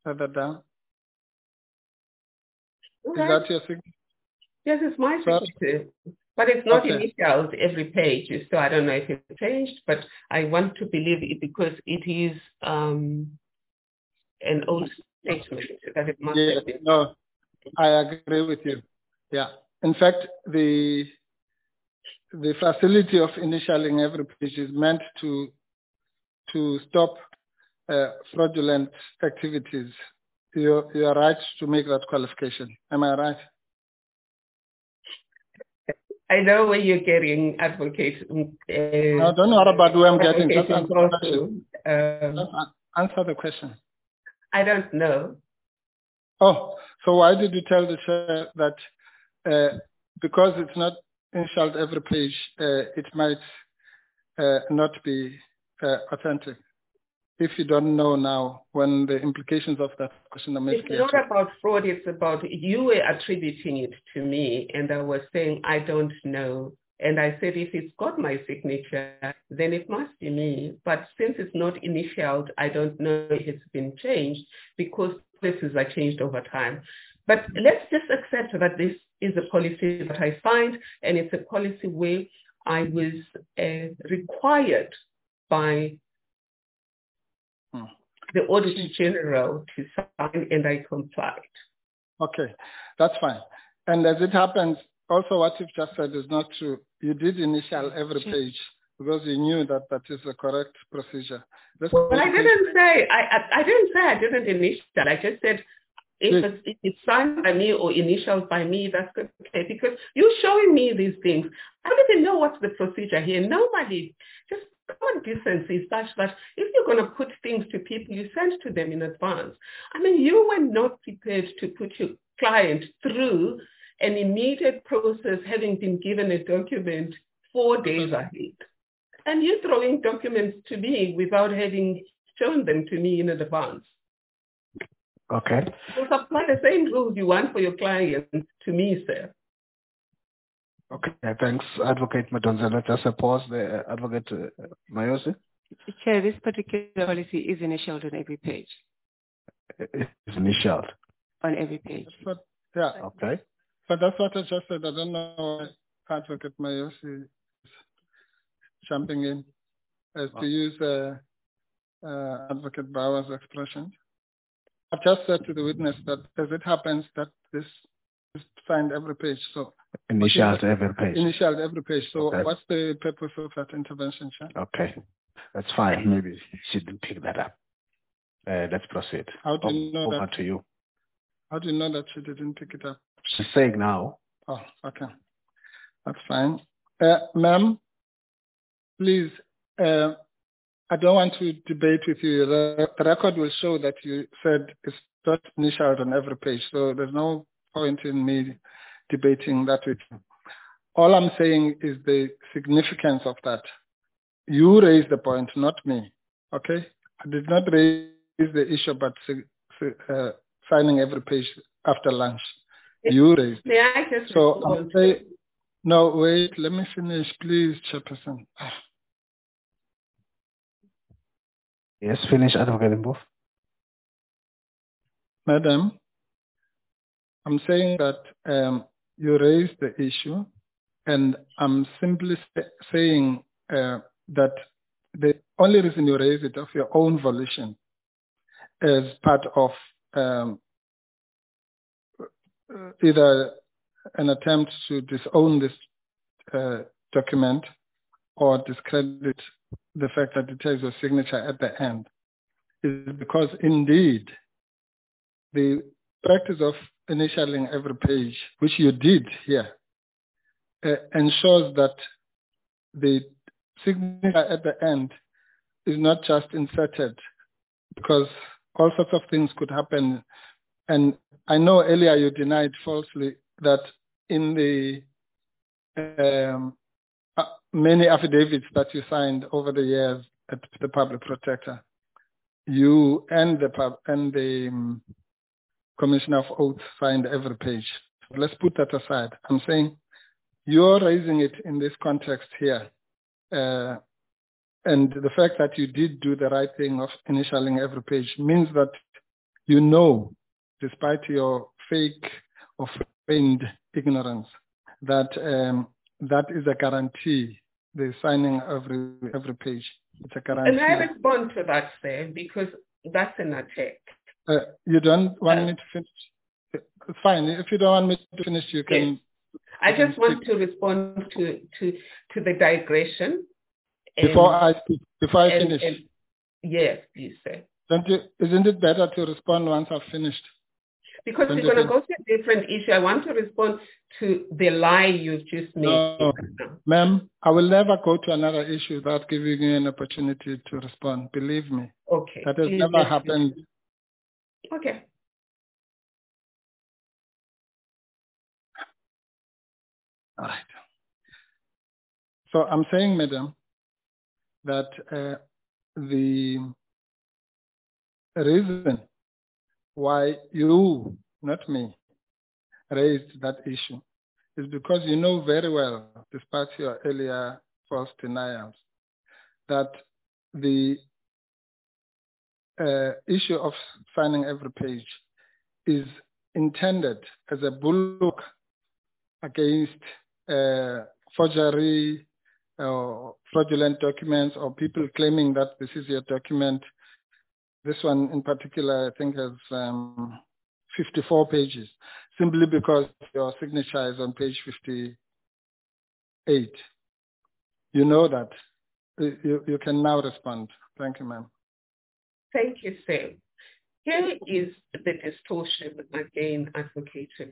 further down. Okay. Is that your signature? Yes, it's my signature. But it's not Okay. initialed every page, so I don't know if it's changed, but I want to believe it because it is an old statement that it must have been. No, I agree with you. Yeah. In fact, the facility of initialing every page is meant to stop fraudulent activities. You are right to make that qualification. Am I right? I know where you're getting, Advocate. No, don't worry about where I'm getting. Just answer the question. Answer the question. I don't know. Oh, so why did you tell the chair that because it's not initialed every page, it might not be authentic? If you don't know now when the implications of that question are made clear. It's not about fraud, it's about you were attributing it to me and I was saying, I don't know. And I said, if it's got my signature, then it must be me. But since it's not initialed, I don't know if it's been changed because policies are changed over time. But let's just accept that this is a policy that I signed and it's a policy where I was required by the Auditor General to sign, and I complied. Okay, that's fine. And as it happens, also what you've just said is not true. You did initial every page because you knew that that is the correct procedure. Well, I didn't say I didn't initial. I just said if it's signed by me or initialed by me, that's okay. Because you're showing me these things. I don't even know what's the procedure here. Nobody, just common decency is such that if you're going to put things to people, you send to them in advance. I mean, you were not prepared to put your client through an immediate process having been given a document 4 days ahead. And you're throwing documents to me without having shown them to me in advance. Okay. So apply the same rules you want for your client to me, sir. Okay, thanks, Advocate Madonsela. Just a pause there, Advocate Mayosi. Chair, this particular policy is initialed on every page. It's initialed? On every page. Yeah. Okay. But that's what I just said. I don't know why Advocate Mayosi is jumping in as to use Advocate Bauer's expression. I've just said to the witness that as it happens that this is signed every page. So initialed every page. Initialed every page. So okay. What's the purpose of that intervention, Chair? Okay, that's fine. Maybe she didn't pick that up. Let's proceed. How do you know over that? To you. How do you know that she didn't pick it up? She's saying now. Oh, okay. That's fine. Ma'am, please, I don't want to debate with you. The record will show that you said it's not initialed on every page, so there's no point in me debating that with you. All I'm saying is the significance of that. You raised the point, not me, okay? I did not raise the issue about signing every page after lunch. You raised it. May I just so I'll say, no, wait, let me finish, please, Chairperson. Yes, finish, Advocate Mbofu. Madam, I'm saying that you raised the issue, and I'm simply saying that the only reason you raise it of your own volition as part of either an attempt to disown this document or discredit the fact that it has your signature at the end is because indeed the practice of initialing every page, which you did here, ensures that the signature at the end is not just inserted, because all sorts of things could happen. And I know earlier you denied falsely that in the many affidavits that you signed over the years at the public protector, you and the Commissioner of Oath signed every page. Let's put that aside. I'm saying you're raising it in this context here. And the fact that you did do the right thing of initialing every page means that you know, despite your fake or feigned ignorance, that that is a guarantee. The signing every page. It's a guarantee. And I respond to that, sir, because that's an attack. You don't want me to finish? It's fine. If you don't want me to finish, you can. Yes. I just want to respond to the digression. Before I finish. Yes, please, sir. Isn't it better to respond once I've finished? Because we're going to go to a different issue. I want to respond to the lie you've just made. No, ma'am, I will never go to another issue without giving you an opportunity to respond. Believe me. Okay. That has never happened. Okay. All right. So I'm saying, madam, that the reason why you, not me, raised that issue is because you know very well, despite your earlier false denials, that the issue of signing every page is intended as a bulwark against forgery or fraudulent documents or people claiming that this is your document. This one in particular, I think, has 54 pages, simply because your signature is on page 58. You know that. You can now respond. Thank you, ma'am. Thank you, sir. Here is the distortion again advocated.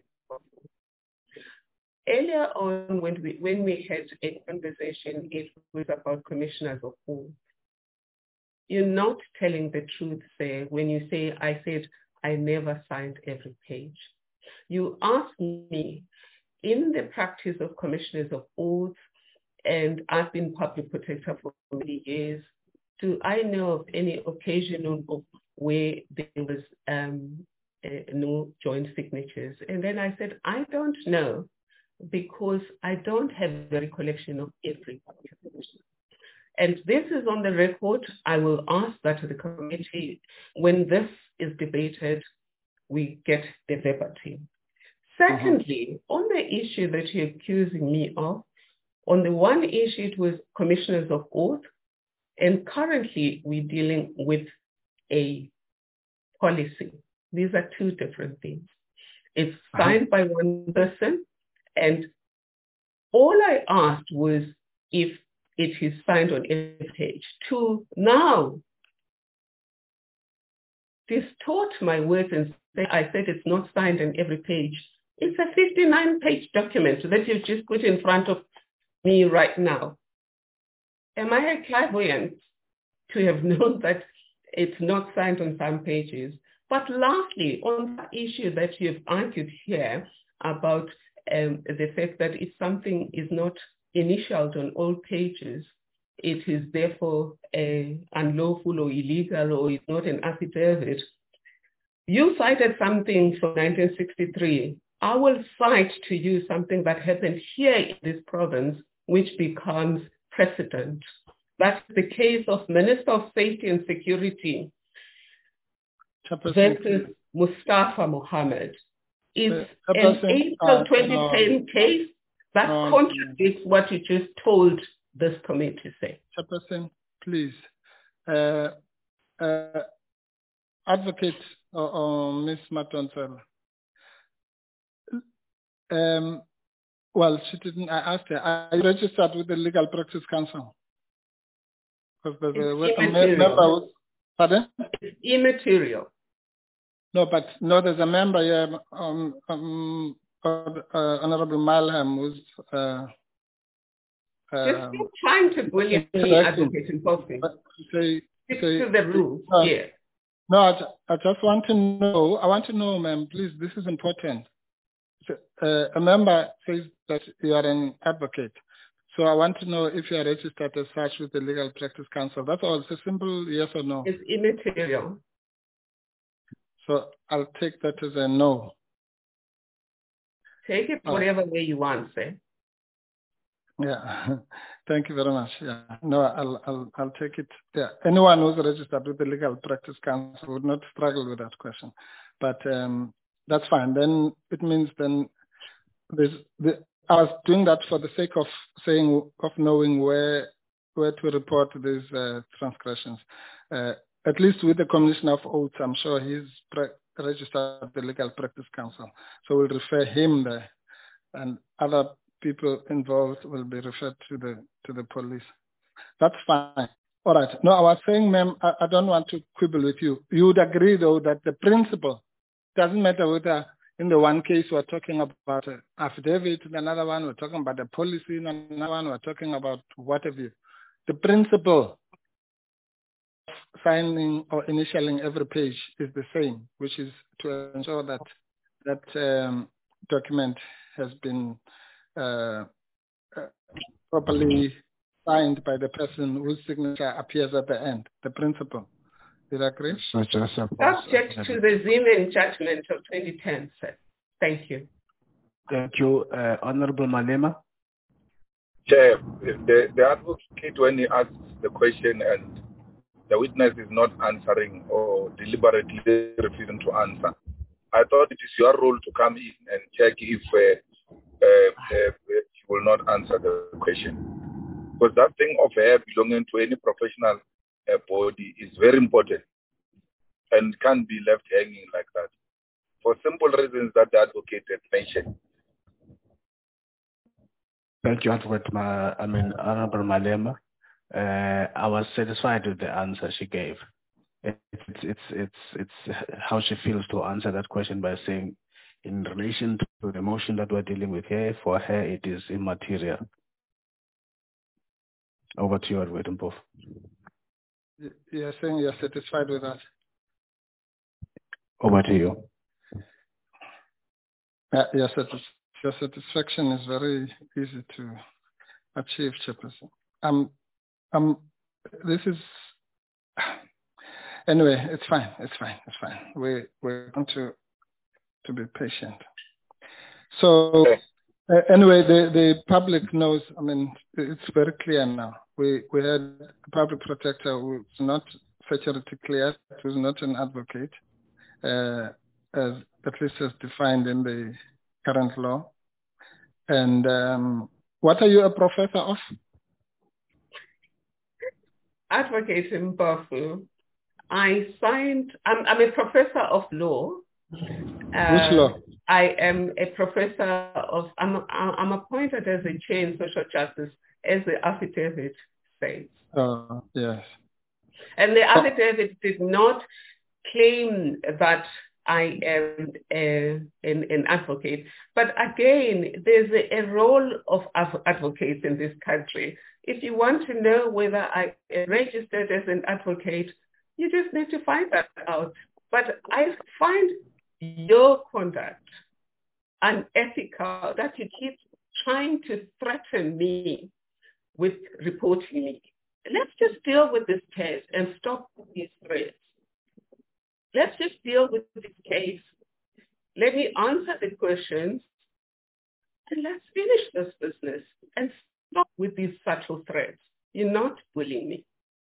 Earlier on, when we had a conversation, it was about commissioners of all. You're not telling the truth, sir, when you say, I said, I never signed every page. You asked me, in the practice of commissioners of oaths, and I've been public protector for many years, do I know of any occasion where there was no joint signatures? And then I said, I don't know, because I don't have the recollection of every commission. And this is on the record. I will ask that the committee, when this is debated, we get the verbatim. Secondly, on the issue that you're accusing me of, on the one issue, it was commissioners of oath, and currently we're dealing with a policy. These are two different things. It's signed by one person, and all I asked was if it is signed on every page. To now distort my words and say I said it's not signed on every page. It's a 59-page document that you've just put in front of me right now. Am I a clairvoyant to have known that it's not signed on some pages? But lastly, on the issue that you've argued here about the fact that if something is not initialed on all pages, it is therefore unlawful or illegal, or it's not an affidavit. You cited something from 1963. I will cite to you something that happened here in this province, which becomes precedent. That's the case of Minister of Safety and Security versus Mustafa Mohammed. It's an April 2010 case that contradicts what you just told this committee, say. Chairperson, please. Advocate Ms. Madonsela. Well, she didn't. I asked her. I registered with the Legal Practice Council. Because there's a member. Pardon? It's immaterial. No, but no, there's a member here, Honorable Malham, who's just keep trying to bully me, advocating something. Stick to the rules. Yeah. No, I just want to know. I want to know, ma'am, please. This is important. A member says that you are an advocate. So I want to know if you are registered as such with the Legal Practice Council. That's all. It's a simple yes or no. It's immaterial. So I'll take that as a no. Take it whatever way you want, sir. Yeah, thank you very much. Yeah, no, I'll take it. Yeah, anyone who's registered with the Legal Practice Council would not struggle with that question, but that's fine. Then it means then I was doing that for the sake of knowing where to report these transgressions. At least with the Commissioner of Oaths, I'm sure he's registered at the Legal Practice Council, so we'll refer him there, and other people involved will be referred to the police. That's fine. All right. No, I was saying, ma'am, I don't want to quibble with you. You would agree, though, that the principle doesn't matter whether in the one case we're talking about affidavit, in another one we're talking about the policy, in another one we're talking about whatever. The principle of signing or initialing every page is the same, which is to ensure that that document has been properly signed by the person whose signature appears at the end. The principle. Did I agree? Subject to the Zeman judgment of 2010, sir. Thank you. Thank you. Honorable Malema. Chair, the advocate, when he asks the question and the witness is not answering or deliberately refusing to answer, I thought it is your role to come in and check if she will not answer the question. Because that thing of her belonging to any professional body is very important and can't be left hanging like that for simple reasons that the advocate had mentioned. Thank you, Advocate. Honorable Malema. I was satisfied with the answer she gave. It's how she feels to answer that question by saying, in relation to the motion that we're dealing with here, for her it is immaterial. Over to you, Advocate Mpofu. You're saying you're satisfied with that? Over to you. Your satisfaction is very easy to achieve, Chairperson. This is anyway. It's fine. We're going to be patient. So anyway, the public knows. I mean, it's very clear now. We had a public protector who's not security cleared, who's not an advocate, as at least as defined in the current law. And what are you a professor of? Advocate Mpofu. I'm a professor of law. Which law? I am a professor of, I'm appointed as a chair in social justice, as the affidavit says. Yes. And the affidavit did not claim that I am an advocate. But again, there's a role of advocates in this country. If you want to know whether I am registered as an advocate, you just need to find that out. But I find your conduct unethical, that you keep trying to threaten me with reporting me. Let's just deal with this case and stop these threats. Let's just deal with this case. Let me answer the questions and let's finish this business and stop with these subtle threats. You're not bullying me.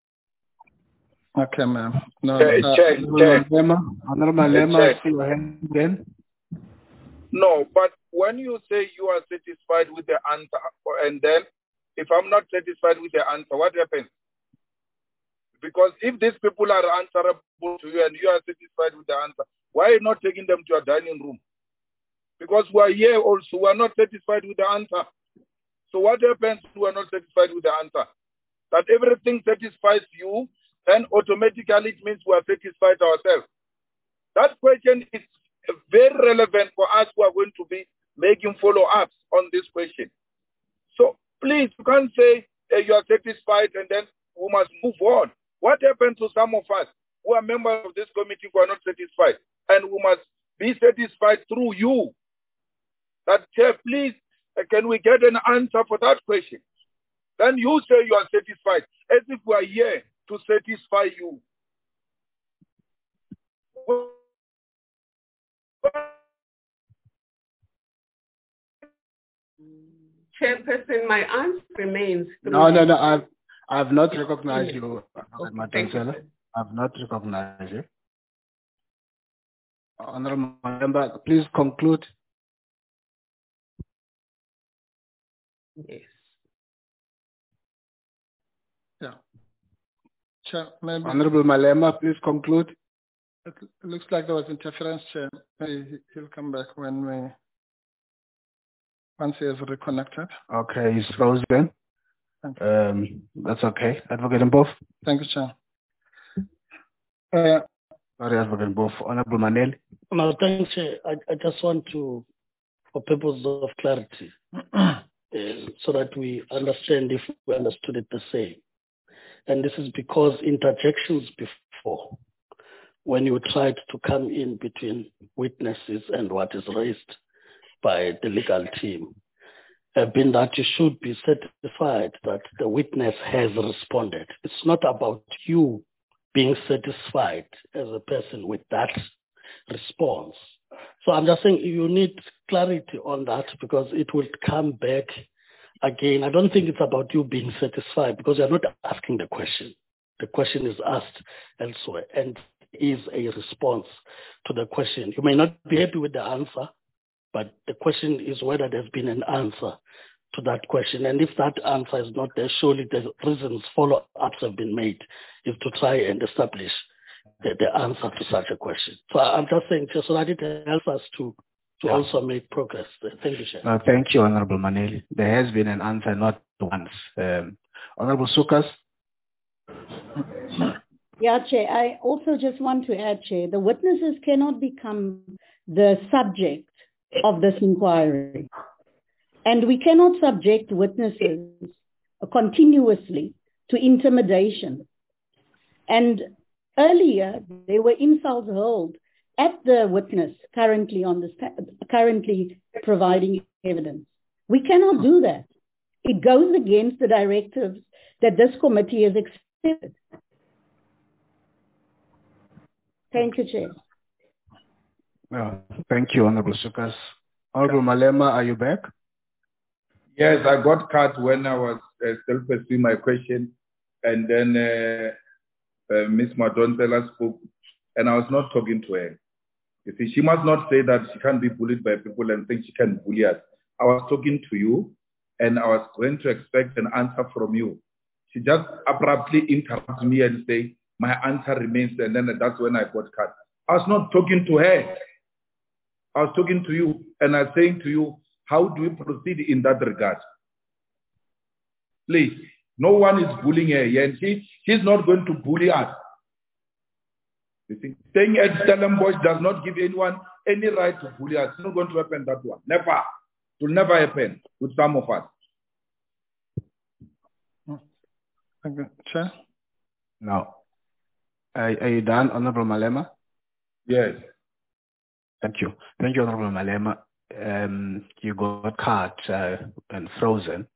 Okay, ma'am. No, Honorable Malema, see your hand again. No, but when you say you are satisfied with the answer, and then if I'm not satisfied with the answer, what happens? Because if these people are answerable to you and you are satisfied with the answer, why are you not taking them to a dining room? Because we are here also, we are not satisfied with the answer. So what happens if we are not satisfied with the answer? That everything satisfies you, then automatically it means we are satisfied ourselves. That question is very relevant for us who are going to be making follow-ups on this question. So please, you can't say you are satisfied and then we must move on. What happened to some of us who are members of this committee who are not satisfied? And we must be satisfied through you. That, Chair, please, can we get an answer for that question? Then you say you are satisfied, as if we are here to satisfy you. Chairperson, my answer remains. No. I've not recognized you, Madam Chair. I've not recognized you. Honorable Member, please conclude. Yes. Yeah. Chair, maybe Honorable Malema, please conclude. it looks like there was interference, Chair. Maybe he'll come back once he has reconnected. Okay, he's frozen. Thank That's okay. Advocate Mbofu. Thank you, Chair. Sorry, Advocate Mbofu. Honorable Manel. No, thanks. I just want to, for purposes of clarity, so that we understand if we understood it the same. And this is because interjections before, when you tried to come in between witnesses and what is raised by the legal team, have been that you should be satisfied that the witness has responded. It's not about you being satisfied as a person with that response. So I'm just saying you need clarity on that because it will come back again. I don't think it's about you being satisfied because you're not asking the question. The question is asked elsewhere and is a response to the question. You may not be happy with the answer, but the question is whether there's been an answer to that question. And if that answer is not there, surely the reasons follow-ups have been made is to try and establish the answer to such a question. So I'm just saying, just so that it helps us to also make progress. Thank you, Chair. Thank you, Honorable Maneli. There has been an answer, not once. Honorable Sukas. Yeah, Chair. I also just want to add, Chair, the witnesses cannot become the subject of this inquiry. And we cannot subject witnesses continuously to intimidation. And earlier, there were insults hurled at the witness currently currently providing evidence. We cannot do that. It goes against the directives that this committee has accepted. Thank you, Chair. Thank you, Honorable Sukas. Honorable Malema, are you back? Yes, I got cut when I was still pursuing my question, and then Ms. Madonsela spoke, and I was not talking to her. You see, she must not say that she can't be bullied by people and think she can bully us. I was talking to you, and I was going to expect an answer from you. She just abruptly interrupted me and say, my answer remains, and then that's when I got cut. I was not talking to her. I was talking to you, and I was saying to you, how do we proceed in that regard? Please, no one is bullying her, and she's not going to bully us. You see, staying at Stellenbosch does not give anyone any right to bully us. It's not going to happen that one. Never. It will never happen with some of us. Thank you, Chair. No. Are you done, Honorable Malema? Yes. Thank you. Thank you, Honorable Malema. You got cut and frozen.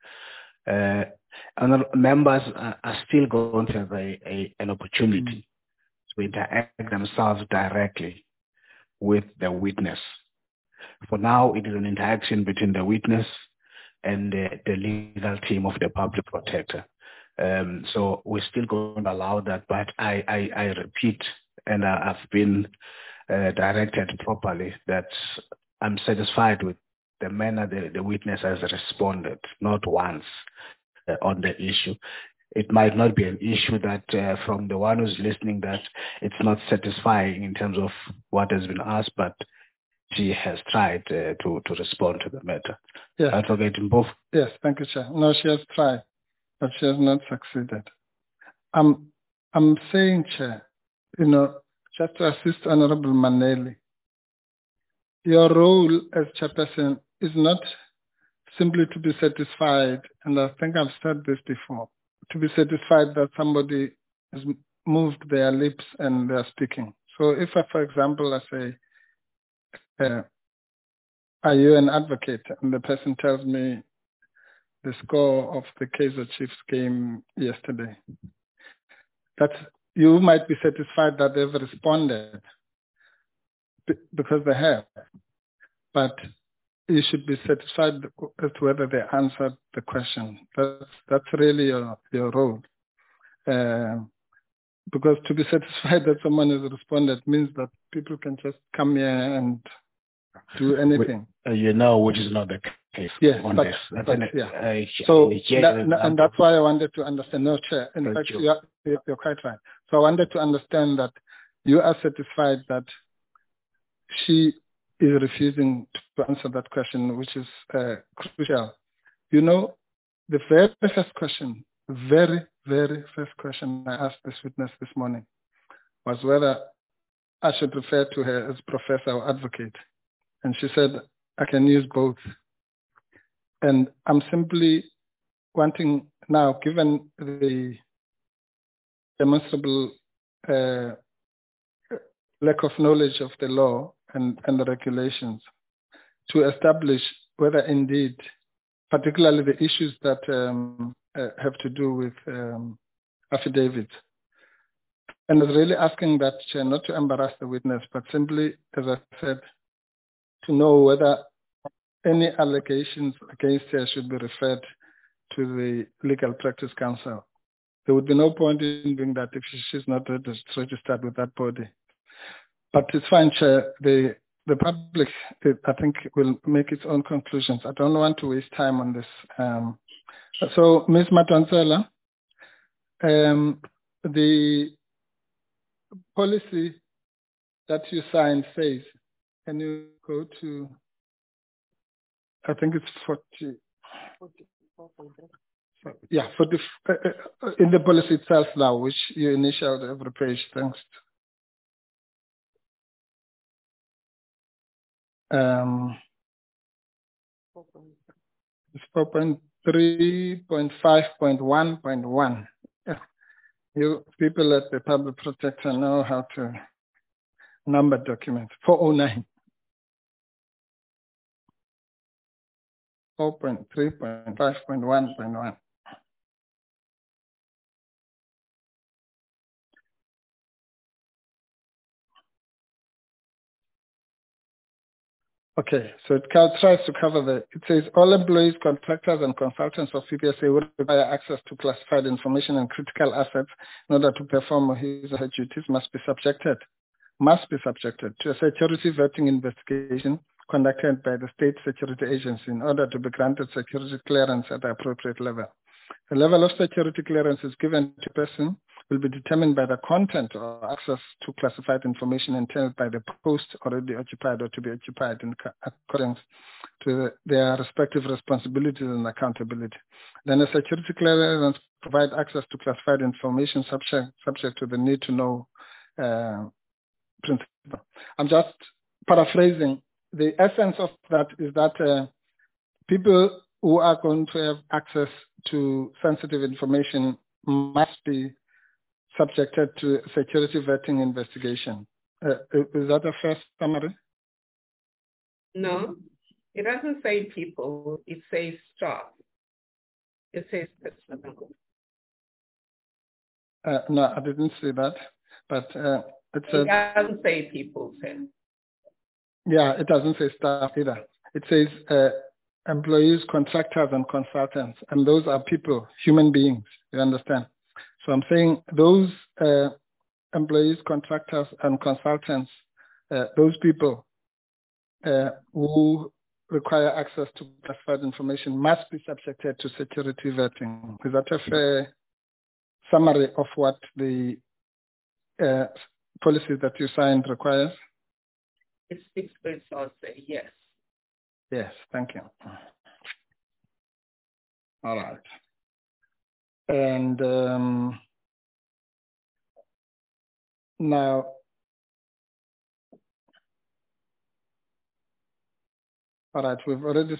Members are still going to have an opportunity to interact themselves directly with the witness. For now, it is an interaction between the witness and the legal team of the public protector. So we're still going to allow that, but I repeat, and I've been directed properly that I'm satisfied with the manner the witness has responded, not once on the issue. It might not be an issue that from the one who's listening that it's not satisfying in terms of what has been asked, but she has tried to respond to the matter. Yes. Advocate Mbofu. Yes, thank you, Chair. No, she has tried, but she has not succeeded. I'm saying, Chair, just to assist Honorable Maneli, your role as chairperson is not simply to be satisfied, and I think I've said this before, to be satisfied that somebody has moved their lips and they're speaking. So if, for example, I say, are you an advocate? And the person tells me the score of the Kaizer Chiefs game yesterday, that you might be satisfied that they've responded because they have. But you should be satisfied as to whether they answered the question. That's really your role. Because to be satisfied that someone has responded means that people can just come here and do anything. Which is not the case on this. And that's why I wanted to understand. No, Chair. In fact, you're quite right. So I wanted to understand that you are satisfied that she is refusing to answer that question, which is crucial. You know, the very first question, very first question I asked this witness this morning was whether I should refer to her as professor or advocate. And she said, I can use both. And I'm simply wanting now, given the demonstrable lack of knowledge of the law and the regulations, to establish whether indeed, particularly the issues that have to do with affidavits. And I was really asking that, Chair, not to embarrass the witness, but simply, as I said, to know whether any allegations against her should be referred to the Legal Practice Council. There would be no point in doing that if she's not registered with that body. But it's fine, Chair. The public, I think, will make its own conclusions. I don't want to waste time on this. So, Ms. Matansela, the policy that you signed says, can you go to, I think it's 40. Yeah, in the policy itself now, which you initialed every page, thanks. It's 4.3.5.1.1. You people at the Public Protector know how to number documents. 409. 4.3.5.1.1. Okay, so it tries to cover it says all employees, contractors, and consultants of CPSA will require access to classified information and critical assets in order to perform his or her duties must be subjected to a security vetting investigation conducted by the state security agency in order to be granted security clearance at the appropriate level. The level of security clearance is given to a person will be determined by the content or access to classified information entailed by the post already occupied or to be occupied in accordance to their respective responsibilities and accountability. Then a security clearance provides access to classified information subject to the need to know principle. I'm just paraphrasing. The essence of that is that people who are going to have access to sensitive information must be subjected to security vetting investigation. Is that a fair summary? No, it doesn't say people, it says staff. It says personnel. No, I didn't see that, but it doesn't say people, sir. Yeah, it doesn't say staff either. It says employees, contractors, and consultants, and those are people, human beings, you understand? So I'm saying those employees, contractors, and consultants, those people who require access to classified information must be subjected to security vetting. Is that a fair summary of what the policy that you signed requires? It speaks for itself, say yes. Yes, thank you. All right. And now, all right, we've already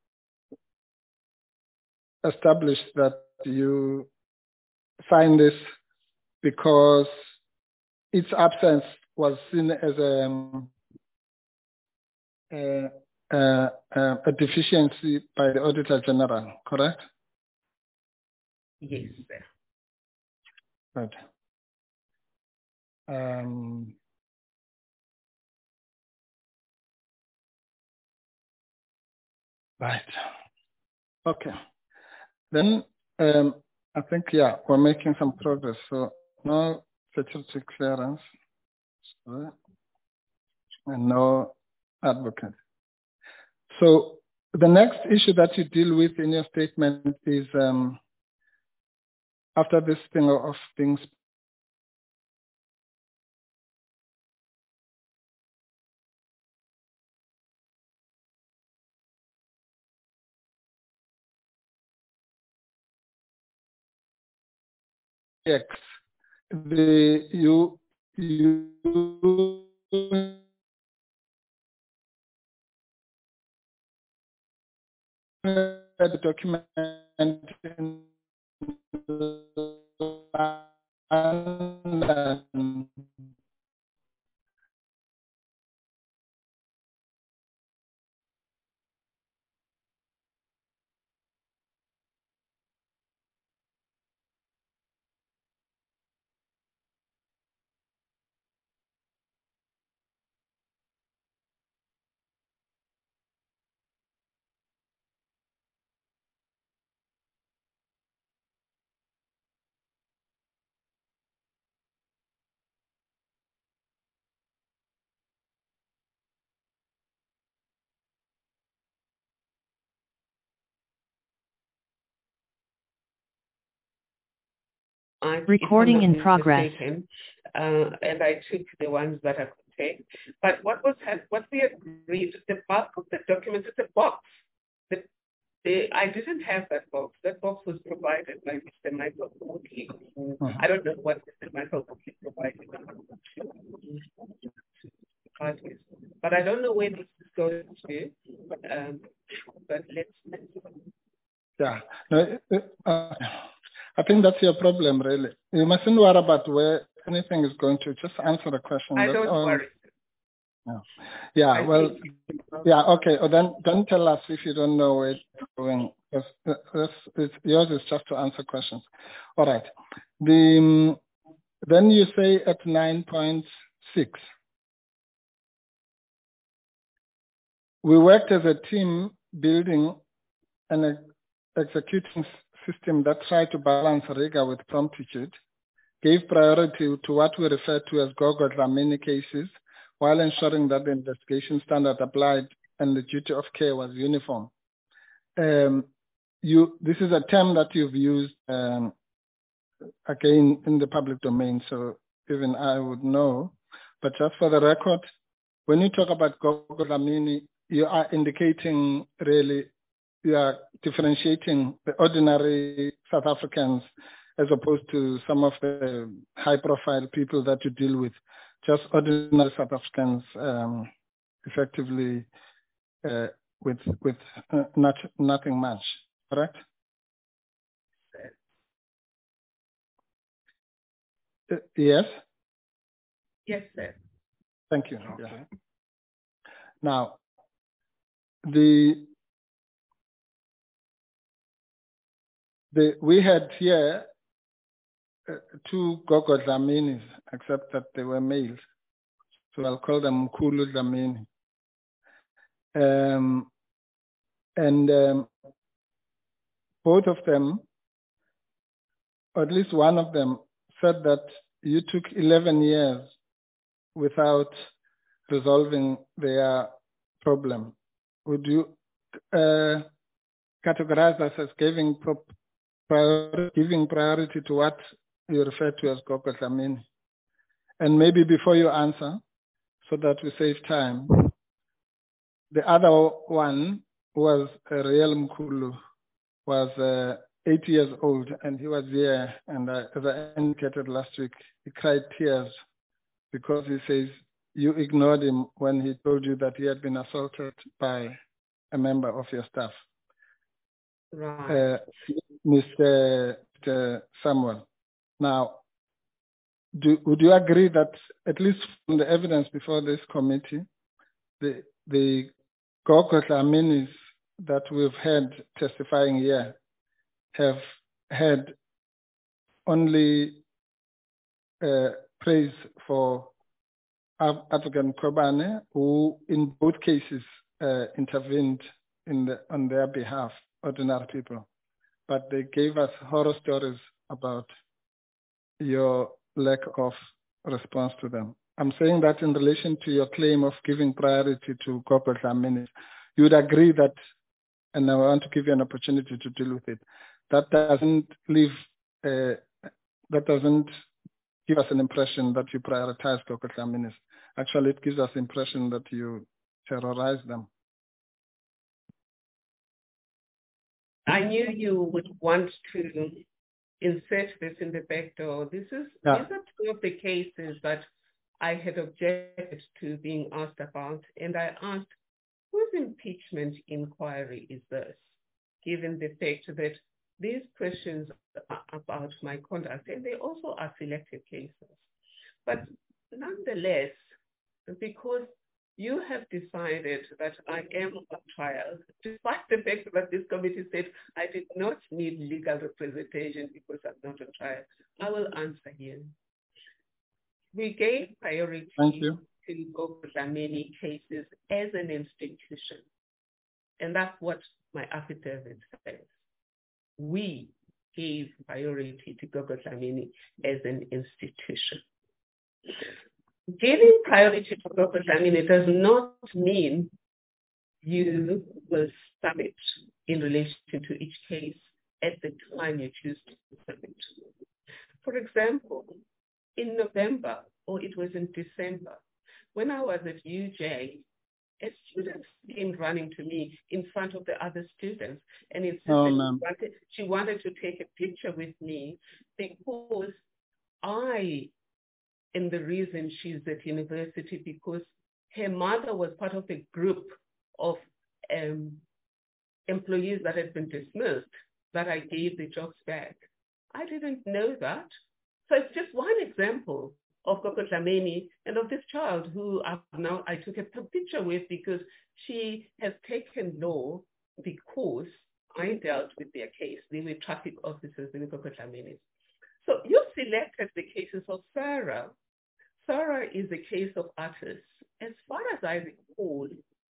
established that you signed this because its absence was seen as a deficiency by the Auditor General, correct? Yes, sir. Right. Right. Okay. Then I think, yeah, we're making some progress. So no security clearance, sorry, and no advocate. So the next issue that you deal with in your statement is after this thing of things. X, you the document in London. Recording in progress. And I took the ones that I could take. But what we agreed, the bulk of the documents is a box. I didn't have that box. That box was provided by Mr. Michael Oakley. I don't know what Mr. Michael Oakley provided. But I don't know where this is going to. But let's. Yeah. No, I think that's your problem, really. You mustn't worry about where anything is going to. Just answer the question. I don't worry. No. Yeah, well, yeah, okay. Or then don't tell us if you don't know where it's going. Yours is just to answer questions. All right. Then you say at 9.6. We worked as a team building an executing system that tried to balance rigor with promptitude, gave priority to what we refer to as Gogo Dlamini cases, while ensuring that the investigation standard applied and the duty of care was uniform. This is a term that you've used again in the public domain, so even I would know. But just for the record, when you talk about Gogo Dlamini, you are indicating really, you are differentiating the ordinary South Africans as opposed to some of the high-profile people that you deal with. Just ordinary South Africans, effectively with nothing much, correct? Yes? Yes, sir. Thank you. Okay. Yeah. Now, we had here two Gogo Dlaminis, except that they were males. So I'll call them Mkhulu Dlamini. Both of them, or at least one of them, said that you took 11 years without resolving their problem. Would you categorize us as giving priority to what you refer to as Gogo Dlamini? And maybe before you answer, so that we save time, the other one was a real Mkhulu, was 8 years old, and he was here, and as I indicated last week, he cried tears because he says you ignored him when he told you that he had been assaulted by a member of your staff. Right. Mr. Samuel. Now, would you agree that, at least from the evidence before this committee, the Gogo Dlaminis that we've had testifying here have had only praise for Advocate Kobane, who in both cases intervened on their behalf, ordinary people. But they gave us horror stories about your lack of response to them. I'm saying that in relation to your claim of giving priority to Gogo Dlamini. You would agree that, and I want to give you an opportunity to deal with it, that doesn't give us an impression that you prioritize Gogo Dlamini. Actually, it gives us the impression that you terrorize them. I knew you would want to insert this in the back door. These are two of the cases that I had objected to being asked about, and I asked, whose impeachment inquiry is this, given the fact that these questions are about my conduct, and they also are selected cases. But nonetheless, because you have decided that I am on trial, despite the fact that this committee said I did not need legal representation because I'm not on trial, I will answer you. We gave priority to Gogo Dlamini cases as an institution. And that's what my affidavit says. We gave priority to Gogo Dlamini as an institution. Giving priority to Gogo Dlamini does not mean you will submit in relation to each case at the time you choose to submit. For example, in November, or it was in December, when I was at UJ, a student came running to me in front of the other students and insisted she wanted to take a picture with me because I am the reason she's at university, because her mother was part of a group of employees that had been dismissed that I gave the jobs back. I didn't know that. So it's just one example of Gogo Dlamini and of this child who I took a picture with because she has taken law because I dealt with their case. They were traffic officers, they were Gogo Dlamini. So you selected the cases of Sarah. Sarah is a case of artists. As far as I recall,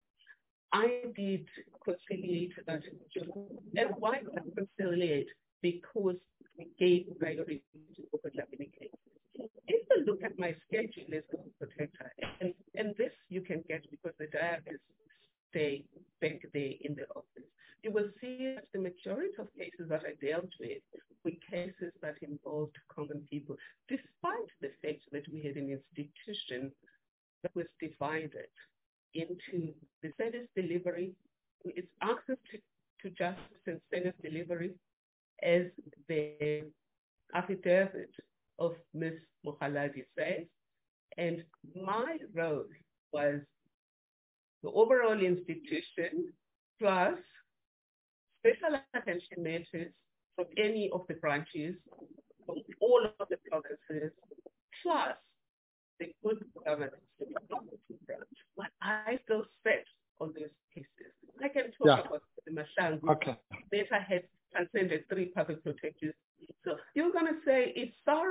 I did conciliate that. And why did I conciliate? Because we gave priority to Gogo Dlamini cases. If you look at my schedule as a protector, and this you can get because the diaries stay back there in the office, you will see that the majority of cases that I dealt with were cases that involved common people, despite the fact that we had an institution that was divided into the service delivery, its access to justice and service delivery, as the affidavit of Ms. Mokhaladi says, and my role was the overall institution plus special attention matters from any of the branches, from all of the provinces, plus the good governance development branch. But I still sat on those cases. I can talk about the Mahlangu. Later had transcended 3 public protectors. So you're going to say, if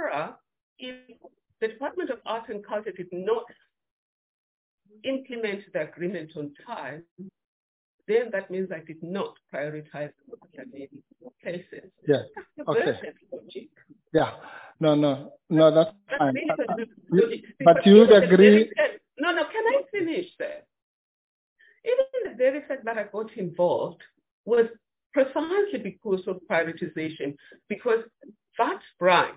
the Department of Art and Culture did not implement the agreement on time, then that means I did not prioritize the cases. Yeah. Okay. Yeah. No, that's fine. But you would agree? No, can I finish there? Even the very fact that I got involved was precisely because of prioritization, because that branch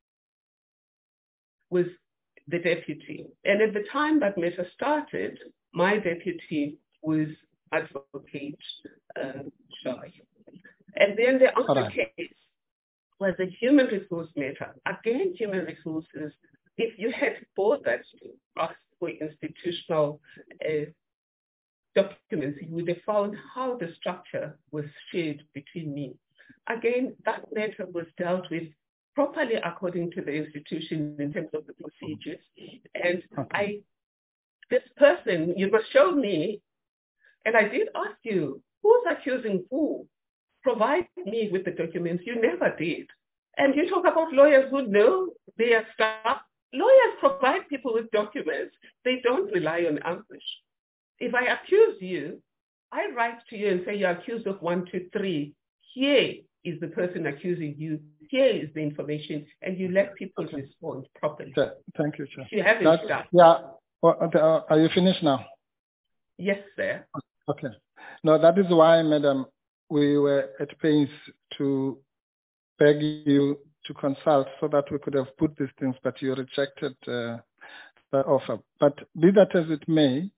was the deputy. And at the time that matter started, my deputy was Advocate Shai. And then the other case was a human resource matter. Again, human resources, if you had bothered to ask for institutional documents, you would have found how the structure was shared between me. Again, that matter was dealt with properly according to the institution in terms of the procedures. And this person, you must show me, and I did ask you, who's accusing who? Provide me with the documents. You never did. And you talk about lawyers who know their stuff. Lawyers provide people with documents. They don't rely on ambush. If I accuse you, I write to you and say you're accused of 1, 2, 3. Here is the person accusing you. Here is the information, and you let people respond properly. Okay. Thank you, Chair. You haven't done. Yeah. Well, are you finished now? Yes, sir. Okay. No, that is why, Madam, we were at pains to beg you to consult so that we could have put these things, but you rejected the offer. But be that as it may,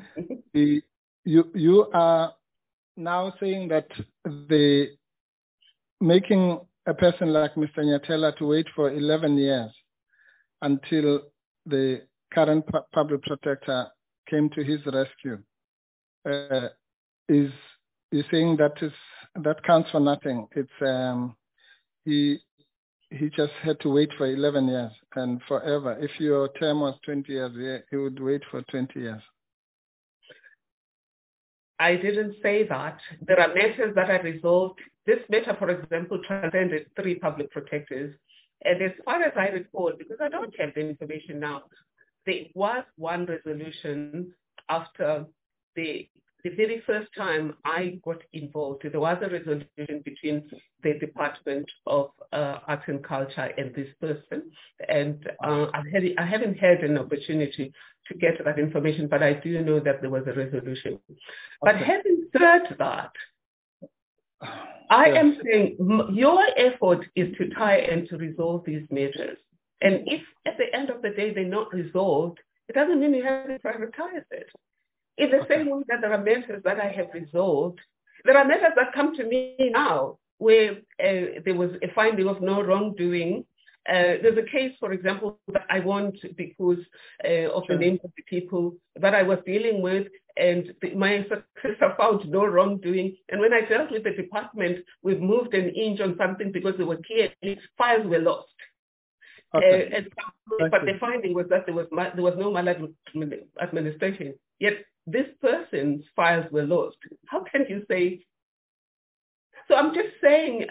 you are now saying that making a person like Mr. Nyatela to wait for 11 years until the current public protector came to his rescue is saying that counts for nothing. It's he just had to wait for 11 years and forever. If your term was 20 years, he would wait for 20 years. I didn't say that. There are matters that are resolved. This matter, for example, transcended 3 public protectors. And as far as I recall, because I don't have the information now, there was one resolution after the very first time I got involved. There was a resolution between the Department of Arts and Culture and this person. And I haven't had an opportunity to get that information, but I do know that there was a resolution. Okay. But having said that, I am saying your effort is to try and to resolve these matters. And if at the end of the day they're not resolved, it doesn't mean you have to prioritize it. In the same way that there are matters that I have resolved, there are matters that come to me now where there was a finding of no wrongdoing. There's a case, for example, that I want because of the names of the people that I was dealing with, and my successor found no wrongdoing. And when I dealt with the department, we've moved an inch on something because there were clearly files were lost. Okay. But the finding was that there was no maladministration. Yet this person's files were lost. How can you say? So I'm just saying,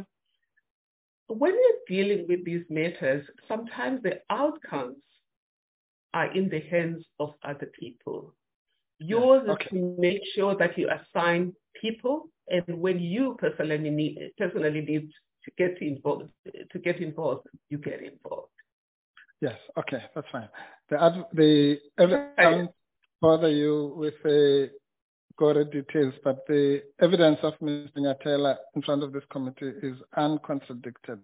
when you're dealing with these matters, sometimes the outcomes are in the hands of other people. Yours is to make sure that you assign people, and when you personally need to get involved, you get involved. Yes. Okay, that's fine. The evidence bother you with the gory details, but the evidence of Mr. Nyatela in front of this committee is uncontradicted.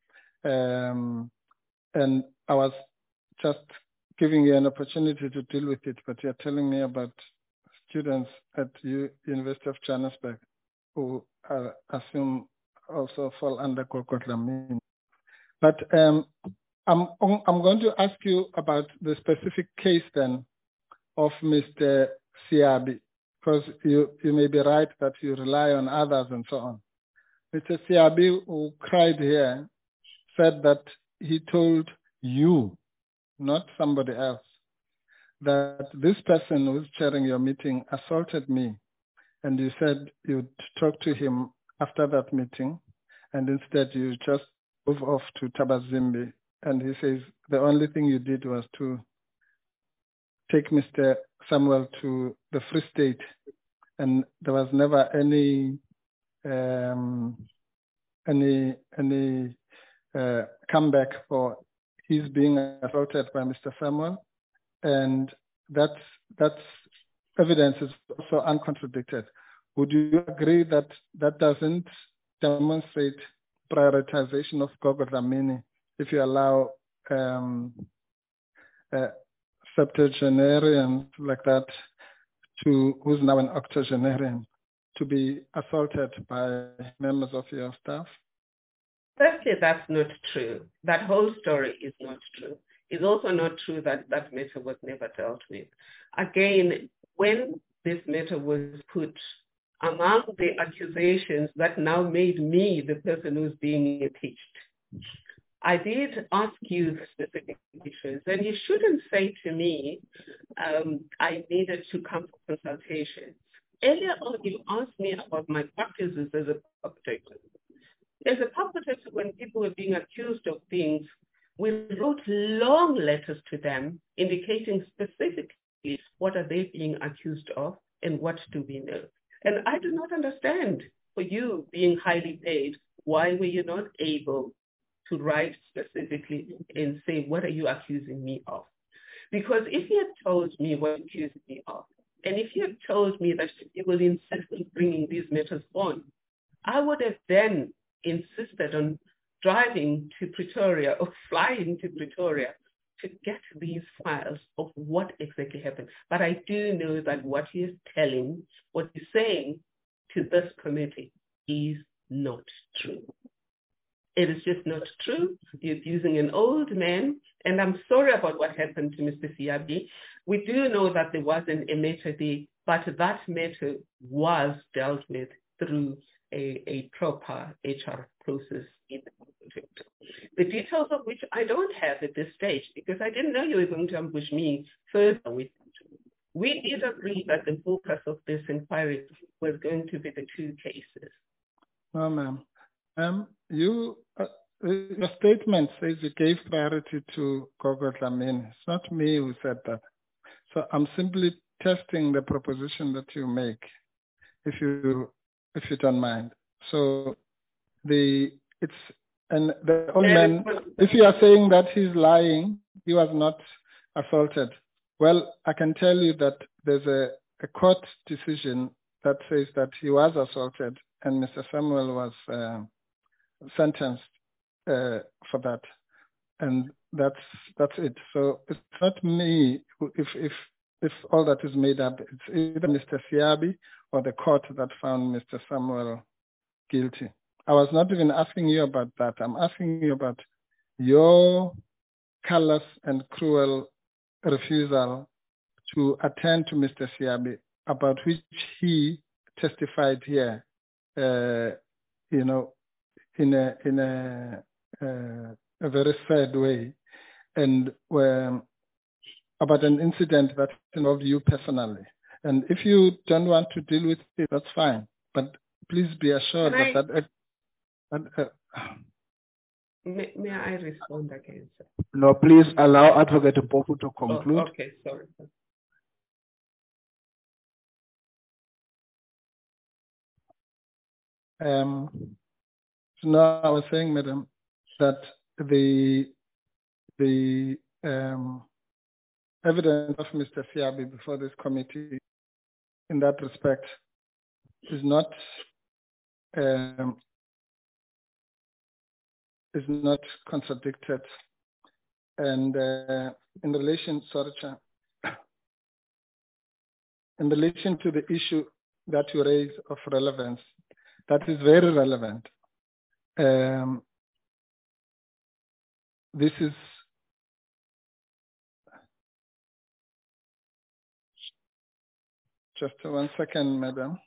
And I was just giving you an opportunity to deal with it, but you're telling me about students at University of Johannesburg who I assume also fall under Gogodlamini. But I'm going to ask you about the specific case then of Mr. Siabi, because you may be right that you rely on others and so on. Mr. Siabi, who cried here, said that he told you, not somebody else, that this person who's chairing your meeting assaulted me, and you said you'd talk to him after that meeting, and instead you just move off to Tabazimbi, and he says the only thing you did was to take Mr. Samuel to the Free State, and there was never any comeback for his being assaulted by Mr. Samuel, and that's evidence is also uncontradicted. Would you agree that that doesn't demonstrate prioritization of Gogodlamini if you allow septuagenarians like that who's now an octogenarian to be assaulted by members of your staff? Firstly, that's not true. That whole story is not true. It's also not true that that matter was never dealt with. Again, when this matter was put, among the accusations that now made me the person who's being impeached, I did ask you specific issues, and you shouldn't say to me, I needed to come for consultations. Earlier on, you asked me about my practices as a perpetrator. As a perpetrator, when people were being accused of things, we wrote long letters to them indicating specifically what are they being accused of and what do we know. And I do not understand, for you being highly paid, why were you not able to write specifically and say, what are you accusing me of? Because if you had told me what you accused me of, and if you had told me that you will insist on bringing these matters on, I would have then insisted on driving to Pretoria or flying to Pretoria to get these files of what exactly happened. But I do know that what he is telling, what he's saying to this committee is not true. It is just not true. You're using an old man, and I'm sorry about what happened to Mr. Siabi. We do know that there was a matter there, but that matter was dealt with through a proper HR process in the project. The details of which I don't have at this stage, because I didn't know you were going to ambush me further with it. We did agree that the focus of this inquiry was going to be the two cases. No, ma'am. Your statement says you gave priority to Gogo Dlamini. It's not me who said that. So I'm simply testing the proposition that you make, if you don't mind. So the old man, if you are saying that he's lying, he was not assaulted. Well, I can tell you that there's a court decision that says that he was assaulted, and Mr. Samuel was sentenced for that, and that's it. So it's not me. If all that is made up, it's either Mr. Siabi or the court that found Mr. Samuel guilty. I was not even asking you about that. I'm asking you about your callous and cruel refusal to attend to Mr. Siabi, about which he testified here, in a very sad way, and about an incident that involved you personally. And if you don't want to deal with it, that's fine. But please be assured May I respond again, sir? No, please allow Advocate Mpofu to conclude. Oh, okay, sorry. So now I was saying, madam, that the evidence of Mr. Siabi before this committee in that respect is not contradicted. And in relation to the issue that you raise of relevance, that is very relevant. This is just 1 second, madam.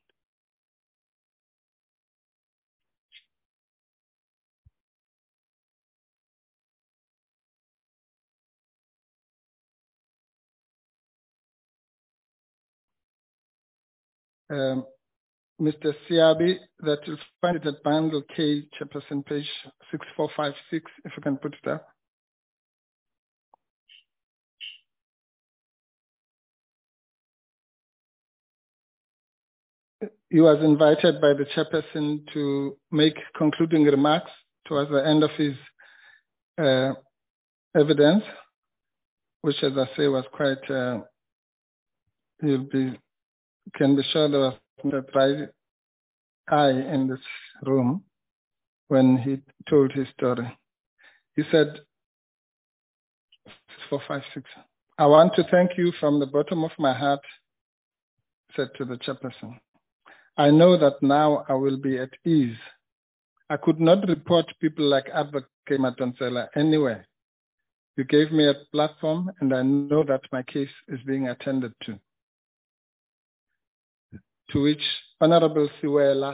Mr. Siabi, that you'll find it at bundle K, Chairperson, page 6456, if you can put it up. He was invited by the chairperson to make concluding remarks towards the end of his evidence, which, as I say, was quite, can be sure there was a dry eye in this room when he told his story. He said, 456, I want to thank you from the bottom of my heart, said to the chairperson. I know that now I will be at ease. I could not report people like Advocate Madonsela anywhere. You gave me a platform, and I know that my case is being attended to. To which Honorable Siwela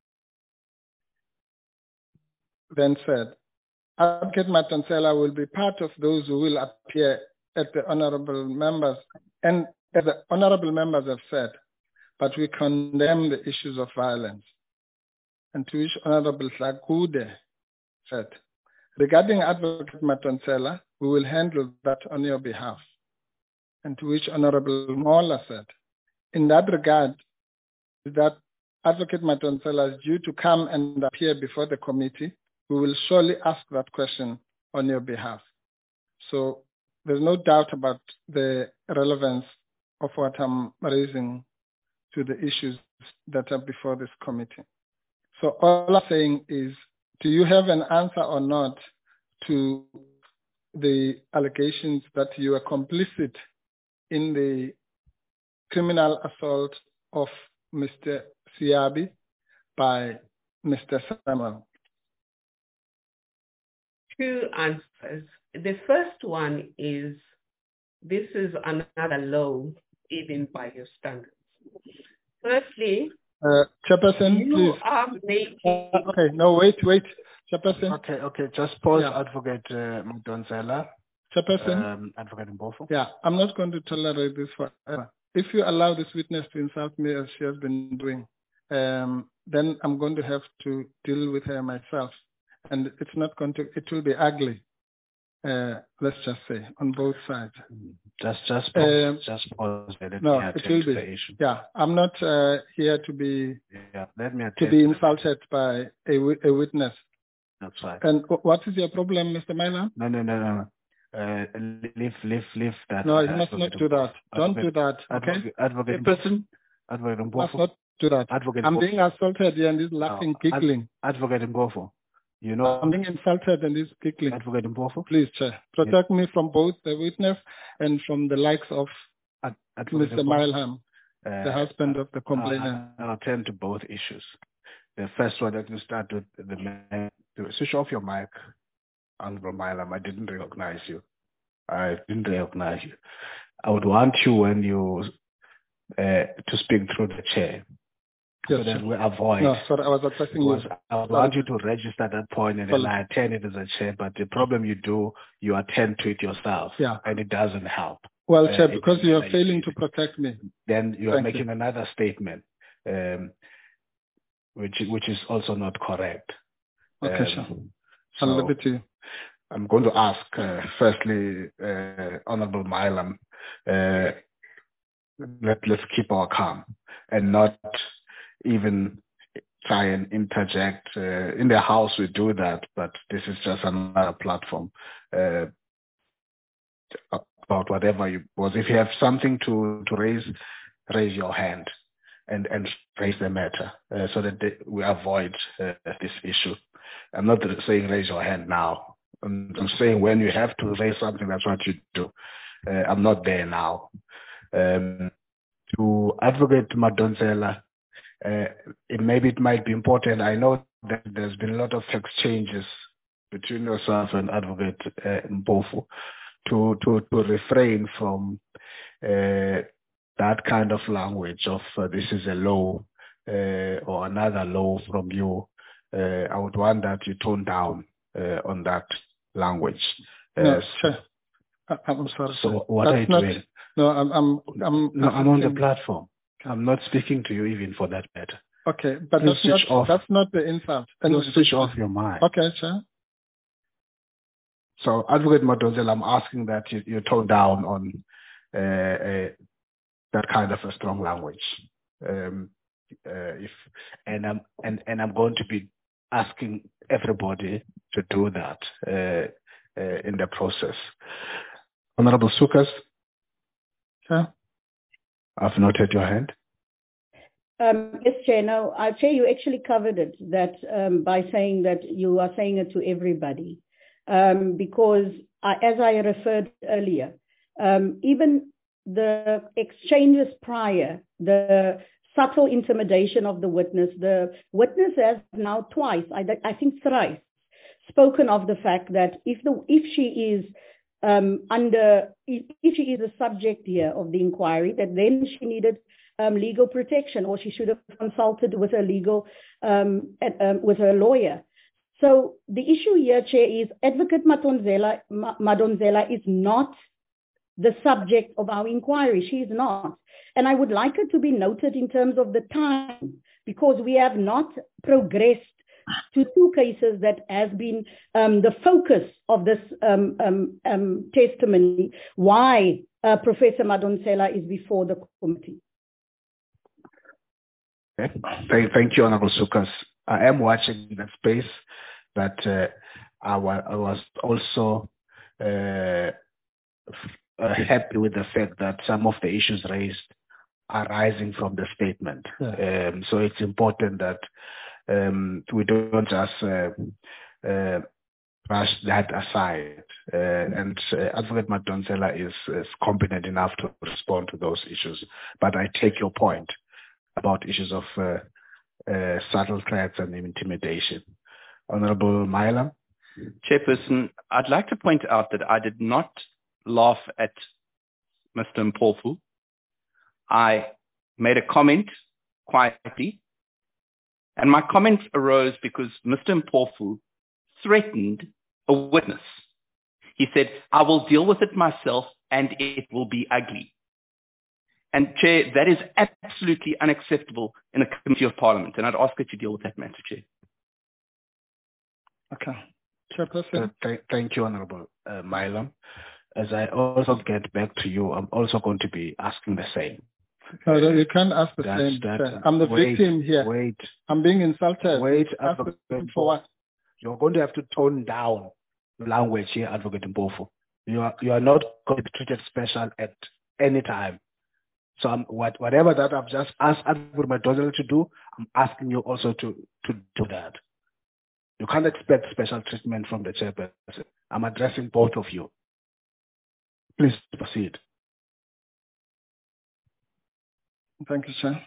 then said, Advocate Madonsela will be part of those who will appear at the honorable members, and as the honorable members have said, but we condemn the issues of violence. And to which Honorable Tlakude said, regarding Advocate Madonsela, we will handle that on your behalf. And to which Honorable Mola said, in that regard, that Advocate Madonsela is due to come and appear before the committee. We will surely ask that question on your behalf. So there's no doubt about the relevance of what I'm raising to the issues that are before this committee. So all I'm saying is, do you have an answer or not to the allegations that you are complicit in the criminal assault of Mr. Siabi by Mr. Samuel? Two answers. The first one is, this is another low, even by your standards. Firstly, Chairperson, you please. are making... okay, no, wait. Chairperson. Okay, just pause, yeah. Advocate Madonsela. Chairperson. Advocate Mpofu. Yeah, I'm not going to tolerate this forever. If you allow this witness to insult me as she has been doing, then I'm going to have to deal with her myself. And it's not going to, it will be ugly. Let's just say, on both sides. Just pause. No, it will be. The issue. Yeah, I'm not here to be insulted by a witness. That's right. And what is your problem, Mr. Mylan? No. Leave that. No, you must not do that. Don't do that. Okay. Advocate Mpofu. Must not do that. I'm being assaulted here and he's laughing, giggling. Advocate Mpofu. You know, I'm being insulted and he's giggling. Advocate Mpofu. Please, Chair, protect me from both the witness and from the likes of Mr. Mileham, the husband of the complainant. I'll attend to both issues. The first one, let me start with the man. Switch off your mic, Honorable Mileham. I didn't recognize you. I would want you when you to speak through the chair. Yes, so that we avoid. No, sorry, I was addressing you. I want you to register at that point and then I attend it as a chair. But the problem you attend to it yourself. Yeah. And it doesn't help. Well, Chair, because you are failing to protect me. Then you are making another statement, which is also not correct. Okay, sure. I'll leave it to you. I'm going to ask, firstly, Honorable Mileham, let's keep our calm and not even try and interject. In the House, we do that, but this is just another platform about whatever you was. If you have something to raise your hand and raise the matter so that we avoid this issue. I'm not saying raise your hand now. I'm saying when you have to raise something, that's what you do. I'm not there now. To Advocate Madonsela, it might be important. I know that there's been a lot of exchanges between yourself and Advocate Mpofu to refrain from that kind of language of this is a law or another law from you. I would want that you tone down on that language. No, sure. I'm sorry. So what are you doing? No, I'm on the platform. I'm not speaking to you even for that matter. Okay, but that's not the insult. No, switch off your mind. Okay, sure. So, Advocate Madonsela, I'm asking that you tone down on that kind of a strong language. I'm going to be asking everybody to do that in the process. Honorable Sukas. Sure. I've noted your hand. Yes, Chair. No, Chair, you actually covered it by saying that you are saying it to everybody. Because as I referred earlier, even the exchanges prior, the subtle intimidation of the witness has now twice, I think thrice, spoken of the fact that if she is if she is a subject here of the inquiry, that then she needed legal protection, or she should have consulted with a legal with her lawyer. So the issue here, Chair, is Advocate Madonsela is not the subject of our inquiry. She is not. And I would like it to be noted in terms of the time, because we have not progressed to two cases that has been the focus of this testimony, why Professor Madonsela is before the committee. Okay. Thank you, Honorable Sukas. I am watching that space, but I was also happy with the fact that some of the issues raised are rising from the statement. Yeah. So it's important that we don't just brush that aside. And Advocate Madonsela is competent enough to respond to those issues. But I take your point about issues of subtle threats and intimidation. Honorable Myla. Chairperson, I'd like to point out that I did not laugh at Mr. Mpofu. I made a comment quietly, and my comment arose because Mr. Mpofu threatened a witness. He said, I will deal with it myself and it will be ugly. And Chair, that is absolutely unacceptable in a committee of Parliament, and I'd ask that you deal with that matter, Chair. Okay. Chairperson. Thank you, Honorable Milam. As I also get back to you, I'm also going to be asking the same. No, you can't ask the same. I'm the victim here. Wait. I'm being insulted. Wait, for what? You're going to have to tone down the language here, Advocate Mpofu. You are not going to be treated special at any time. So whatever that I've just asked Advocate Madonsela to do, I'm asking you also to do that. You can't expect special treatment from the chairperson. I'm addressing both of you. Please proceed. Thank you, Chair.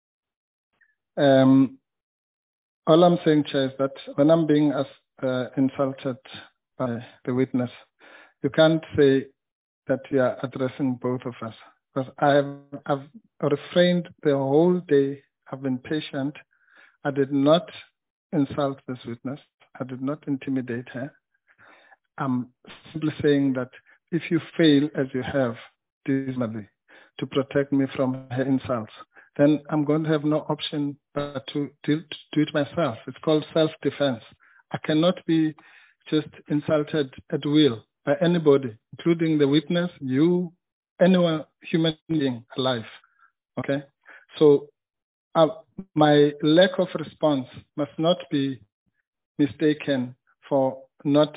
All I'm saying, Chair, is that when I'm being insulted by the witness, you can't say that you are addressing both of us. Because I've refrained the whole day. I've been patient. I did not insult this witness. I did not intimidate her. I'm simply saying that if you fail, as you have dismally, to protect me from her insults, then I'm going to have no option but to do it myself. It's called self-defense. I cannot be just insulted at will by anybody, including the witness, you, anyone, human being alive. Okay? So my lack of response must not be mistaken for not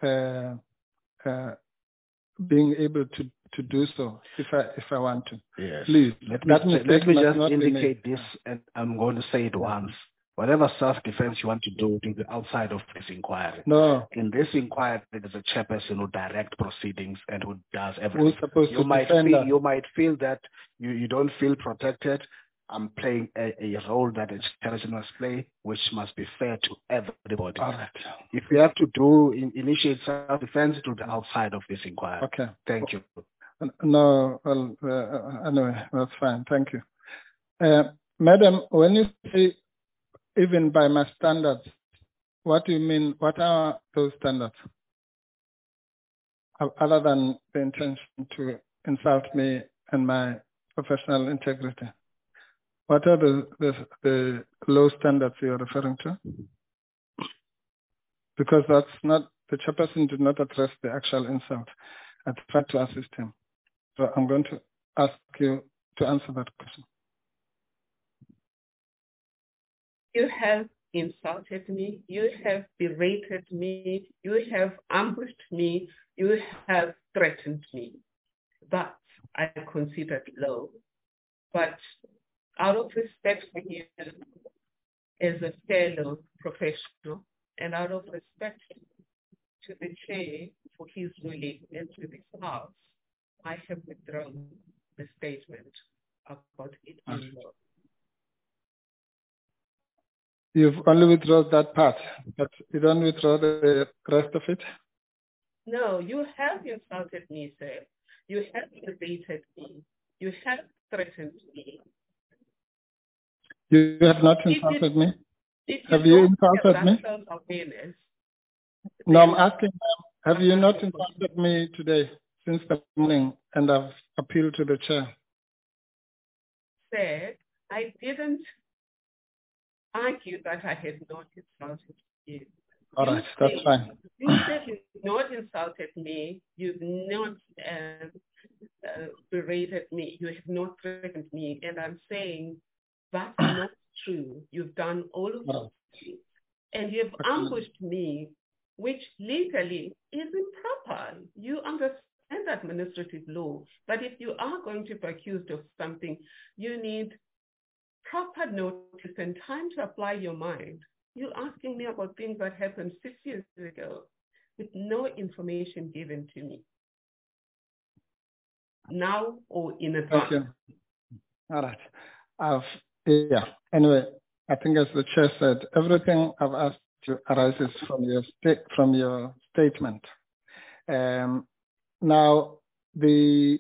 being able to do so if I want to. Yes. Please. Let me just indicate this, and I'm going to say it once. Whatever self-defense you want to do, do it outside of this inquiry. No. In this inquiry, there's a chairperson who directs proceedings and who does everything. Who's supposed to defend us? You might feel that you don't feel protected. I'm playing a role that a chairperson must play, which must be fair to everybody. All right. If you have to initiate self-defense, do it outside of this inquiry. Okay. Thank you. No, well, anyway, that's fine. Thank you. Madam, when you say even by my standards, what do you mean? What are those standards? Other than the intention to insult me and my professional integrity. What are the low standards you're referring to? Because that's not, the chairperson did not address the actual insult. I tried to assist him. So I'm going to ask you to answer that question. You have insulted me. You have berated me. You have ambushed me. You have threatened me. That I considered low. But out of respect for him as a fellow professional and out of respect to the chair for his ruling and to this house, I have withdrawn the statement about it being low. You've only withdrawn that part, but you don't withdraw the rest of it? No, you have insulted me, sir. You have berated me. You have threatened me. You have not insulted me? Have you insulted me? No, I'm asking, have you not insulted me today since the morning and I've appealed to the chair? Sir, I didn't argue that I had not insulted you. All right, that's fine. You said you've not insulted me. You've not berated me. You have not threatened me. And I'm saying That's not true. You've done all of those things. And you've ambushed me, which legally is improper. You understand administrative law, but if you are going to be accused of something, you need proper notice and time to apply your mind. You're asking me about things that happened 6 years ago with no information given to me. Now or in advance. Thank you. All right. Anyway, I think as the chair said, everything I've asked you arises from your statement. Now, the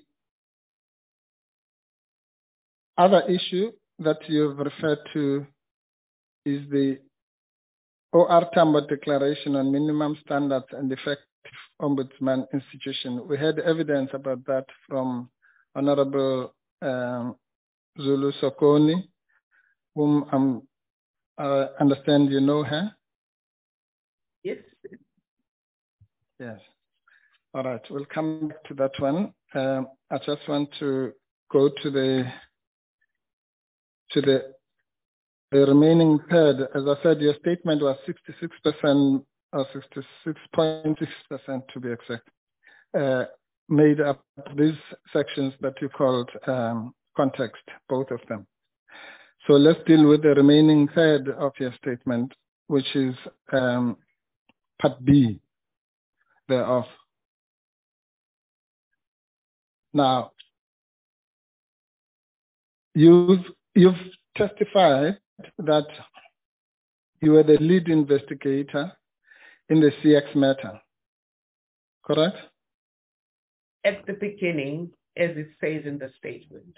other issue that you've referred to is the OR Tambo Declaration on Minimum Standards and Effective Ombudsman Institution. We had evidence about that from Honorable Zulu Sokoni, whom I understand you know her. Yes. Yes. All right, we'll come back to that one. I just want to go to the remaining third. As I said, your statement was 66% or 66.6% to be exact, made up these sections that you called context, both of them. So let's deal with the remaining third of your statement, which is part B thereof. Now, you've testified that you were the lead investigator in the CX matter, correct? At the beginning, as it says in the statement.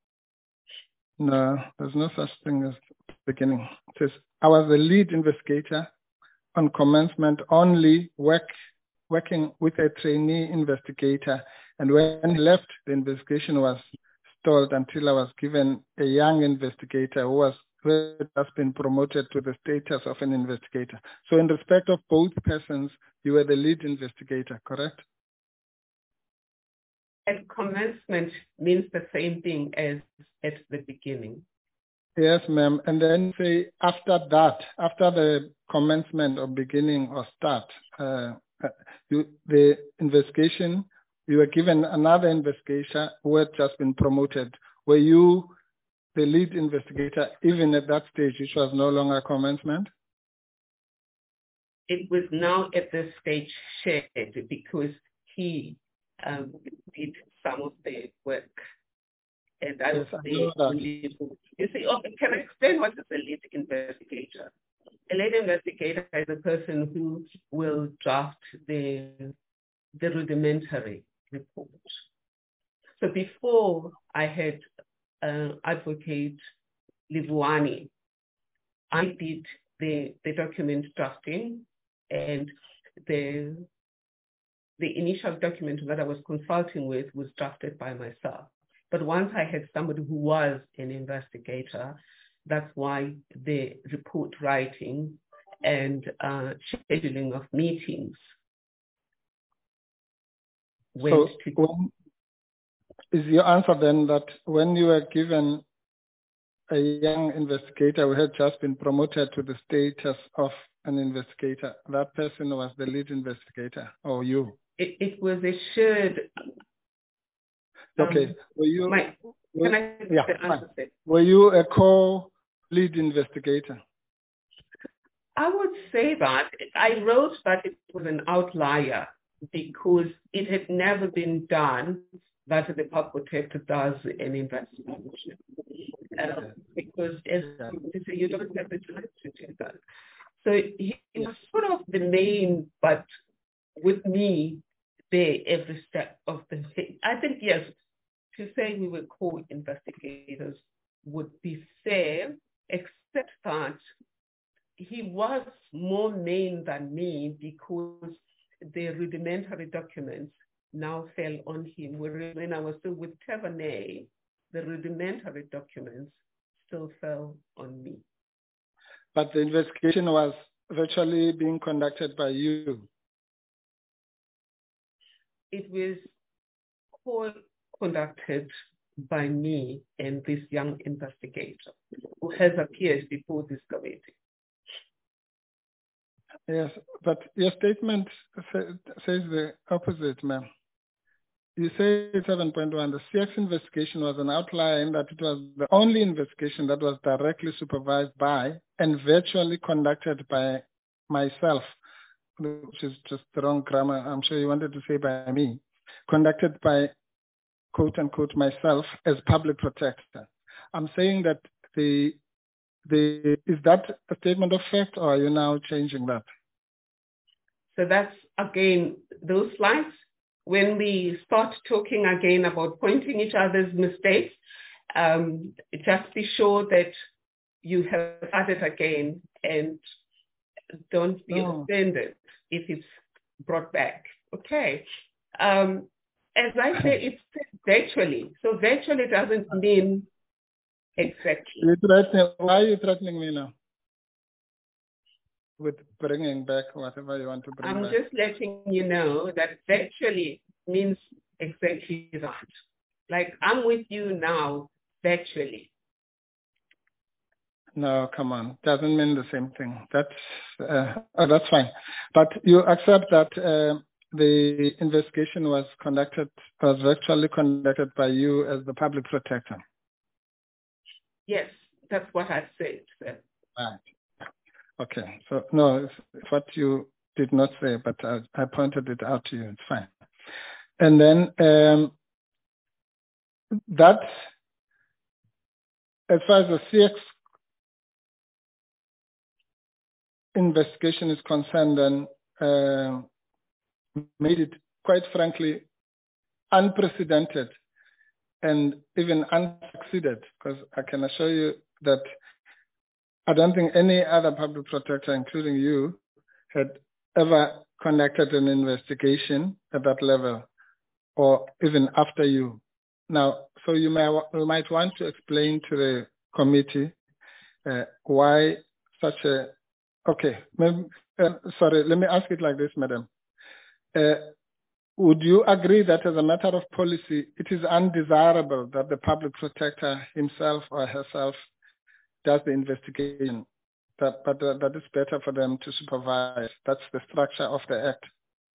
No, there's no such thing as beginning. It says, I was the lead investigator on commencement only working with a trainee investigator, and when he left, the investigation was stalled until I was given a young investigator who has been promoted to the status of an investigator. So in respect of both persons, you were the lead investigator, correct? At commencement means the same thing as at the beginning. Yes, ma'am. And then say after that, after the commencement or beginning or start, the investigation, you were given another investigator who had just been promoted. Were you the lead investigator even at that stage, which was no longer commencement? It was now at this stage shared because he did some of the work. And I was the lead. You see, okay, can I explain what is a lead investigator? A lead investigator is a person who will draft the rudimentary report. So before I had Advocate Livuani, I did the document drafting, and the initial document that I was consulting with was drafted by myself. But once I had somebody who was an investigator, that's why the report writing and scheduling of meetings went to. Is your answer then that when you were given a young investigator who had just been promoted to the status of an investigator, that person was the lead investigator, or you? It was a shared. Okay. Were you a co-lead investigator? I would say that. I wrote that it was an outlier because it had never been done that the public sector does an investigation. Because as you say, you don't have the time to do that. So he was sort of the main, but with me there every step of the way. I think, yes, to say we were co-investigators would be fair, except that he was more main than me because the rudimentary documents now fell on him. When I was still with Tavernet, the rudimentary documents still fell on me. But the investigation was virtually being conducted by you. It was conducted by me and this young investigator who has appeared before this committee. Yes, but your statement says the opposite, ma'am. You say 7.1, the CX investigation was an outlier in that it was the only investigation that was directly supervised by and virtually conducted by myself, which is just the wrong grammar. I'm sure you wanted to say by me. Conducted by, quote unquote, myself as public protector. I'm saying that is that a statement of fact, or are you now changing that? So that's, again, those slides. When we start talking again about pointing each other's mistakes, just be sure that you have started again and don't be offended if it's brought back. Okay. As I say, it's virtually. So virtually doesn't mean exactly. Why are you threatening me now? With bringing back whatever you want to bring back. I'm just letting you know that virtually means exactly that. Like, I'm with you now, virtually. No, come on. Doesn't mean the same thing. That's fine. But you accept that the investigation was virtually conducted by you as the public protector? Yes, that's what I said, sir. Right. Okay, so no, it's what you did not say, but I pointed it out to you. It's fine. And then that, as far as the CX investigation is concerned, then made it, quite frankly, unprecedented and even unsucceeded, because I can assure you that I don't think any other public protector, including you, had ever conducted an investigation at that level, or even after you. Now, so you might want to explain to the committee why such a, okay, sorry, let me ask it like this, madam. Would you agree that as a matter of policy, it is undesirable that the public protector himself or herself does the investigation, but that it's better for them to supervise? That's the structure of the Act.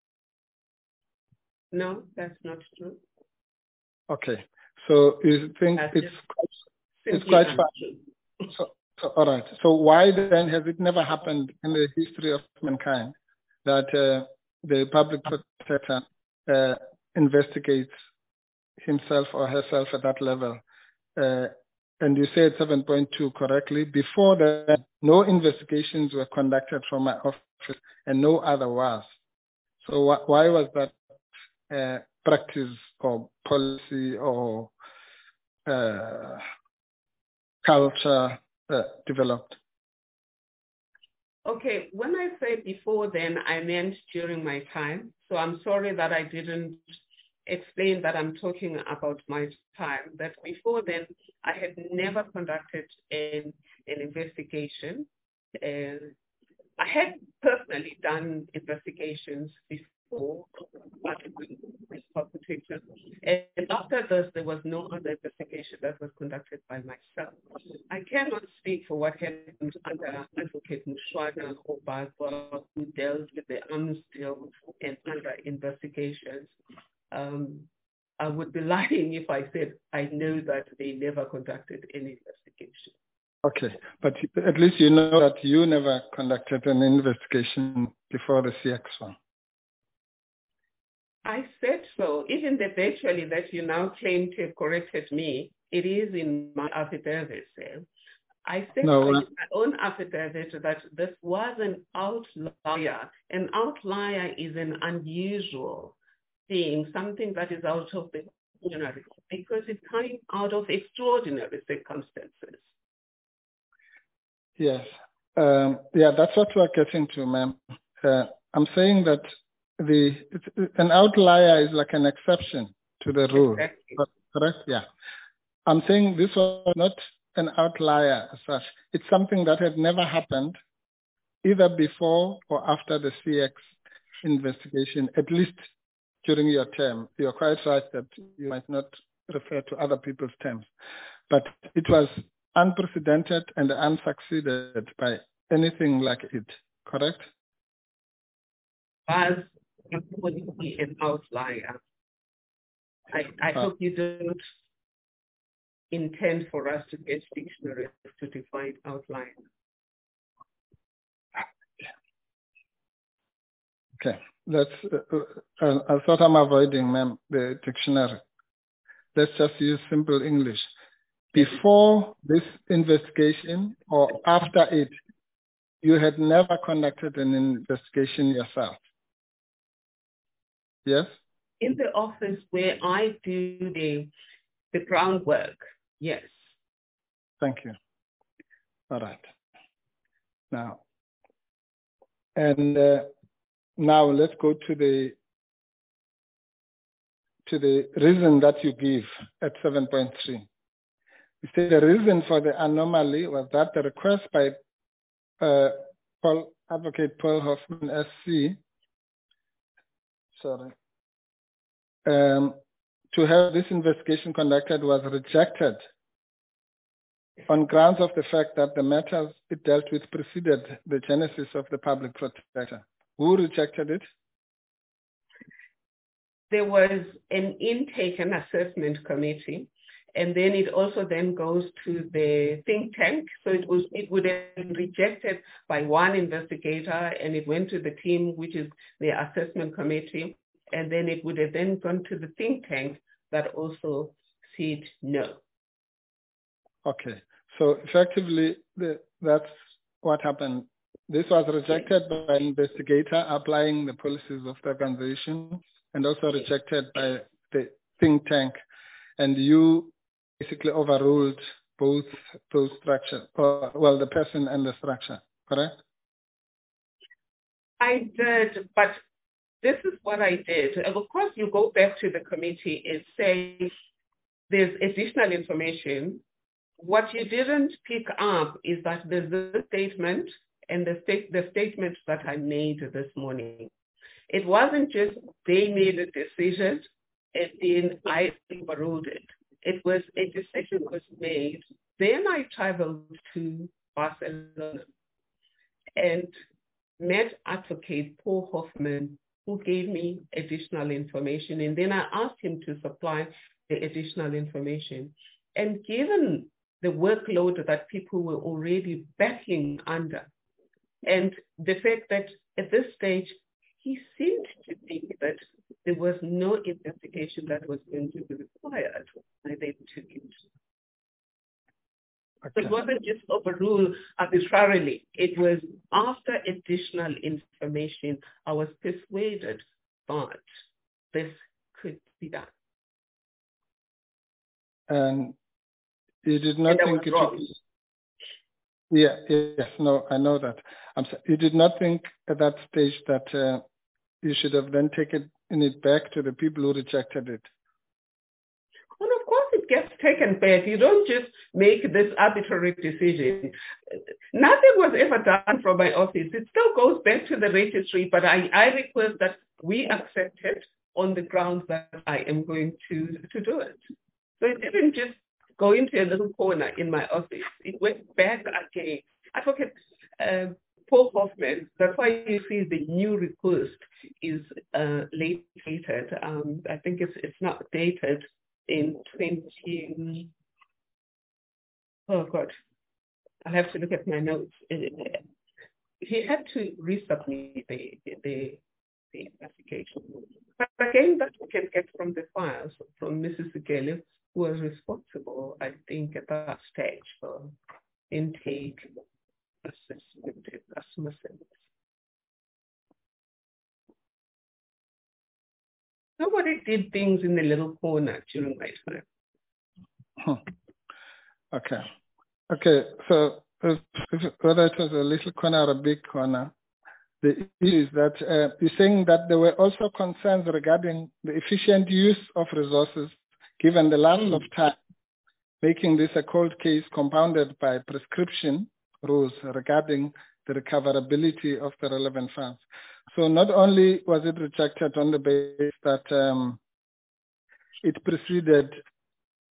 No, that's not true. Okay, so you think it's quite fine. So, all right. So why then has it never happened in the history of mankind that the public protector investigates himself or herself at that level? And you said 7.2 correctly. Before that, no investigations were conducted from my office and no other was. So why was that practice or policy or culture developed? Okay, when I say before then, I meant during my time. So I'm sorry that I didn't explain that I'm talking about my time. That before then, I had never conducted an investigation. I had personally done investigations before, and after this, there was no other investigation that was conducted by myself. I cannot speak for what happened under Advocate Mushwana or Bagwa, who dealt with the arms deal and other investigations. I would be lying if I said I know that they never conducted any investigation. Okay, but at least you know that you never conducted an investigation before the CX one. I said so. Even the virtually that you now claim to have corrected me, it is in my affidavit. I said in my own affidavit that this was an outlier. An outlier is an unusual thing, something that is out of the ordinary, because it came out of extraordinary circumstances. Yes. Yeah, that's what we're getting to, ma'am. I'm saying that an outlier is like an exception to the rule. Exactly. Correct? Yeah. I'm saying this was not an outlier as such. It's something that had never happened either before or after the CX investigation, at least during your term. You're quite right that you might not refer to other people's terms. But it was unprecedented and unsucceeded by anything like it, correct? As an outlier. I hope you don't intend for us to get dictionaries to define outlier. Okay, that's, I thought I'm avoiding, ma'am, the dictionary. Let's just use simple English. Before this investigation or after it, you had never conducted an investigation yourself. Yes? In the office where I do the groundwork, yes. Thank you. All right. Now, and now let's go to the reason that you give at 7.3. You say the reason for the anomaly was that the request by Advocate Paul Hoffman, SC, to have this investigation conducted was rejected on grounds of the fact that the matters it dealt with preceded the genesis of the public protector. Who rejected it? There was an intake and assessment committee, and then it also then goes to the think tank. So it would have been rejected by one investigator, and it went to the team, which is the assessment committee, and then it would have then gone to the think tank that also said no. Okay, so effectively that's what happened. This was rejected by an investigator applying the policies of the organization, and also rejected by the think tank, and you basically overruled both those structures, well, the person and the structure, correct? I did, but this is what I did. Of course, you go back to the committee and say there's additional information. What you didn't pick up is that there's the statement and the statement that I made this morning. It wasn't just they made a decision and then I overruled it. It was a decision was made. Then I traveled to Barcelona and met Advocate Paul Hoffman, who gave me additional information. And then I asked him to supply the additional information. And given the workload that people were already backing under, and the fact that at this stage, he seemed to think that there was no investigation that was going to be required, I then took it. Okay. So it wasn't just overruled arbitrarily. It was after additional information, I was persuaded that this could be done. And you did not think it would be... Yes, no, I know that. You did not think at that stage that you should have then taken it back to the people who rejected it? Well, of course it gets taken back. You don't just make this arbitrary decision. Nothing was ever done from my office. It still goes back to the registry, but I request that we accept it on the grounds that I am going to do it. So it didn't just go into a little corner in my office. It went back again. Advocate Paul Hoffman, that's why you see the new request is late dated. I think it's not dated in 20, oh God, I'll have to look at my notes. He had to resubmit the investigation. But again, that we can get from the files from Mrs. Sigele, who was responsible, I think, at that stage for intake, assessment, customer service. Nobody did things in the little corner during my time. Okay, so whether it was a little corner or a big corner, the issue is that you're saying that there were also concerns regarding the efficient use of resources given the lapse of time, making this a cold case compounded by prescription rules regarding the recoverability of the relevant funds. So not only was it rejected on the basis that it preceded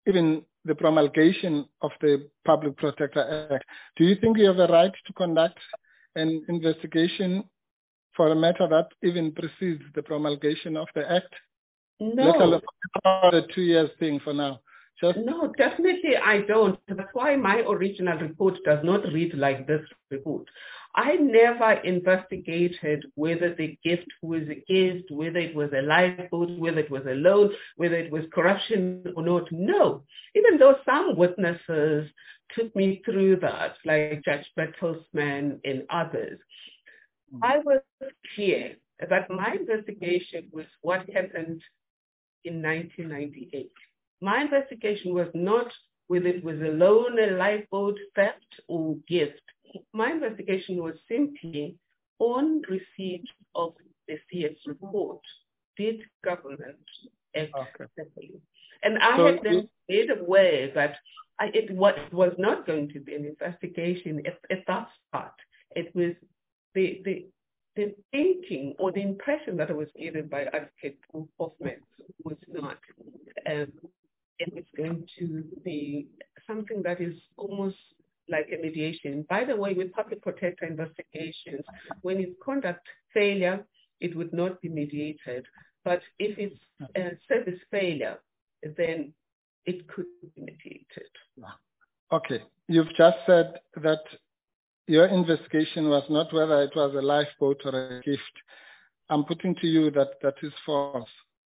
even the promulgation of the Public Protector Act, do you think you have a right to conduct an investigation for a matter that even precedes the promulgation of the Act? No. Let's alone the 2 years thing for now. No, definitely I don't. That's why my original report does not read like this report. I never investigated whether the gift was a gift, whether it was a lifeboat, whether it was a loan, whether it was corruption or not. No. Even though some witnesses took me through that, like Judge Bertelsmann and others, I was clear that my investigation was what happened in 1998. My investigation was not whether it was a loan, a lifeboat, theft, or gift. My investigation was simply on receipt of the CS report. Did government act properly? And I had then made aware that it was not going to be an investigation at that start. It was the thinking or the impression that I was given by Advocate Hoffman was not. It was going to be something that is almost like a mediation. By the way, with public protector investigations, when it's conduct failure, it would not be mediated. But if it's a service failure, then it could be mediated. Okay. You've just said that your investigation was not whether it was a lifeboat or a gift. I'm putting to you that that is false.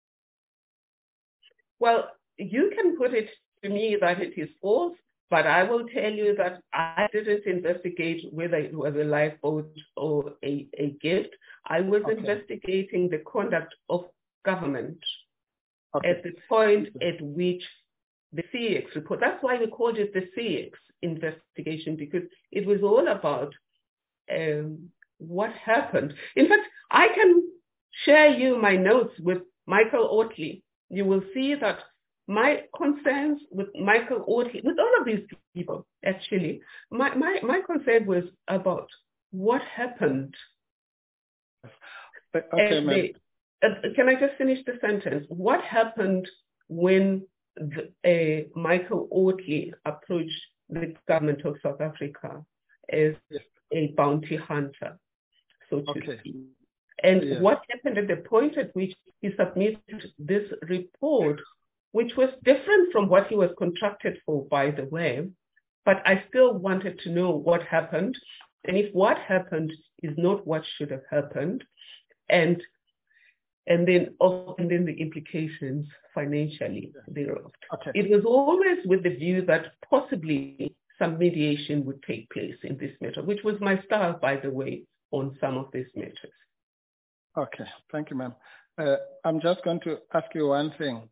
Well, you can put it to me that it is false, but I will tell you that I didn't investigate whether it was a lifeboat or a gift. I was investigating the conduct of government at the point at which the CX report, that's why we called it the CX investigation, because it was all about what happened. In fact, I can share you my notes with Michael Oatley. You will see that my concerns with Michael Oatley, with all of these people, actually, my concern was about what happened. Okay, can I just finish the sentence? What happened when Michael Oatley approached the government of South Africa as a bounty hunter, so to speak? And what happened at the point at which he submitted this report, which was different from what he was contracted for, by the way, but I still wanted to know what happened, and if what happened is not what should have happened, and then the implications financially thereof. It was always with the view that possibly some mediation would take place in this matter, which was my style, by the way, on some of these matters. Okay, thank you, ma'am. I'm just going to ask you one thing.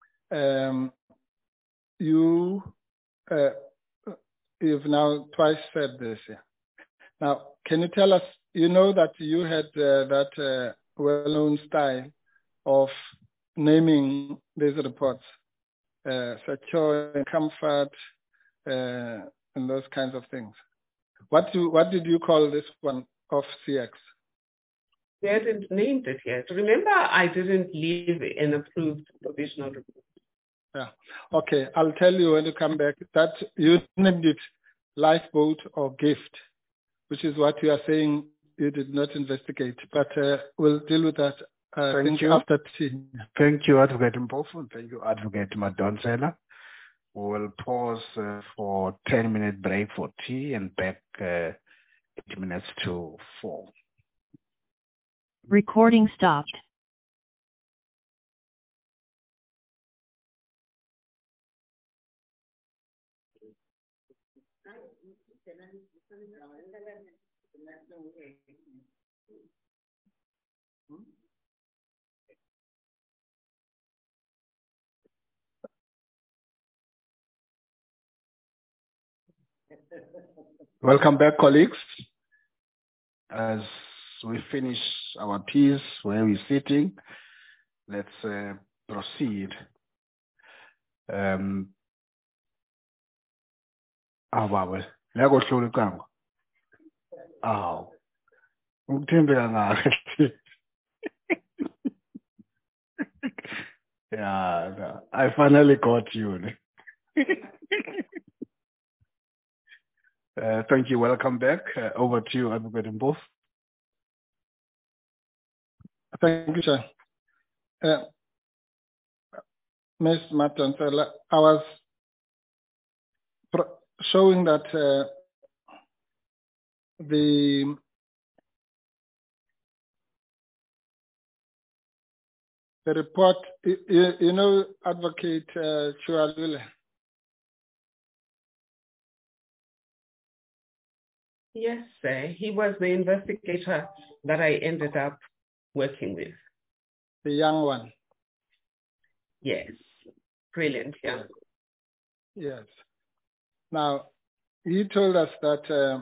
You've now twice said this. Now, can you tell us, you know that you had that well-known style of naming these reports, secure and comfort, and those kinds of things. What did you call this one of CX? They hadn't named it yet. Remember, I didn't leave an approved provisional report. Yeah. Okay, I'll tell you when you come back that you named it lifeboat or gift, which is what you are saying you did not investigate. But we'll deal with that after tea. Thank you, Advocate Mpofu. Thank you, Advocate Madonsela. We'll pause for 10-minute break for tea and back 8 minutes to 4. Recording stopped. Welcome back, colleagues. As we finish our piece where we're sitting, let's proceed. Yeah, I finally got you. Thank you. Welcome back. Over to you, Advocate Mpofu. Thank you, Chair. Ms. Matonsela, I was showing that the report, you know, Advocate Chiwalule. Yes, sir. He was the investigator that I ended up working with. The young one. Yes. Brilliant, yeah. Yes. Now, he told us that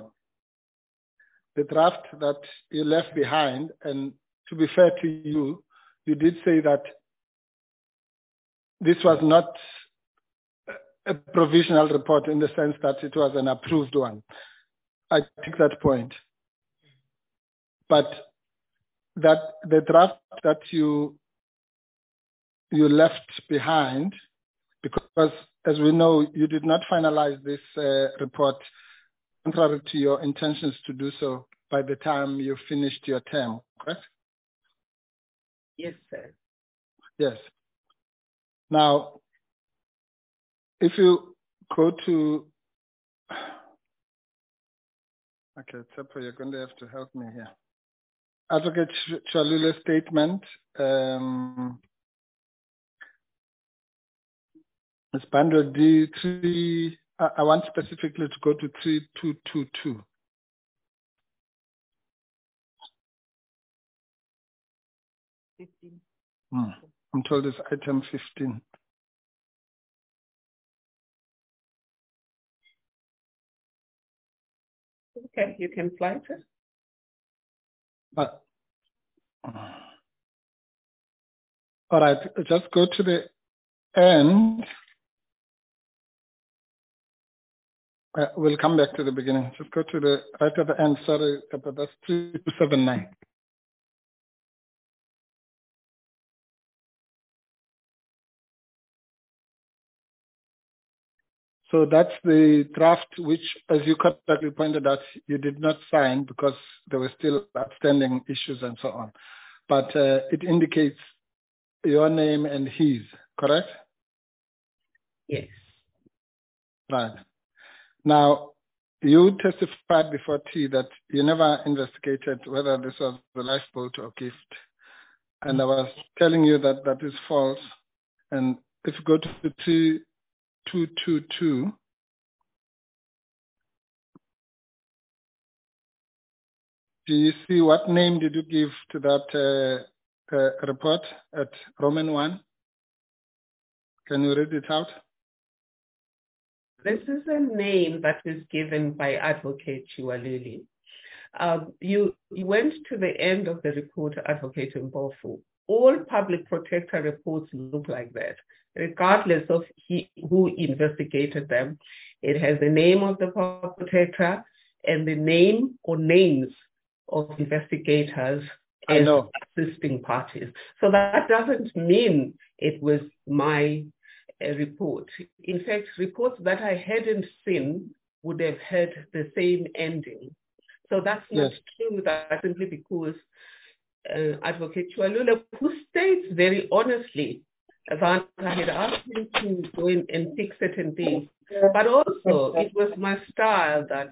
the draft that you left behind, and to be fair to you, you did say that this was not a provisional report in the sense that it was an approved one. I take that point. But that the draft that you left behind, because as we know, you did not finalize this report contrary to your intentions to do so by the time you finished your term, correct? Yes, sir. Yes. Now, if you go to, okay, Tsepo, you're going to have to help me here. Advocate Chiwalule's statement, it's bundle D3, I want specifically to go to 3222. I'm told it's item 15. Okay, you can fly it. All right, just go to the end. We'll come back to the beginning. Just go to the right at the end. Sorry, but that's 3279. So that's the draft which, as you correctly pointed out, you did not sign because there were still outstanding issues and so on. But it indicates your name and his, correct? Yes. Right. Now, you testified before T that you never investigated whether this was a lifeboat or gift. And I was telling you that that is false. And if you go to the 3222, do you see what name did you give to that report at Roman 1? Can you read it out? This is a name that was given by Advocate Chiwalule. You went to the end of the report, Advocate Mpofu. All public protector reports look like that, regardless of who investigated them. It has the name of the public protector and the name or names of investigators as assisting parties. So that doesn't mean it was my report. In fact, reports that I hadn't seen would have had the same ending. So that's not true, that simply because Advocate Chiwalule, who states very honestly that I had asked him to go in and fix certain things, but also it was my style that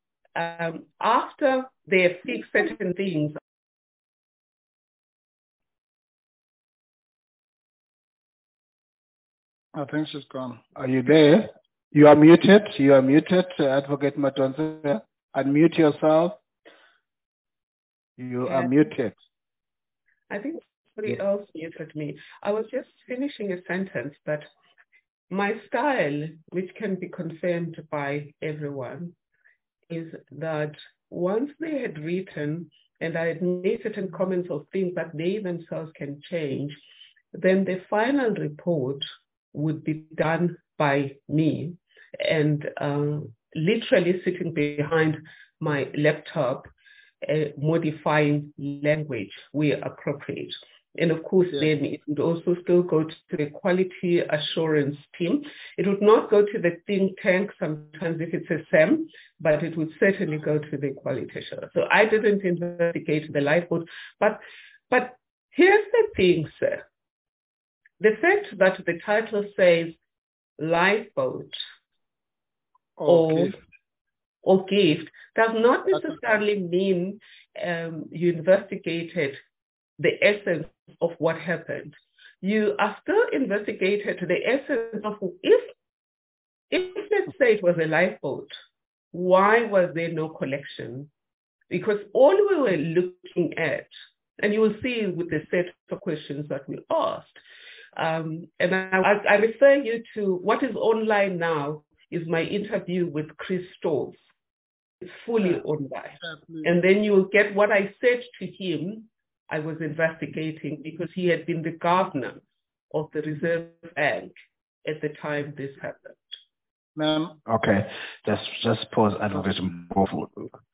after they have fixed certain things. I think she's gone. Are you there? You are muted. You are muted, Advocate Matonsela. Unmute yourself. You are muted. I think somebody else muted me. I was just finishing a sentence that my style, which can be confirmed by everyone, is that once they had written and I had made certain comments of things that they themselves can change, then the final report would be done by me and literally sitting behind my laptop, modifying language where appropriate. And of course, then it would also still go to the quality assurance team. It would not go to the think tank sometimes if it's a SEM, but it would certainly go to the quality assurance. So I didn't investigate the lifeboat. But here's the thing, sir. The fact that the title says lifeboat or gift does not necessarily mean you investigated the essence of what happened. You are still investigated the essence of if let's say it was a lifeboat, why was there no collection? Because all we were looking at, and you will see with the set of questions that we asked, and I refer you to what is online now is my interview with Chris Stolz. It's fully online. And then you will get what I said to him I was investigating because he had been the governor of the Reserve Bank at the time this happened. Ma'am. Okay, just pause, Advocate Mpofu.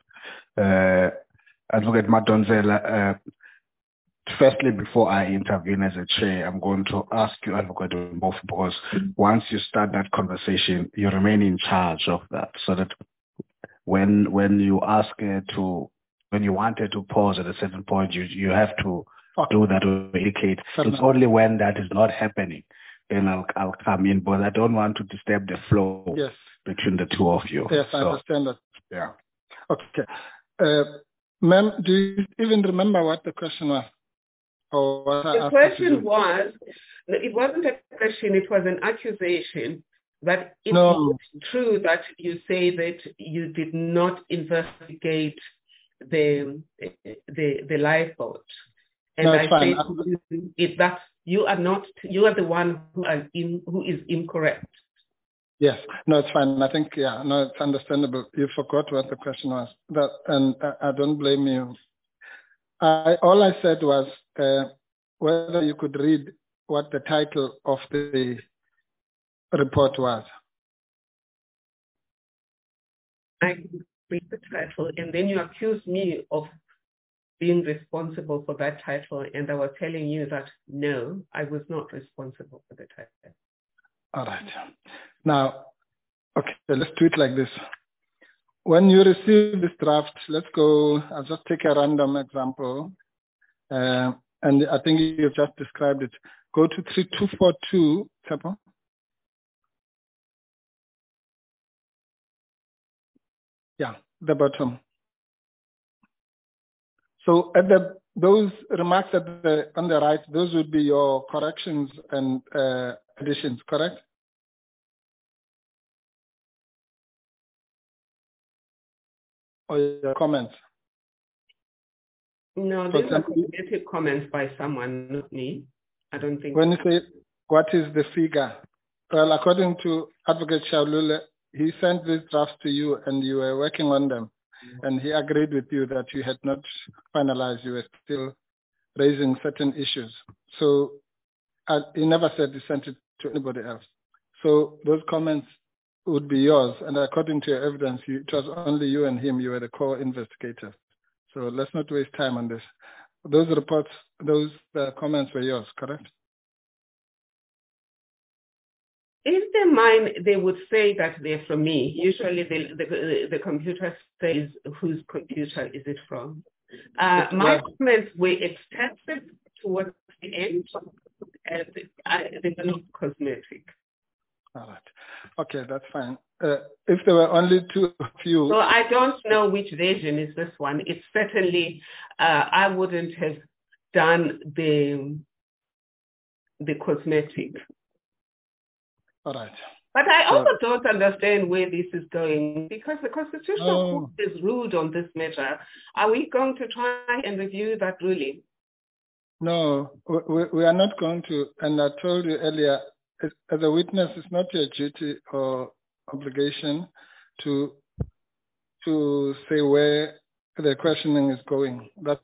Advocate Madonsela, firstly, before I intervene as a chair, I'm going to ask you, Advocate Mpofu, because once you start that conversation, you remain in charge of that, so that when you ask when you wanted to pause at a certain point, you have to do that to indicate. It's only when that is not happening, then I'll come in, but I don't want to disturb the flow between the two of you. Yes, I understand that. Yeah. Okay. Ma'am, do you even remember what the question was? Or what the question was, it wasn't a question, it was an accusation that it's not true that you say that you did not investigate the lifeboat. And no, I fine. say that you are the one who is incorrect. Yes, no, it's fine. I think, it's understandable. You forgot what the question was, and I don't blame you. All I said was whether you could read what the title of the report was. I could read the title, and then you accused me of being responsible for that title, and I was telling you that no, I was not responsible for the title. All right. Now, okay, let's do it like this. When you receive this draft, let's go, I'll just take a random example. And I think you've just described it. Go to 3242, Tsepo. Yeah, the bottom. So at those remarks on the right, those would be your corrections and additions, correct? Or your comments? No, these are cognitive comments by someone, not me. I don't think. When you say, what is the figure? Well, according to Advocate Shaulule, he sent these drafts to you and you were working on them. And he agreed with you that you had not finalized, you were still raising certain issues. So he never said he sent it to anybody else. So those comments would be yours. And according to your evidence, it was only you and him, you were the co-investigators. So let's not waste time on this. Those reports, those comments were yours, correct? If they're mine, they would say that they're from me. Usually the computer says whose computer is it from. My comments were extensive towards the end, and they were not cosmetic. All right. Okay, that's fine. If there were only two of you... So I don't know which version is this one. It's certainly, I wouldn't have done the cosmetic. All right. But I also don't understand where this is going, because the Constitutional Court is ruled on this matter. Are we going to try and review that ruling? No, we are not going to. And I told you earlier, as a witness, it's not your duty or obligation to say where the questioning is going. That's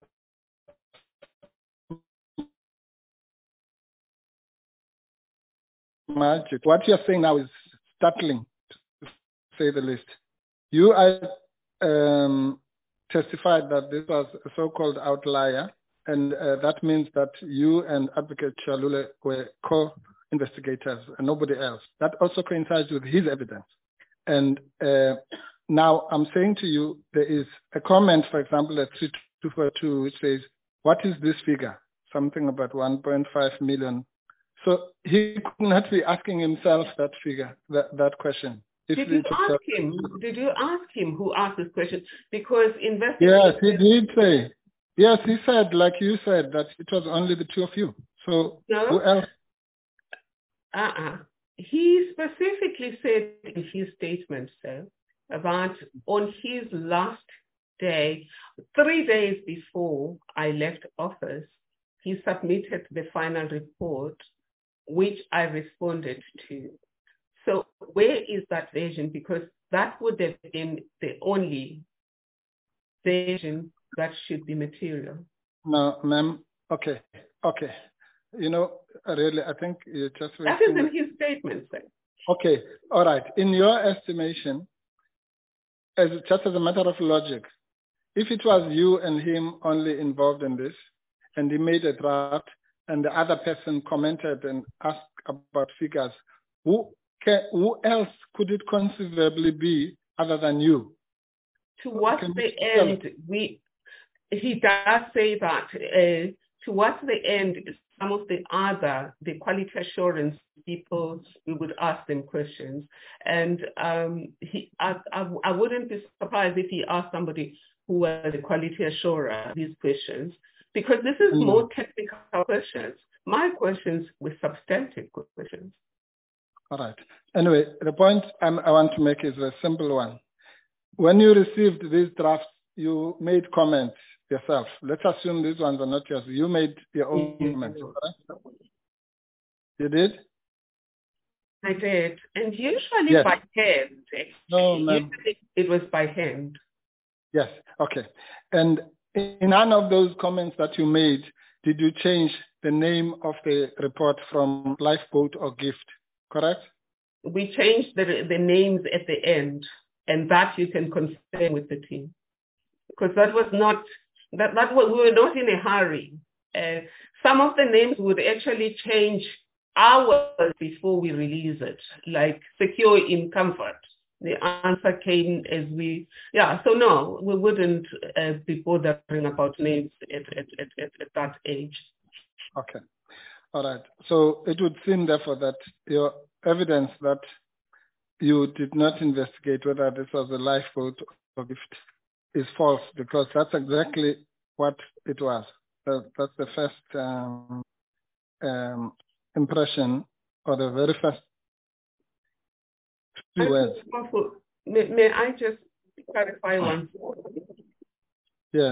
magic. What you're saying now is startling, to say the least. You testified that this was a so-called outlier, And that means that you and Advocate Chalule were co-investigators and nobody else. That also coincides with his evidence. And now I'm saying to you, there is a comment, for example, at 3242, which says, what is this figure? Something about 1.5 million. So he could not be asking himself that figure, that question. Did you ask him? Did you ask him who asked this question? Because investigators... Yes, he did say. Yes, he said, like you said, that it was only the two of you. So no? Who else? He specifically said in his statement, sir, about on his last day, 3 days before I left office, he submitted the final report, which I responded to. So where is that version? Because that would have been the only version that should be material. No, ma'am. Okay. You know, really, I think you just... That is in his statement, sir. Okay. All right. In your estimation, just as a matter of logic, if it was you and him only involved in this, and he made a draft, and the other person commented and asked about figures, who else could it conceivably be other than you? Towards the end, he does say that towards the end, some of the quality assurance people, we would ask them questions. And I wouldn't be surprised if he asked somebody who was a quality assurer these questions, because this is more technical questions. My questions were substantive questions. All right. Anyway, the point I want to make is a simple one. When you received these drafts, you made comments yourself. Let's assume these ones are not yours. You made your own comments, correct? You did? I did. And usually by hand. No, ma'am. Usually it was by hand. Yes, okay. And in none of those comments that you made, did you change the name of the report from Lifeboat or Gift, correct? We changed the names at the end, and that you can confirm with the team. Because that was not, we were not in a hurry. Some of the names would actually change hours before we release it, like Secure in Comfort. The answer came as so no, we wouldn't be bothering about names at that age. Okay. All right. So it would seem, therefore, that your evidence that you did not investigate whether this was a lifeboat or gift is false, because that's exactly what it was. That's the first impression, or the very first few words. May I just clarify one? Yes.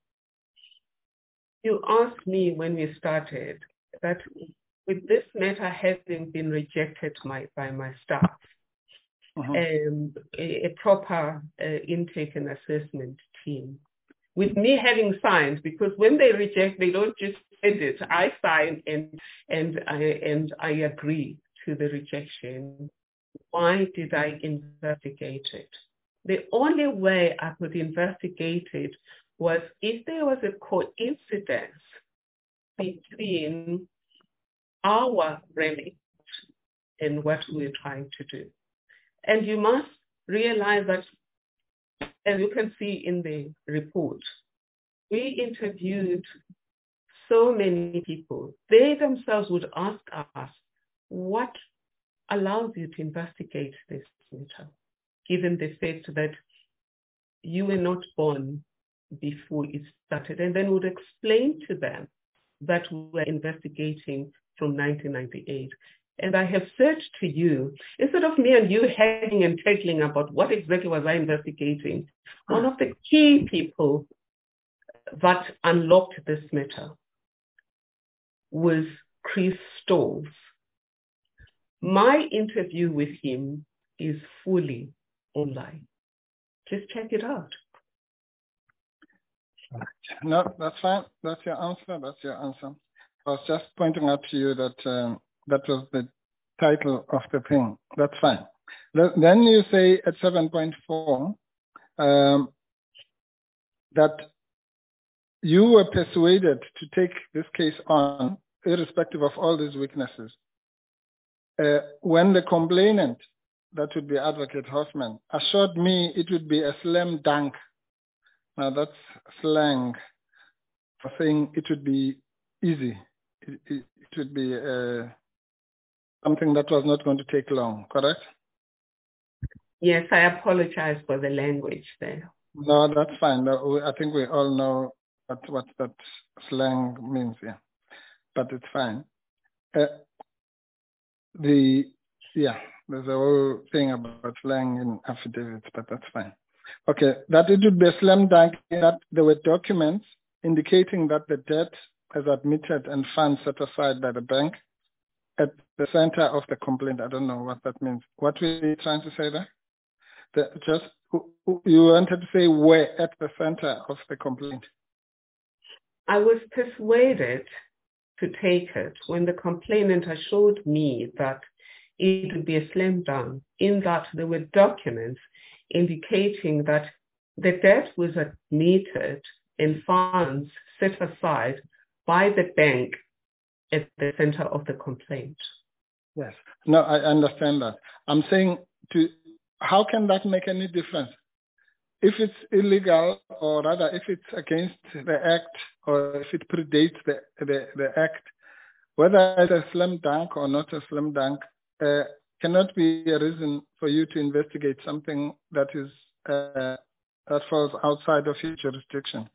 You asked me when we started that with this matter having been rejected by my staff, a proper intake and assessment team, with me having signed, because when they reject, they don't just send it. I sign and I agree to the rejection. Why did I investigate it? The only way I could investigate it was if there was a coincidence between our remit and what we're trying to do. And you must realize that, as you can see in the report, we interviewed so many people. They themselves would ask us, what allows you to investigate this matter, given the fact that you were not born before it started, and then would explain to them that we were investigating from 1998. And I have said to you, instead of me and you hanging and tackling about what exactly was I investigating, one of the key people that unlocked this matter was Chris Stolz. My interview with him is fully online. Just check it out. No, that's fine. That's your answer. I was just pointing out to you that that was the title of the thing. That's fine. Then you say at 7.4 that you were persuaded to take this case on, irrespective of all these weaknesses. When the complainant, that would be Advocate Hoffman, assured me it would be a slam dunk. Now that's slang for saying it would be easy. It would be something that was not going to take long, correct? Yes, I apologize for the language there. No, that's fine. I think we all know what that slang means, yeah. But it's fine. There's a whole thing about slang in affidavits, but that's fine. Okay, that it would be a slam dunk that there were documents indicating that the debt is admitted and funds set aside by the bank at the center of the complaint. I don't know what that means. What were you trying to say there? You wanted to say where at the center of the complaint? I was persuaded to take it when the complainant assured me that it would be a slam dunk, in that there were documents indicating that the debt was admitted and funds set aside by the bank at the center of the complaint. Yes. No, I understand that. I'm saying, how can that make any difference? If it's illegal, or rather if it's against the act, or if it predates the act, whether it's a slam dunk or not a slam dunk, cannot be a reason for you to investigate something that is that falls outside of your jurisdiction.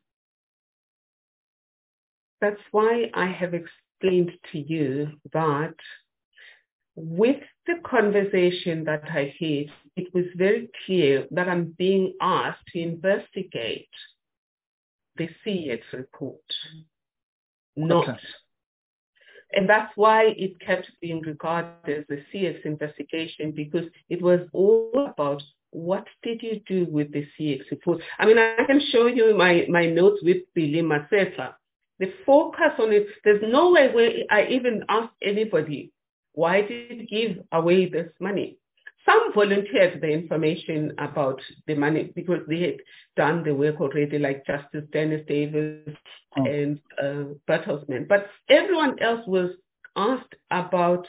That's why I have explained to you that with the conversation that I had, it was very clear that I'm being asked to investigate the CX report, not. Okay. And that's why it kept being regarded as a CX investigation, because it was all about what did you do with the CX report. I mean, I can show you my notes with Billy Maseta. The focus on it, there's no way where I even asked anybody, why did you give away this money? Some volunteered the information about the money because they had done the work already, like Justice Dennis Davis and Bertelsmann. But everyone else was asked about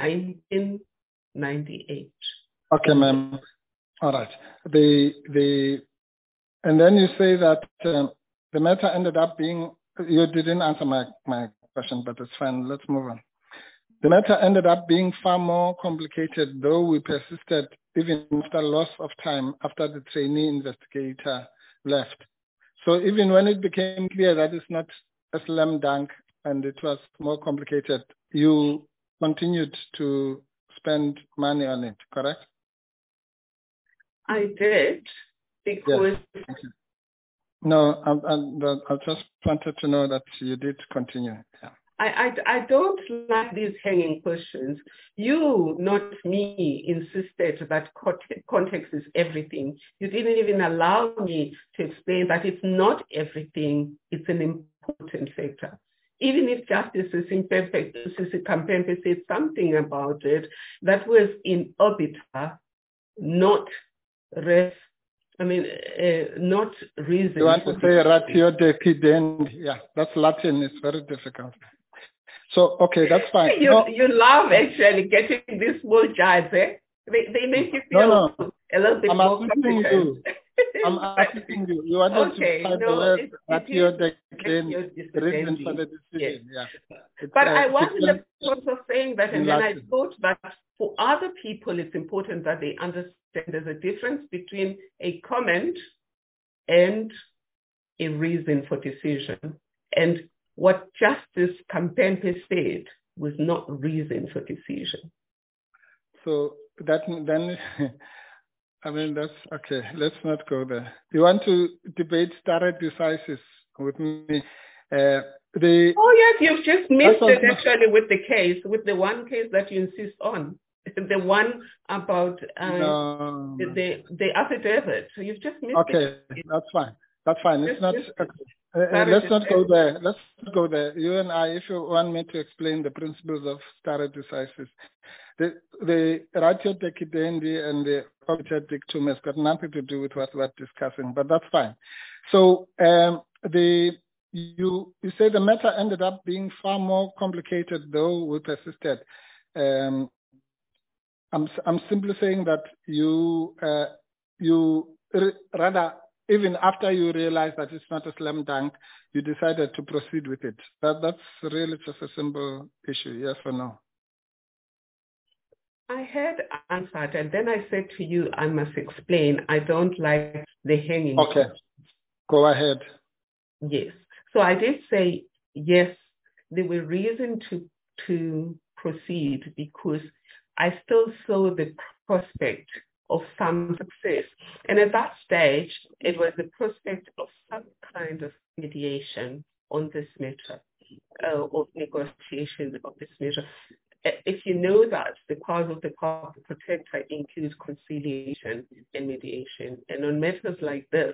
1998. Okay, ma'am. All right. And then you say that the matter ended up being, you didn't answer my question, but it's fine. Let's move on. The matter ended up being far more complicated, though we persisted even after loss of time after the trainee investigator left. So even when it became clear that it's not a slam dunk and it was more complicated, you continued to spend money on it, correct? I did, because... Yes. No, I just wanted to know that you did continue. Yeah. I don't like these hanging questions. You, not me, insisted that context is everything. You didn't even allow me to explain that it's not everything, it's an important factor. Even if Justice Kampempe said something about it, that was in obiter, not res. Not reason. You want to say ratio decidendi? Yeah, that's Latin. It's very difficult. So, okay, that's fine. You love actually getting these small jars, eh? They make you feel a little bit more competent. I'm asking you. You wanted to find the word ratio decidendi, the reason for the decision. Yes. Yeah. But I was in the process of saying that, and then I thought that for other people, it's important that they understand there's a difference between a comment and a reason for decision. And what Justice Kampempe said was not reason for decision. So that then, I mean, that's okay. Let's not go there. You want to debate stare decisis with me? Oh yes, you've just missed it actually with the case, with the one case that you insist on. The one about the affidavit. So you've just missed it. Okay, that's fine. That's fine. It's not. Let's not go there. Let's not go there. You and I, if you want me to explain the principles of stare decisis, the ratio decidendi and the obiter dictum has got nothing to do with what we're discussing, but that's fine. So you you say the matter ended up being far more complicated, though we persisted. I'm simply saying that you rather, even after you realized that it's not a slam dunk, you decided to proceed with it. That's really just a simple issue, yes or no? I had answered, and then I said to you, I must explain. I don't like the hanging. Okay, go ahead. Yes. So I did say, yes, there were reasons to proceed because I still saw the prospect of some success. And at that stage, it was the prospect of some kind of mediation on this matter, of negotiation of this matter. If you know that the powers of the public protector includes conciliation and mediation, and on matters like this,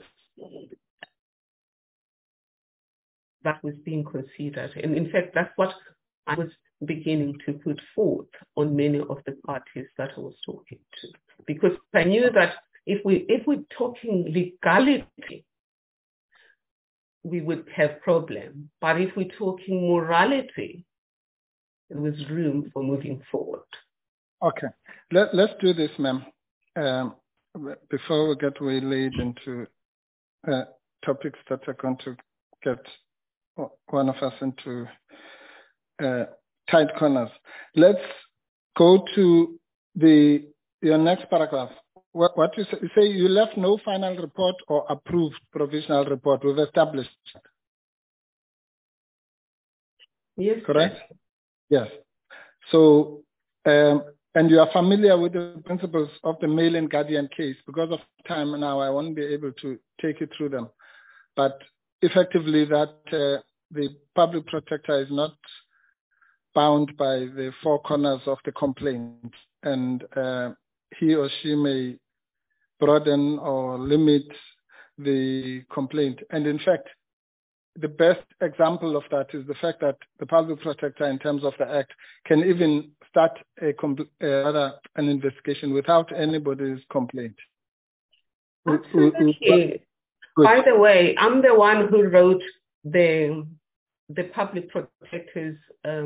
that was being considered. And in fact, that's what I was beginning to put forth on many of the parties that I was talking to. Because I knew that if we're talking legality, we would have problem. But if we're talking morality, there was room for moving forward. Okay. Let's do this, ma'am. Before we get way laid into topics that are going to get one of us into tight corners. Let's go to your next paragraph. What you say you left no final report or approved provisional report. We've established. Yes. Correct? Sir. Yes. So, and you are familiar with the principles of the male and guardian case. Because of time now, I won't be able to take you through them. But effectively that the public protector is not bound by the four corners of the complaint, and he or she may broaden or limit the complaint. And in fact, the best example of that is the fact that the public protector, in terms of the Act, can even start an investigation without anybody's complaint. Absolutely. By the way, I'm the one who wrote the public protector's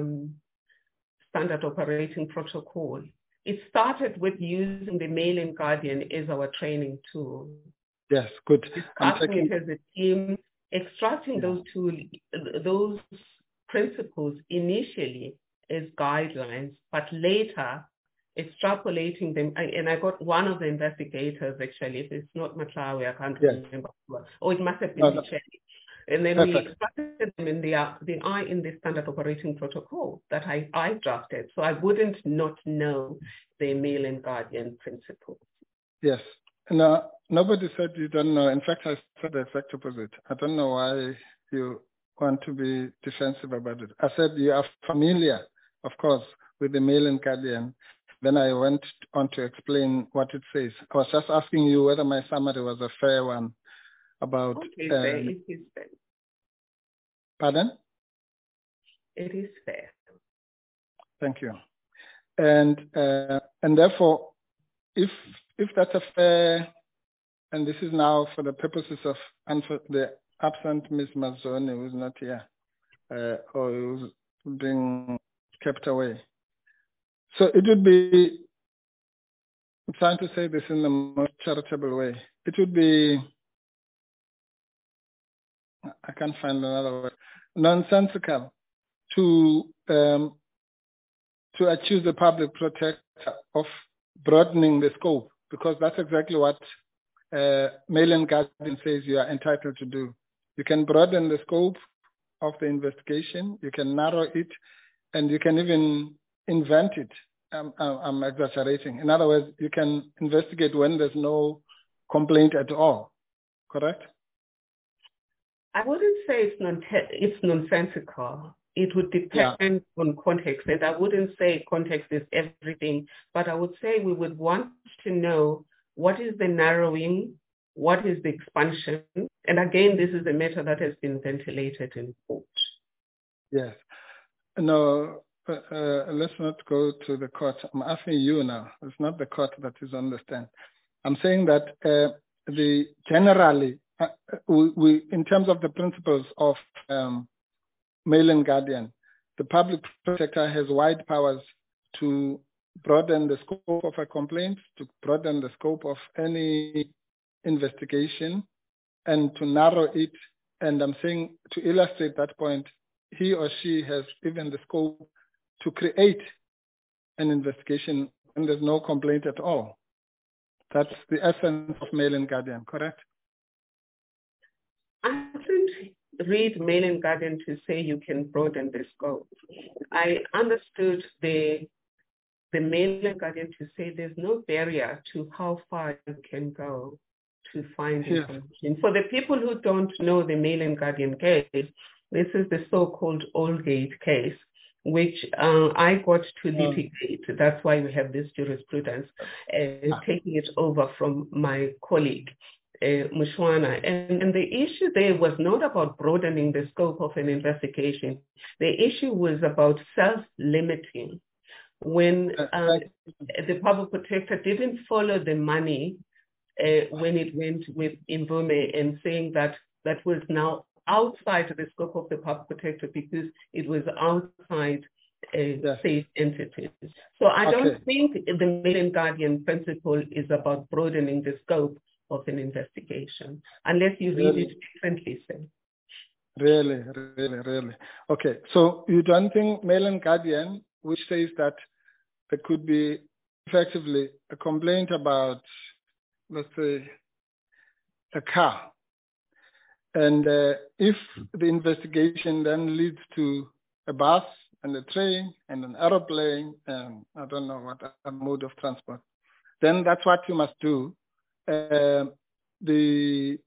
standard operating protocol. It started with using the male and guardian as our training tool. Yes, good. Discussing it as a team, extracting those principles initially as guidelines, but later extrapolating them. And I got one of the investigators, actually, if it's not Matlawi, I can't remember. Or it must have been Michelle. And then we extracted them, and they are in the standard operating protocol that I drafted. So I wouldn't not know the male and guardian principle. Yes. No, nobody said you don't know. In fact, I said the exact opposite. I don't know why you want to be defensive about it. I said you are familiar, of course, with the male and guardian. Then I went on to explain what it says. I was just asking you whether my summary was a fair one about... Okay, it is fair. Pardon? It is fair. Thank you. And therefore, if that's a fair, and this is now for the purposes of the absent Ms. Mazzoni, who's not here, or who's being kept away. So it would be, I'm trying to say this in the most charitable way, it would be, I can't find another word, nonsensical to accuse the public protector of broadening the scope, because that's exactly what male and guardian says you are entitled to do. You can broaden the scope of the investigation, you can narrow it, and you can even invent it. I'm exaggerating. In other words, you can investigate when there's no complaint at all, correct? I wouldn't say it's nonsensical. It would depend on context. And I wouldn't say context is everything, but I would say we would want to know what is the narrowing, what is the expansion. And again, this is a matter that has been ventilated in court. Yes. No, let's not go to the court. I'm asking you now. It's not the court that is on the stand. I'm saying that generally we in terms of the principles of male and guardian, the public protector has wide powers to broaden the scope of a complaint, to broaden the scope of any investigation, and to narrow it. And I'm saying, to illustrate that point, he or she has even the scope to create an investigation when there's no complaint at all. That's the essence of male and guardian, correct? I didn't read male and guardian to say you can broaden the scope. I understood the male and guardian to say there's no barrier to how far you can go to find information. For the people who don't know the male and guardian case, this is the so-called Aldgate case, which I got to litigate. That's why we have this jurisprudence, taking it over from my colleague, Mushwana. And the issue there was not about broadening the scope of an investigation. The issue was about self-limiting. When the public protector didn't follow the money when it went with Mvume and saying that that was now outside the scope of the public protector because it was outside safe entities. So I don't think the male and guardian principle is about broadening the scope of an investigation, unless you read it differently, sir. Really. Okay, so you don't think male and guardian, which says that there could be effectively a complaint about, let's say, a car. And if the investigation then leads to a bus and a train and an aeroplane and I don't know what a mode of transport, then that's what you must do. You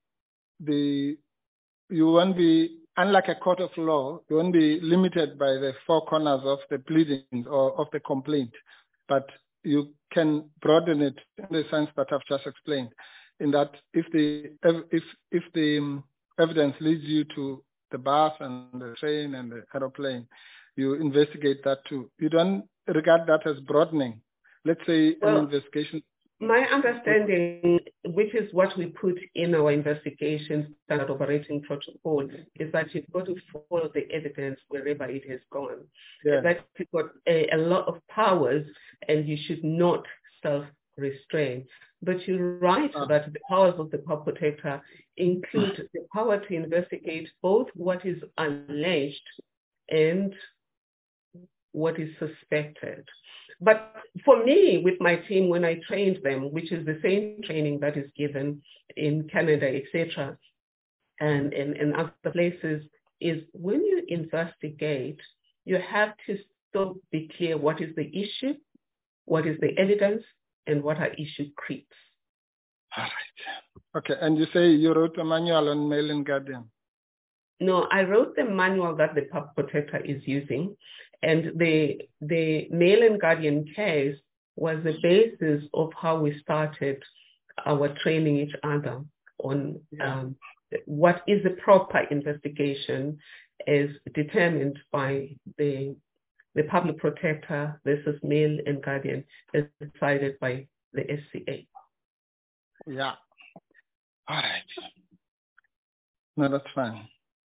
won't be, unlike a court of law, you won't be limited by the four corners of the pleadings or of the complaint, but you can broaden it in the sense that I've just explained, in that if the evidence leads you to the bus and the train and the aeroplane, you investigate that too. You don't regard that as broadening. Let's say an investigation. My understanding, which is what we put in our investigation standard operating protocol, is that you've got to follow the evidence wherever it has gone. That you've got a lot of powers and you should not self-restrain. But you're right that the powers of the public protector include the power to investigate both what is alleged and what is suspected. But for me, with my team, when I trained them, which is the same training that is given in Canada, etc., and in other places, is when you investigate, you have to still be clear what is the issue, what is the evidence, and what are issue creeps. All right. Okay, and you say you wrote a manual on male and guardian. No, I wrote the manual that the public protector is using, and the male and guardian case was the basis of how we started our training each other on what is the proper investigation as determined by the public protector versus male and guardian as decided by the SCA. Yeah. All right. No, that's fine.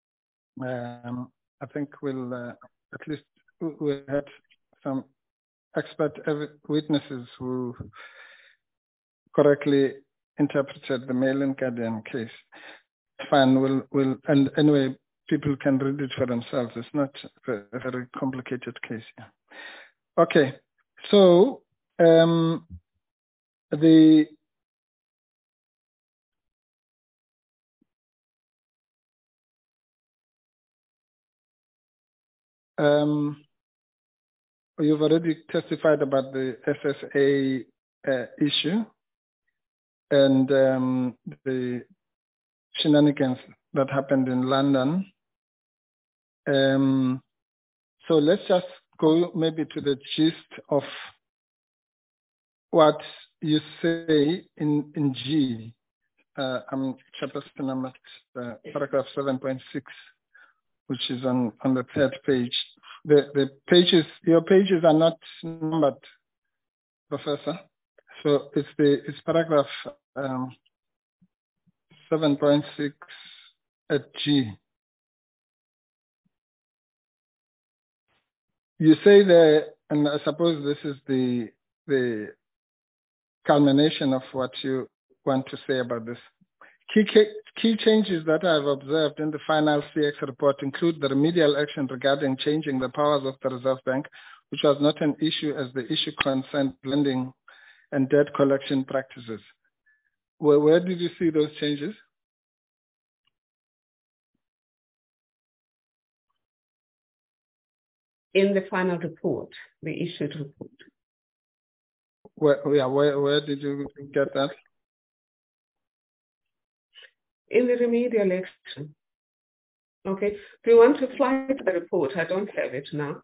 I think we'll at least we had some expert witnesses who correctly interpreted the male and guardian case. Fine. We'll and anyway, people can read it for themselves. It's not a very complicated case. Yeah. Okay. So you've already testified about the SSA issue and the shenanigans that happened in London. So let's just go maybe to the gist of what you say in G. I'm Chairperson, I'm at paragraph 7.6. which is on the third page. The pages, your pages are not numbered, Professor. So it's paragraph 7.6 at G. You say that, and I suppose this is the culmination of what you want to say about this. Key changes that I've observed in the final CX report include the remedial action regarding changing the powers of the Reserve Bank, which was not an issue as the issue concerned lending and debt collection practices. Where did you see those changes? In the final report, the issued report. Where did you get that? In the remedial action. Okay. Do you want to fly the report? I don't have it now.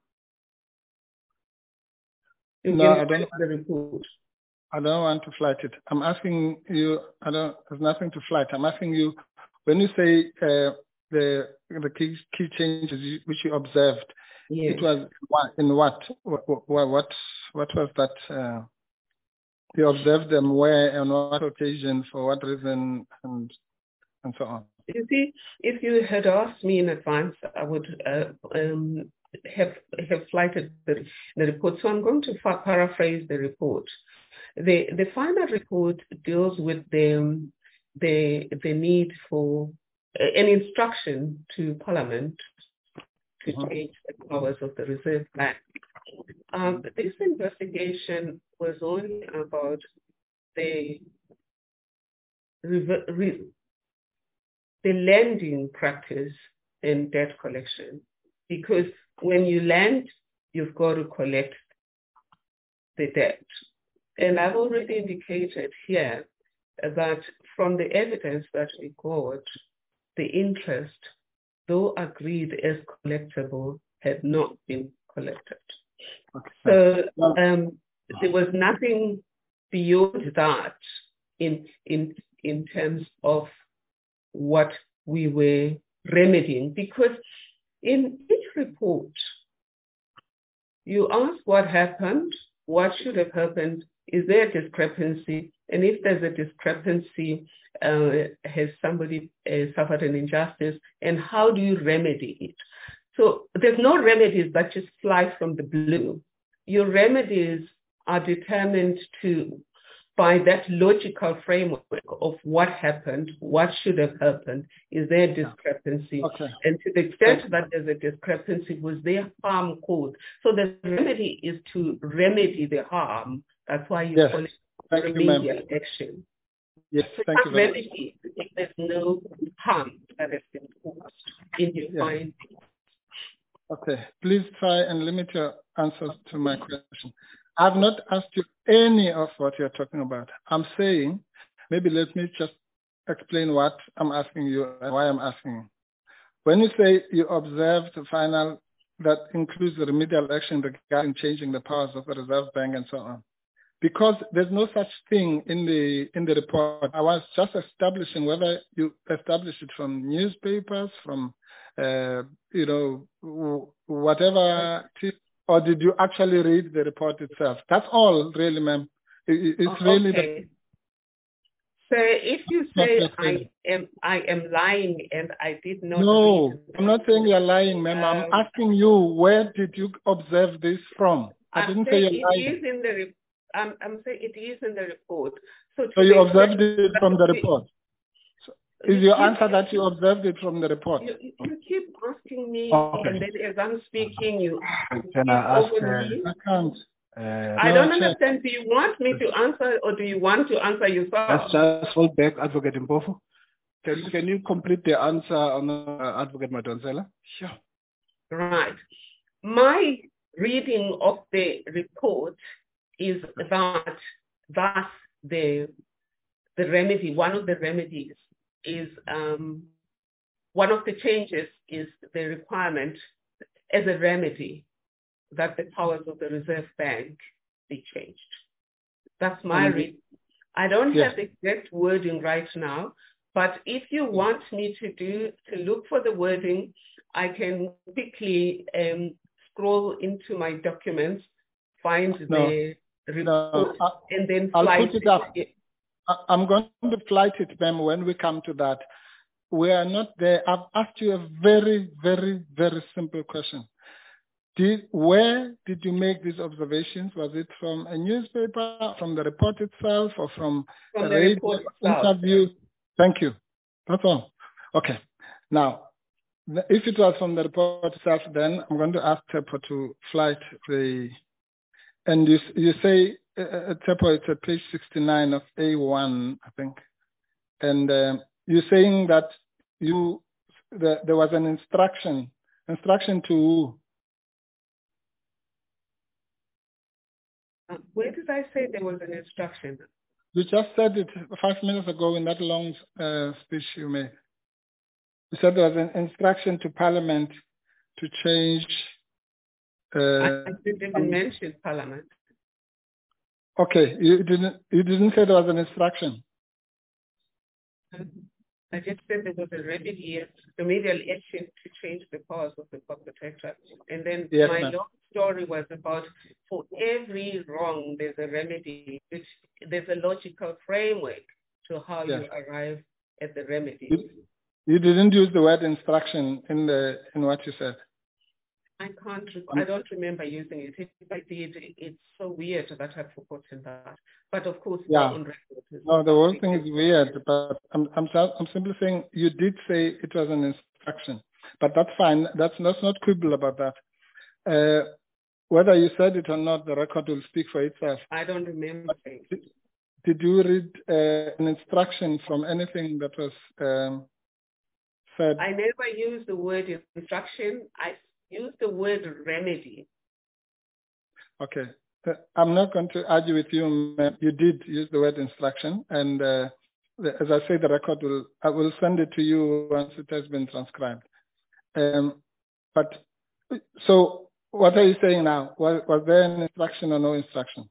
No, I don't. The report. I don't want to flight it. I'm asking you. There's nothing to flight. I'm asking you, when you say the key changes which you observed, yes. It was in what? What was that? You observed them where, on what occasion, for what reason, and so on. You see, if you had asked me in advance, I would have flighted the report. So I'm going to paraphrase the report. The final report deals with the need for an instruction to Parliament to change the powers of the Reserve Bank. This investigation was only about the lending practice in debt collection, because when you lend, you've got to collect the debt. And I've already indicated here that from the evidence that we got, the interest, though agreed as collectible, had not been collected. Okay. So there was nothing beyond that in terms of what we were remedying, because in each report, you ask what happened, what should have happened, is there a discrepancy, and if there's a discrepancy, has somebody suffered an injustice, and how do you remedy it? So there's no remedies that just fly from the blue. Your remedies are determined by that logical framework of what happened, what should have happened, is there a discrepancy? Okay. And to the extent that there's a discrepancy, was there harm caused? So the remedy is to remedy the harm. That's why you call it remedial action. Yes, thank you very much. If there's no harm that has been caused in your findings. Okay, please try and limit your answers to my question. I've not asked you any of what you're talking about. I'm saying, maybe let me just explain what I'm asking you and why I'm asking you. When you say you observed the final, that includes the remedial action regarding changing the powers of the Reserve Bank and so on. Because there's no such thing in the report. I was just establishing whether you established it from newspapers, from, whatever, or did you actually read the report itself? That's all, really, ma'am. It's really okay. So if you say I am lying and I did not. No, I'm not saying you're lying, ma'am. I'm asking you, where did you observe this from? I didn't say you're lying. It is in the I'm saying it is in the report. So you observed it from the report? So is your answer that you observed it from the report? You keep asking me, and then as I'm speaking, you can I ask? I can't. I don't understand. Do you want me to answer, or do you want to answer yourself? Let's just hold back, Advocate Mpofu. Can you complete the answer on Advocate Madonsela? Sure. Right. My reading of the report is that thus the remedy, one of the remedies is, one of the changes is the requirement as a remedy that the powers of the Reserve Bank be changed. That's my reading. I don't have the exact wording right now, but if you want me to look for the wording, I can quickly scroll into my documents, find the report, and then I'll put it up. I'm going to flight it, ma'am, when we come to that. We are not there. I've asked you a very, very, very simple question. Where did you make these observations? Was it from a newspaper, from the report itself, or from a radio interview? Thank you. That's all. Okay. Now, if it was from the report itself, then I'm going to ask Tepo to flight the, and you say, Tepo, it's at page 69 of A1, I think. And you're saying that there was an instruction to who? Where did I say there was an instruction? You just said it 5 minutes ago in that long speech you made. You said there was an instruction to Parliament to change. I didn't even mention Parliament. Okay, you didn't say there was an instruction. I just said there was a remedial action to change the powers of the public protector. And then yes, my long story was about, for every wrong, there's a remedy. There's a logical framework to how you arrive at the remedy. You didn't use the word instruction in what you said. I don't remember using it. If I did, it's so weird that I've forgotten that. But of course, on record. No, the whole thing is weird. But I'm simply saying you did say it was an instruction, but that's fine. Let's not quibble about that. Whether you said it or not, the record will speak for itself. I don't remember saying it. Did you read an instruction from anything that was said? I never used the word instruction. I used the word remedy. Okay. I'm not going to argue with you. You did use the word instruction. And as I say, the record I will send it to you once it has been transcribed. So what are you saying now? Was there an instruction or no instruction?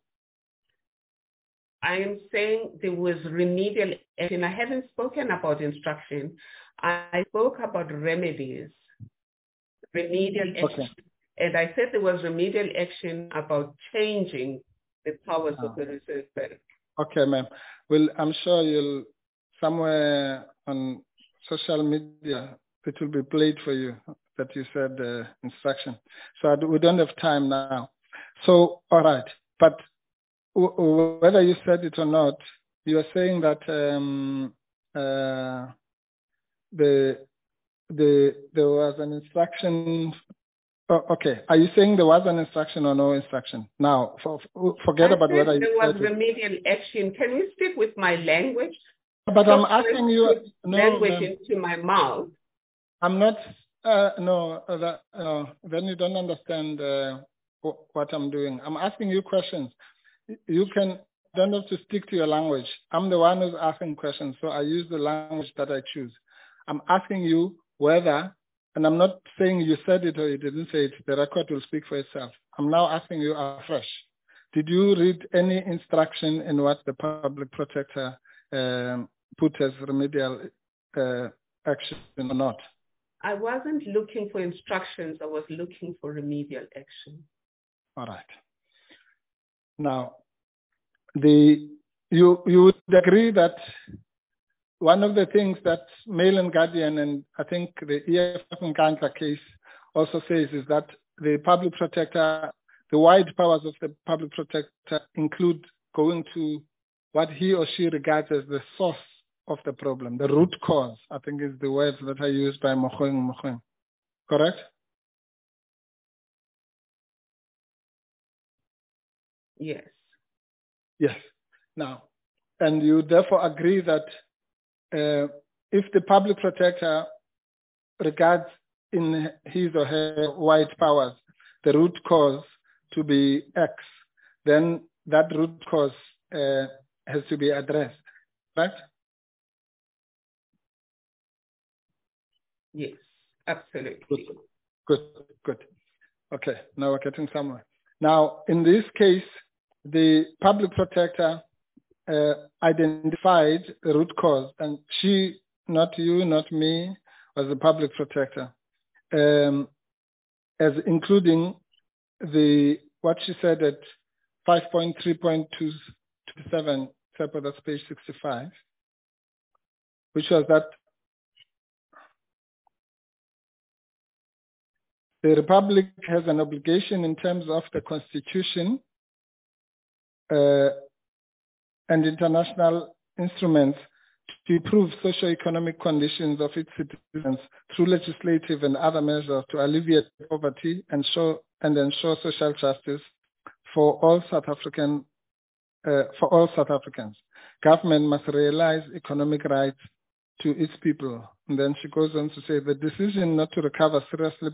I am saying there was remedial action. I haven't spoken about instruction. I spoke about remedies. Remedial action. Okay. And I said there was remedial action about changing the powers of the Reserve Bank. Okay, ma'am. Well, I'm sure you'll, somewhere on social media, it will be played for you that you said instruction. So we don't have time now. So, all right. But whether you said it or not, you are saying that there was an instruction. Okay. Are you saying there was an instruction or no instruction? Now, forget about whether there was remedial action. Can we stick with my language? But I'm asking you language into my mouth. I'm not. Then you don't understand what I'm doing. I'm asking you questions. You don't have to stick to your language. I'm the one who's asking questions, so I use the language that I choose. I'm asking you whether, and I'm not saying you said it or you didn't say it, the record will speak for itself. I'm now asking you afresh. Did you read any instruction in what the public protector put as remedial action or not? I wasn't looking for instructions. I was looking for remedial action. All right. Now, you would agree that one of the things that Mail and Guardian and I think the EFF Nkandla case also says is that the public protector, the wide powers of the public protector include going to what he or she regards as the source of the problem, the root cause, I think is the words that are used by Mogoeng. Correct? Yes. Yes. Now, and you therefore agree that if the public protector regards in his or her wide powers the root cause to be X, then that root cause has to be addressed, right? Yes, absolutely. Good. Okay, now we're getting somewhere. Now, in this case, the public protector identified the root cause, and she, not you, not me, was the public protector, as including what she said at 5.3.277 SEPO, that's page 65, which was that the Republic has an obligation in terms of the Constitution and international instruments to improve socio-economic conditions of its citizens through legislative and other measures to alleviate poverty and ensure social justice for all South Africans. Government must realize economic rights to its people. And then she goes on to say the decision not to recover is seriously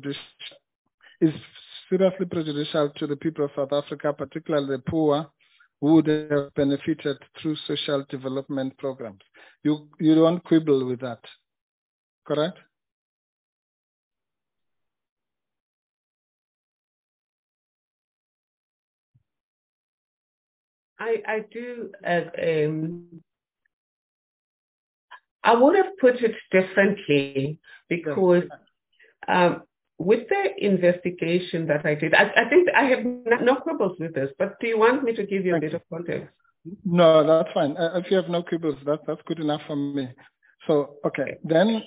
prejudicial to the people of South Africa, particularly the poor, who would have benefited through social development programs. You don't quibble with that, correct? I do. I would have put it differently because with the investigation that I did, I think I have no quibbles with this, but do you want me to give you a bit of context? No, that's fine. If you have no quibbles, that's good enough for me. So, okay. Then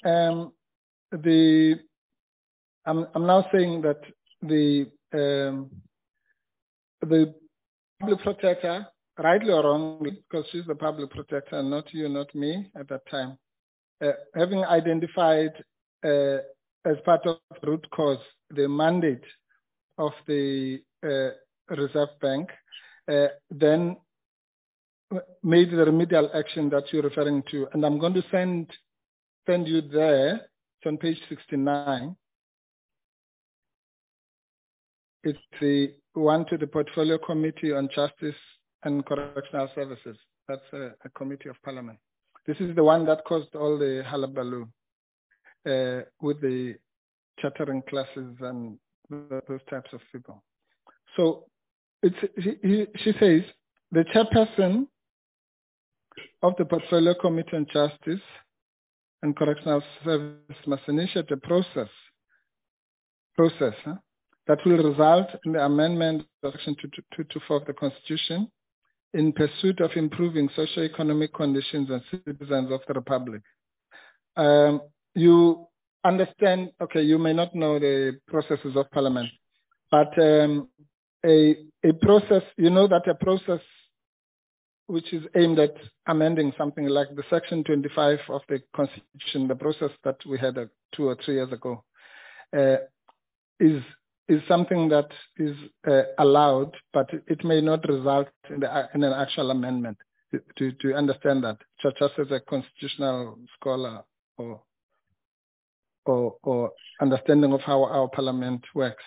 I'm now saying that the public protector, rightly or wrongly, because she's the public protector, not you, not me at that time, having identified as part of root cause the mandate of the Reserve Bank, then made the remedial action that you're referring to. And I'm going to send you there. It's on page 69. It's the one to the Portfolio Committee on Justice and Correctional Services. That's a committee of parliament. This is the one that caused all the hullabaloo with the chattering classes and those types of people. So she says, the chairperson of the Portfolio Committee on Justice and Correctional Services must initiate a process that will result in the amendment of Section 224 of the Constitution in pursuit of improving socio-economic conditions and citizens of the Republic. You understand, okay, you may not know the processes of Parliament, but a process, you know that a process which is aimed at amending something like the Section 25 of the Constitution, the process that we had 2 or 3 years ago, is something that is allowed, but it may not result in an actual amendment. Do you understand that? Just as a constitutional scholar or understanding of how our Parliament works.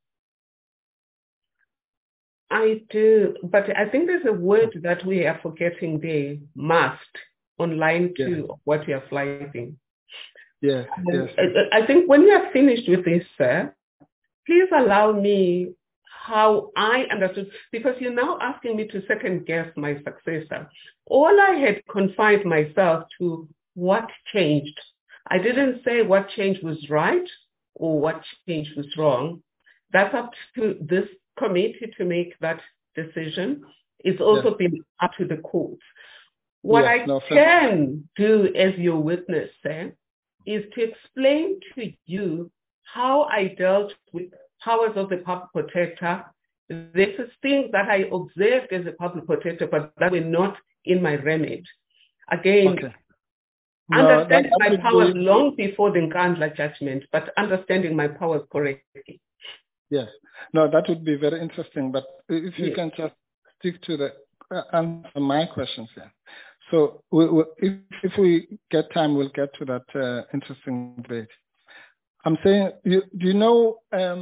I do, but I think there's a word that we are forgetting there, must, on line 2 of what you are flagging. Yes. I think when you are finished with this, sir, please allow me how I understood, because you're now asking me to second guess my successor. All I had confined myself to what changed. I didn't say what change was right or what change was wrong. That's up to this committee to make that decision. It's also been up to the courts. What I can do as your witness, sir, is to explain to you how I dealt with powers of the public protector. This is things that I observed as a public protector, but that were not in my remit. Again, understanding my powers long before the Nkandla judgment, but understanding my powers correctly. Yes. No, that would be very interesting, but if you can just stick to the answer my questions here. So if we get time, we'll get to that interesting debate. I'm saying, do you know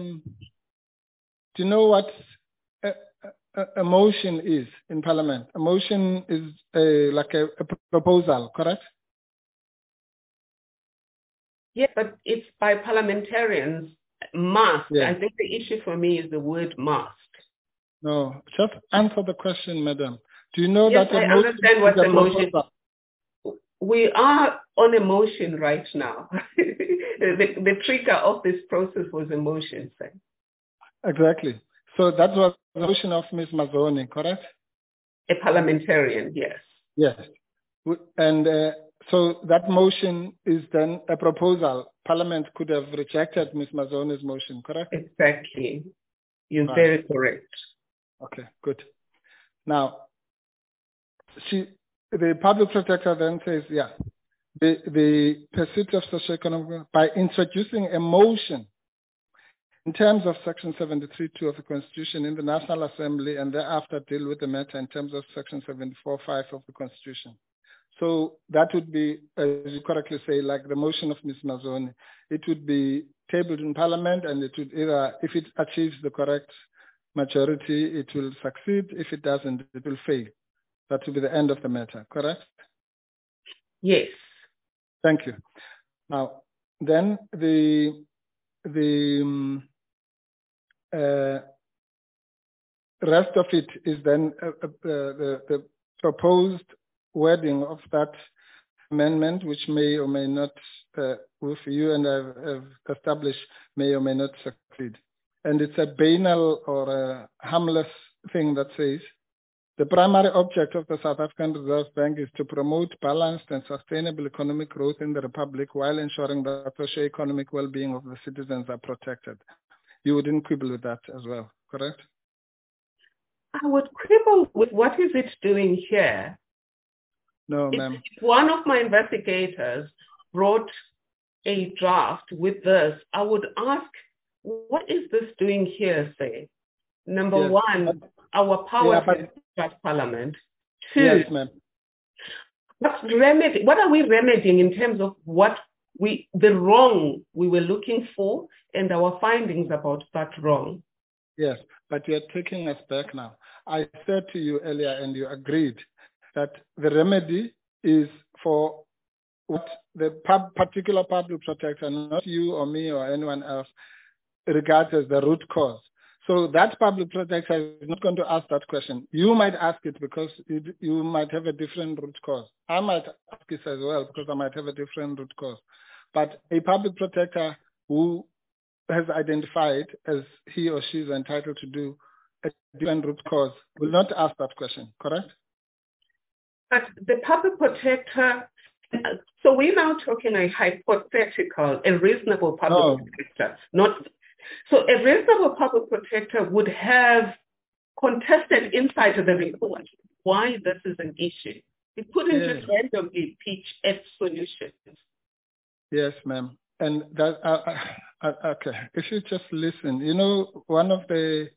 what a motion is in Parliament? A motion is like a proposal, correct? Yes, but it's by parliamentarians. Must. Yeah. I think the issue for me is the word must. No, just answer the question, madam. Do you know yes, that I understand what the motion is? We are on a motion right now. the trigger of this process was a motion, sir. Exactly. So that was the motion of Ms. Mazoni, correct? A parliamentarian, yes. Yes. And so that motion is then a proposal. Parliament could have rejected Ms. Mazone's motion, correct? Exactly. You're Right. very correct. Okay, good. Now, the public protector then says, yeah, the pursuit of socioeconomic, by introducing a motion in terms of Section 73.2 of the Constitution in the National Assembly, and thereafter deal with the matter in terms of Section 74.5 of the Constitution. So that would be, as you correctly say, like the motion of Ms. Mazone. It would be tabled in Parliament, and it would either, if it achieves the correct majority, it will succeed. If it doesn't, it will fail. That will be the end of the matter, correct? Yes. Thank you. Now, then the rest of it is then the proposed wording of that amendment, which may or may not, with you and I've established, may or may not succeed. And it's a banal or a harmless thing that says, the primary object of the South African Reserve Bank is to promote balanced and sustainable economic growth in the Republic while ensuring that the socio-economic well-being of the citizens are protected. You wouldn't quibble with that as well, correct? I would quibble with what is it doing here? No, ma'am. If one of my investigators brought a draft with this, I would ask, what is this doing here, say? Number one, our power at Parliament. Two, yes, ma'am. What are we remedying in terms of the wrong we were looking for and our findings about that wrong? Yes, but you're taking us back now. I said to you earlier, and you agreed, that the remedy is for what the particular public protector, not you or me or anyone else, regards as the root cause. So that public protector is not going to ask that question. You might ask it because you might have a different root cause. I might ask it as well because I might have a different root cause. But a public protector who has identified, as he or she is entitled to do, a different root cause will not ask that question, correct? But the public protector, so we're now talking a hypothetical, a reasonable public protector, not. So a reasonable public protector would have contested inside of the report why this is an issue. He couldn't just randomly pitch at solutions. Yes, ma'am. And that, okay, if you just listen, you know, one of the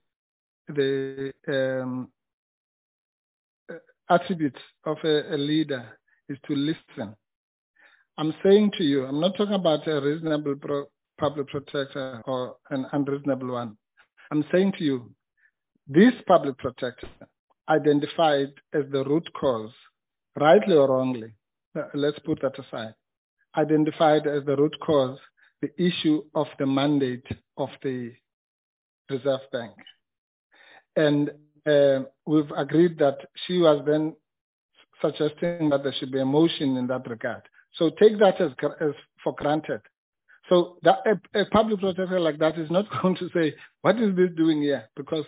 attributes of a leader is to listen. I'm saying to you, I'm not talking about a reasonable public protector or an unreasonable one. I'm saying to you, this public protector identified as the root cause, rightly or wrongly, let's put that aside, identified as the root cause the issue of the mandate of the Reserve Bank. And we've agreed that she was then suggesting that there should be a motion in that regard. So take that as for granted. So that a public protector like that is not going to say, what is this doing here? Because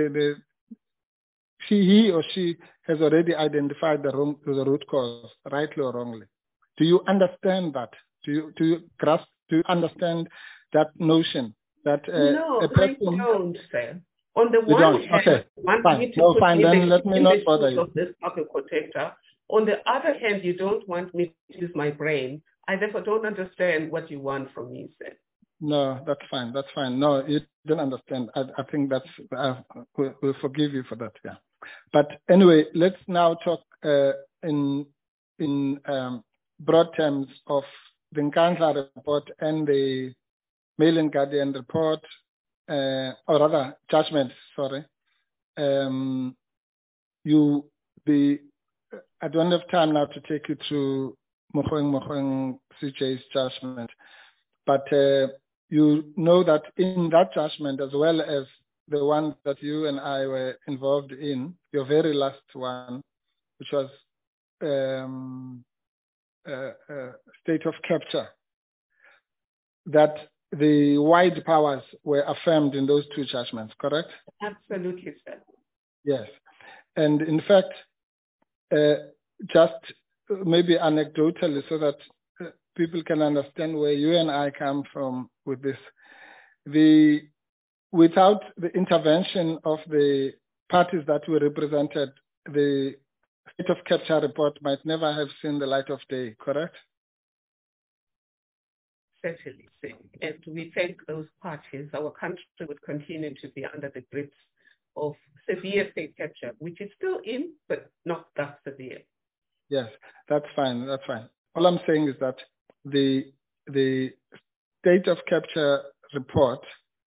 he or she has already identified the root cause, rightly or wrongly. Do you understand that? Do you grasp? Do you understand that notion that no, a person? I don't, sir. On the one hand, okay, fine. No, fine. Then let me not bother you. Of this public protector. On the other hand, you don't want me to use my brain. I therefore don't understand what you want from me, sir. No, that's fine. That's fine. No, you don't understand. I think that's, we'll forgive you for that, yeah. But anyway, let's now talk in broad terms of the Nkandla report and the Mail and Guardian report, or rather, judgment, sorry. I don't have time now to take you through Mogoeng CJ's judgment, but you know that in that judgment, as well as the one that you and I were involved in, your very last one, which was state of capture, that the wide powers were affirmed in those two judgments, just maybe anecdotally so that people can understand where you and I come from with this. Without the intervention of the parties that were represented, the state of capture report might never have seen the light of day, correct? Certainly. And we thank those parties. Our country would continue to be under the grips of severe state capture, which is still in, but not that severe. Yes, that's fine. That's fine. All I'm saying is that the state of capture report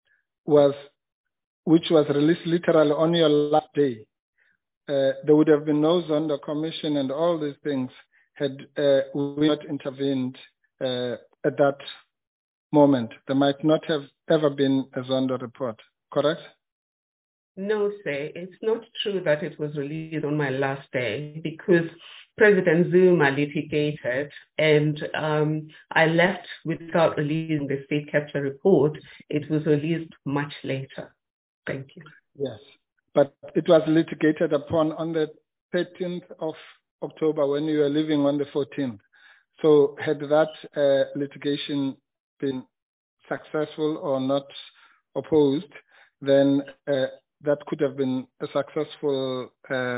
which was released literally on your last day. There would have been no Zondo Commission and all these things had we not intervened at that moment. There might not have ever been a Zondo report, correct? No, sir. It's not true that it was released on my last day because President Zuma litigated and I left without releasing the state capture report. It was released much later. Thank you. Yes, but it was litigated upon on the 13th of October when you were leaving on the 14th. So had that litigation been successful or not opposed, then that could have been a successful,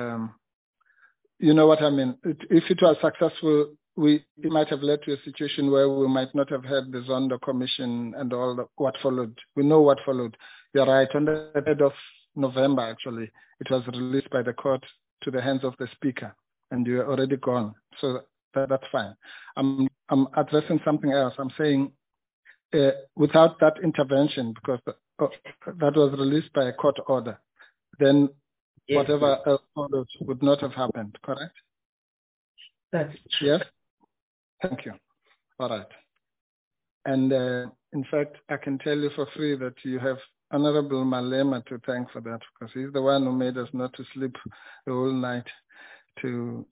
you know what I mean? If it was successful, it might have led to a situation where we might not have had the Zondo Commission and all what followed. We know what followed. You're right. On the 3rd of November, actually, it was released by the court to the hands of the speaker, and you're already gone. So that's fine. I'm addressing something else. I'm saying without that intervention, because that was released by a court order, then whatever else followed would not have happened, correct? That's true. Yes? Thank you. All right. And in fact, I can tell you for free that you have Honorable Malema to thank for that, because he's the one who made us not to sleep the whole night to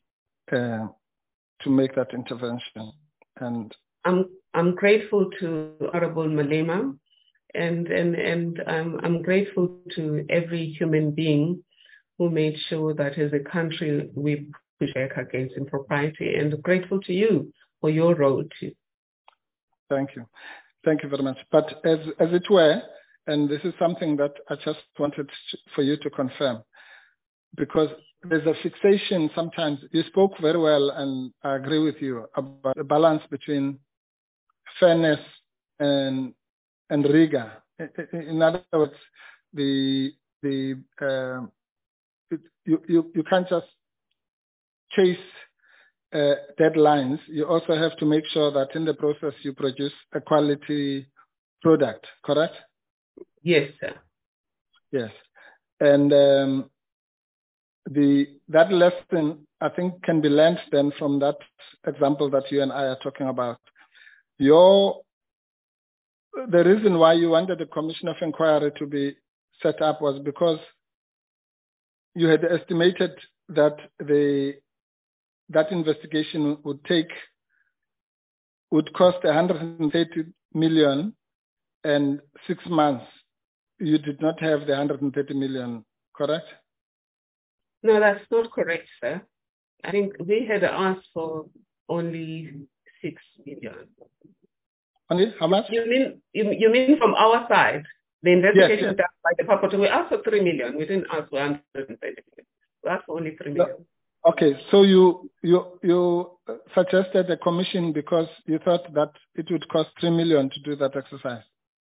make that intervention. And I'm grateful to Honorable Malema, and I'm grateful to every human being who made sure that as a country we push back against impropriety, and grateful to you for your role too. Thank you. Thank you very much. But as it were, and this is something that I just wanted for you to confirm, because there's a fixation sometimes. You spoke very well, and I agree with you about the balance between fairness and rigor. In other words, you can't just chase deadlines. You also have to make sure that in the process you produce a quality product, correct? Yes, sir. Yes. And that lesson, I think, can be learned then from that example that you and I are talking about. The reason why you wanted the Commission of Inquiry to be set up was because you had estimated that that investigation would cost 130 million and 6 months. You did not have the 130 million, correct? No, that's not correct, sir. I think we had asked for only 6 million. Only how much? You mean from our side? The investigation yes. done by the purpose, we asked for 3 million. We didn't ask for 130 million. We asked for only 3 million. No. Okay, so you suggested a commission because you thought that it would cost 3 million to do that exercise.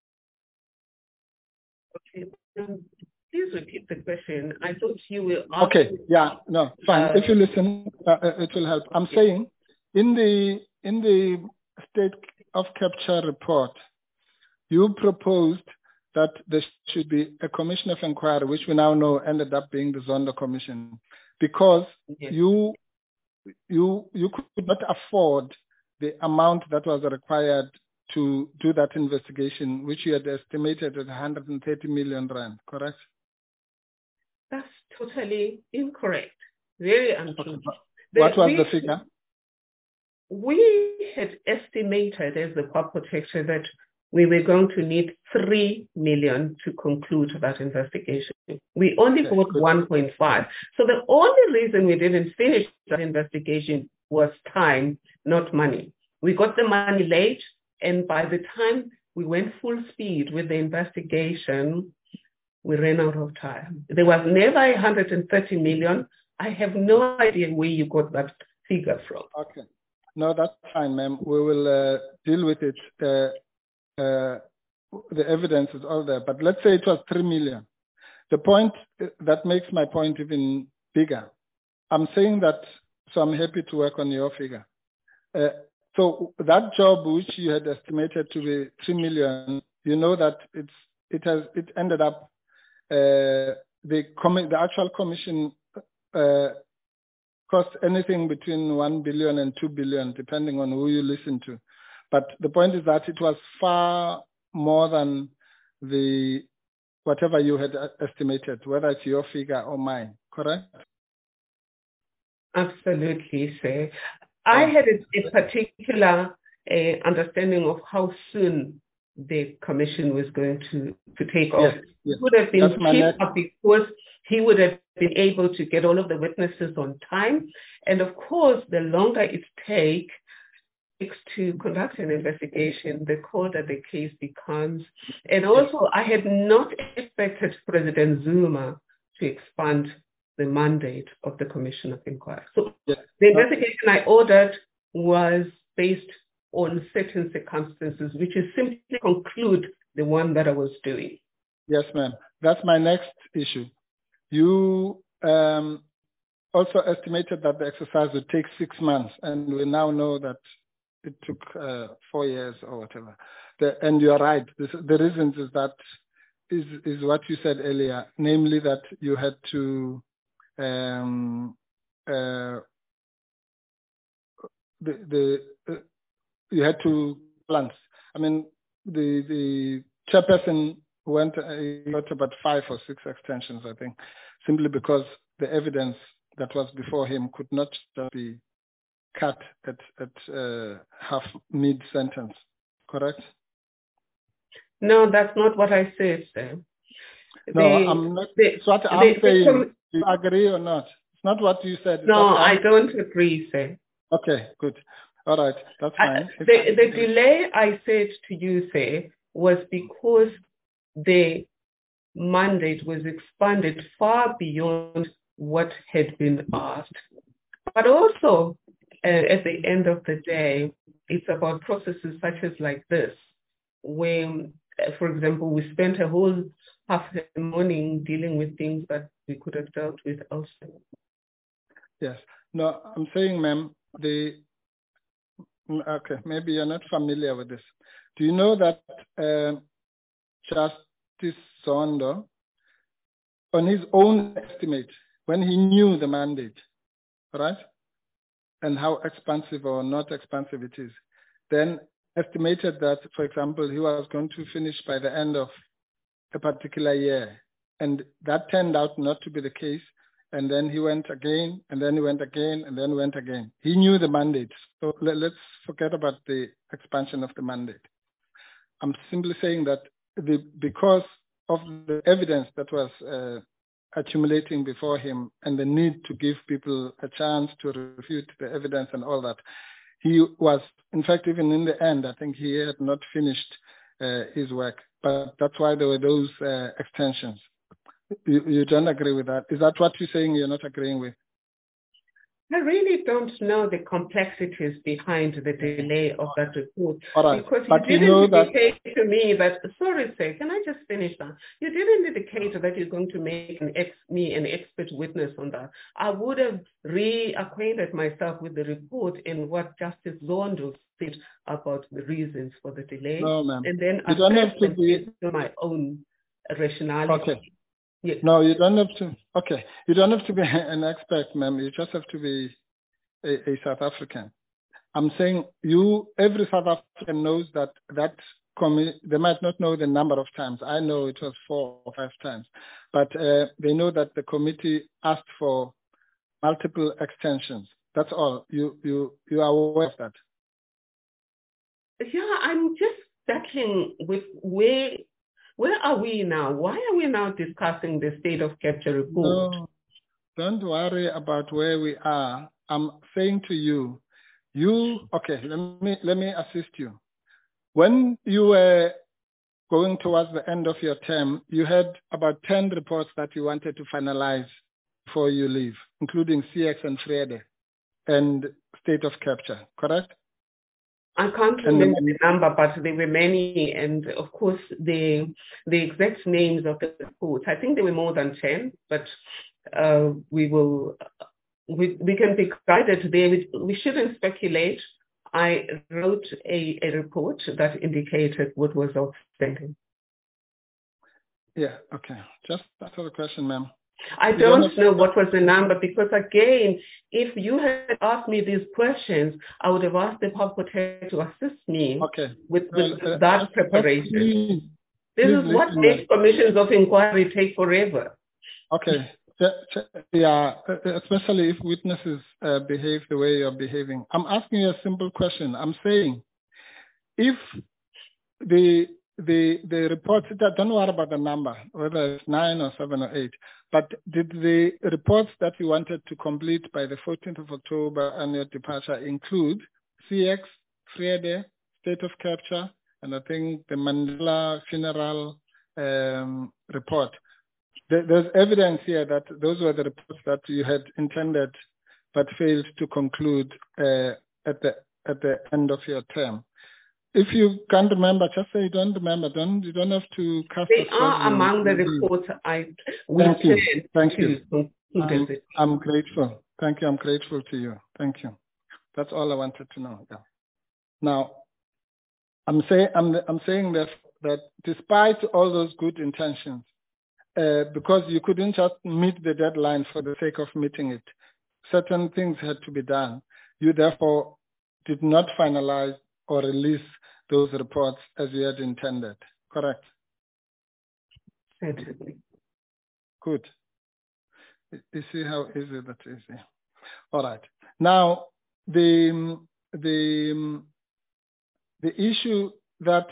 Okay. Please repeat the question. I thought you were asking. Okay, yeah, no, fine. If you listen, it will help. I'm saying in the state of capture report, you proposed that there should be a commission of inquiry, which we now know ended up being the Zondo Commission, because you could not afford the amount that was required to do that investigation, which you had estimated at 130 million rand, correct? That's totally incorrect. Very untrue. What was the figure? We had estimated as the crop protector that we were going to need 3 million to conclude that investigation. We only got 1.5. So the only reason we didn't finish that investigation was time, not money. We got the money late, and by the time we went full speed with the investigation, we ran out of time. There was never 130 million. I have no idea where you got that figure from. Okay. No, that's fine, ma'am. We will deal with it. The evidence is all there. But let's say it was 3 million. The point that makes my point even bigger. I'm saying that, so I'm happy to work on your figure. So that job which you had estimated to be 3 million, you know that it ended up the actual commission cost anything between 1 billion and 2 billion, depending on who you listen to. But the point is that it was far more than whatever you had estimated, whether it's your figure or mine, correct? Absolutely, sir. I had a particular understanding of how soon the commission was going to take off. Yes. It would have been cheaper because he would have been able to get all of the witnesses on time. And of course, the longer it takes to conduct an investigation, the colder the case becomes. And also, I had not expected President Zuma to expand the mandate of the Commission of Inquiry. So the investigation I ordered was based on certain circumstances, which is simply conclude the one that I was doing. Yes, ma'am. That's my next issue. You also estimated that the exercise would take 6 months, and we now know that it took 4 years or whatever. And you're right. The reasons is what you said earlier, namely that you had to you had to balance. I mean, the chairperson got about 5 or 6 extensions, I think, simply because the evidence that was before him could not be cut at half mid-sentence, correct? No, that's not what I said, sir. I'm not. It's what I'm saying. Do you agree or not? It's not what you said. No, I don't agree, sir. Okay, good. All right, that's fine. The delay I said to you, sir, was because the mandate was expanded far beyond what had been asked. But also, at the end of the day, it's about processes such as like this, where, for example, we spent a whole half the morning dealing with things that we could have dealt with elsewhere. Yes. No, I'm saying, ma'am, okay, maybe you're not familiar with this. Do you know that Justice Zondo, on his own estimate, when he knew the mandate, right, and how expansive or not expansive it is, then estimated that, for example, he was going to finish by the end of a particular year. And that turned out not to be the case. And then he went again, and then he went again, and then went again. He knew the mandate. So let's forget about the expansion of the mandate. I'm simply saying that because of the evidence that was accumulating before him and the need to give people a chance to refute the evidence and all that, he was, in fact, even in the end, I think he had not finished his work. But that's why there were those extensions. You don't agree with that? Is that what you're saying you're not agreeing with? I really don't know the complexities behind the delay of that report. All right. Because but you didn't didn't indicate to me that, sorry, sir, can I just finish that? You didn't indicate that you're going to make me an expert witness on that. I would have reacquainted myself with the report and what Justice Zondo said about the reasons for the delay. No, ma'am. And then you don't have to be my own rationality. Okay. Yes. No, you don't have to. Okay. You don't have to be an expert, ma'am. You just have to be a South African. I'm saying every South African knows that they might not know the number of times. I know it was 4 or 5 times. But they know that the committee asked for multiple extensions. That's all. You are aware of that. Yeah, I'm just battling with where are we now? Why are we now discussing the state of capture report? No, don't worry about where we are. I'm saying to you, okay, let me assist you. When you were going towards the end of your term, you had about 10 reports that you wanted to finalize before you leave, including CX and Friede and state of capture, correct? I can't remember the number, but there were many, and of course the exact names of the reports. I think there were more than 10, but we can be guided there. We shouldn't speculate. I wrote a report that indicated what was outstanding. Yeah, okay. Just answer the question, ma'am. I don't know what was the number, because again, if you had asked me these questions, I would have asked the rapporteur to assist me with that preparation. This is what makes commissions of inquiry take forever. Okay. Yeah, especially if witnesses behave the way you're behaving. I'm asking you a simple question. I'm saying, if the reports, don't worry about the number, whether it's 9 or 7 or 8, but did the reports that you wanted to complete by the 14th of October and your departure include CX, Friede, state of capture, and I think the Mandela funeral report? There's evidence here that those were the reports that you had intended but failed to conclude at the end of your term. If you can't remember, just say you don't remember. You don't have to cast. They are among the reports Thank you. I'm grateful. Thank you. I'm grateful to you. Thank you. That's all I wanted to know. Yeah. Now, I'm saying that despite all those good intentions, because you couldn't just meet the deadline for the sake of meeting it, certain things had to be done. You therefore did not finalize or release those reports as you had intended, correct? Certainly. Good. You see how easy that is. Yeah. All right. Now, the issue that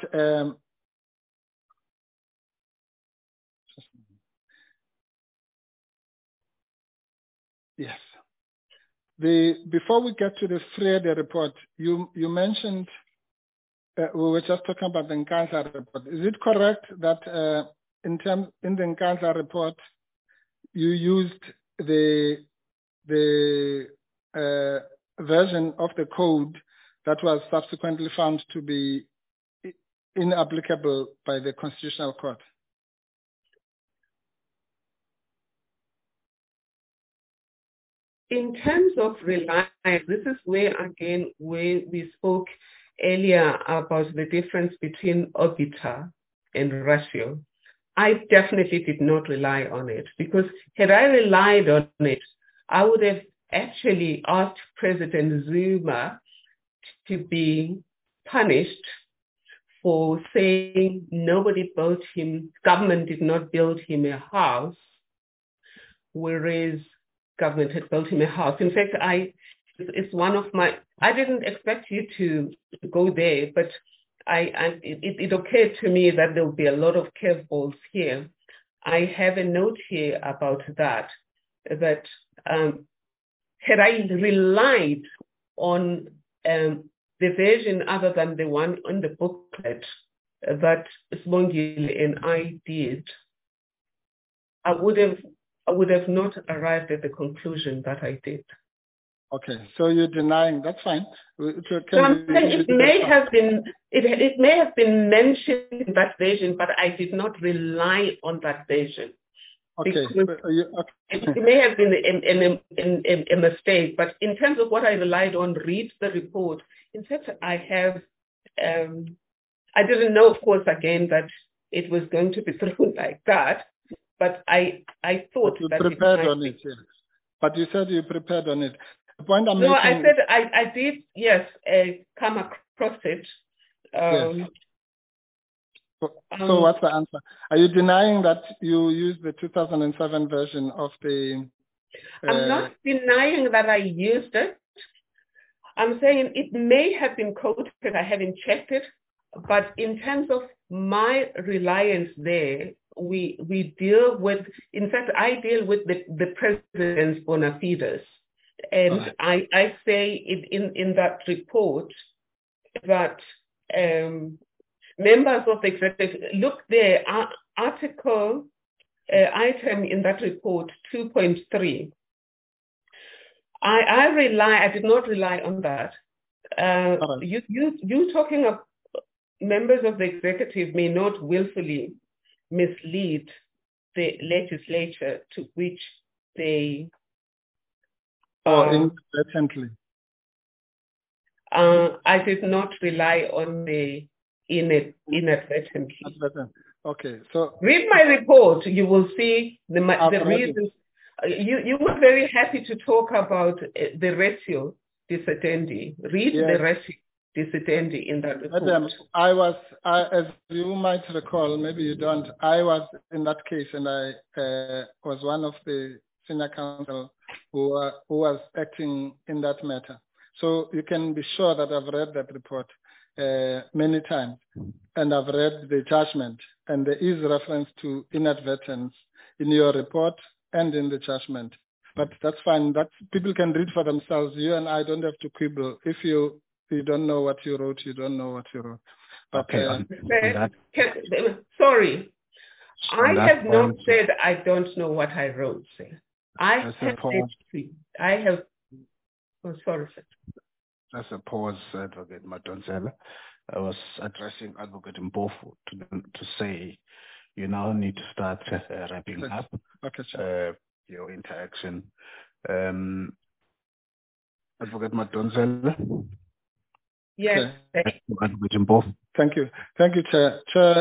yes. Before we get to the Friede report, you mentioned we were just talking about the Nkandla report. Is it correct that in the Nkandla report you used the version of the code that was subsequently found to be inapplicable by the Constitutional Court? In terms of reliance, this is where we spoke earlier about the difference between obiter and ratio. I definitely did not rely on it, because had I relied on it, I would have actually asked President Zuma to be punished for saying nobody built him, government did not build him a house, whereas government had built him a house. In fact, it's one of my, I didn't expect you to go there, but it occurred to me that there will be a lot of curveballs here. I have a note here about that had I relied on the version other than the one on the booklet that Sibongile and I did, I would have not arrived at the conclusion that I did. Okay, so you're denying, that's fine. It may have been mentioned in that version, but I did not rely on that version. Okay. It may have been a mistake, but in terms of what I relied on, read the report. In fact, I didn't know, of course, again, that it was going to be through like that, but I thought that you prepared on it, yes. But you said you prepared on it. The point I'm making... I said I did, yes, come across it. Yes. So what's the answer? Are you denying that you used the 2007 version of the... I'm not denying that I used it. I'm saying it may have been quoted. I haven't checked it. But in terms of my reliance there, we deal with, in fact, I deal with the president's bona fides. And I say in that report that members of the executive, look there, article item in that report 2.3. I did not rely on that. You talking of members of the executive may not willfully mislead the legislature to which they inadvertently. I did not rely on the inadvertently. Okay, so read my report. You will see the reasons. You were very happy to talk about the ratio decidendi. Read the ratio decidendi in that report. Madam, as you might recall, maybe you don't, I was in that case, and I was one of the senior counsel who was acting in that matter. So you can be sure that I've read that report many times, and I've read the judgment, and there is reference to inadvertence in your report and in the judgment. But that's fine. That people can read for themselves. You and I don't have to quibble. If you don't know what you wrote, you don't know what you wrote. But, sorry, I have not said I don't know what I wrote. I have said sorry, sir. That's a pause, Advocate Madonsela. I was addressing Advocate Mpofu to say you now need to start wrapping up your interaction. Advocate Madonsela. Yes. Advocate Mpofu. Thank you, Chair.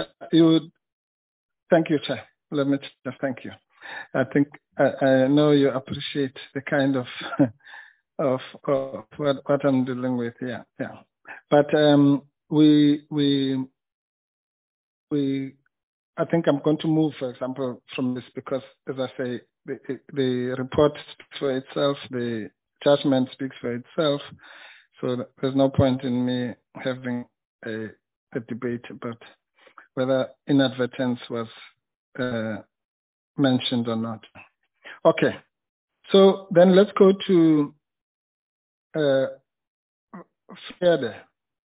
Thank you, Chair. Let me just thank you. I think I know you appreciate the kind of of what I'm dealing with here. Yeah. But I think I'm going to move, for example, from this because, as I say, the report speaks for itself, the judgment speaks for itself. So there's no point in me having a debate about whether inadvertence was mentioned or not. Okay. So then let's go to Fede.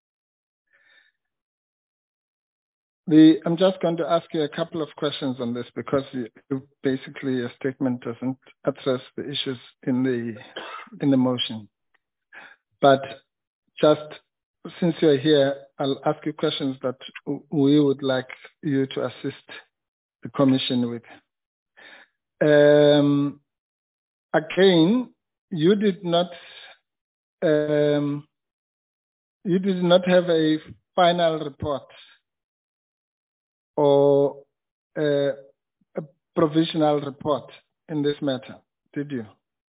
I'm just going to ask you a couple of questions on this because basically your statement doesn't address the issues in the motion. But just since you're here, I'll ask you questions that we would like you to assist the Commission with. Again, you did not have a final report or a provisional report in this matter, did you?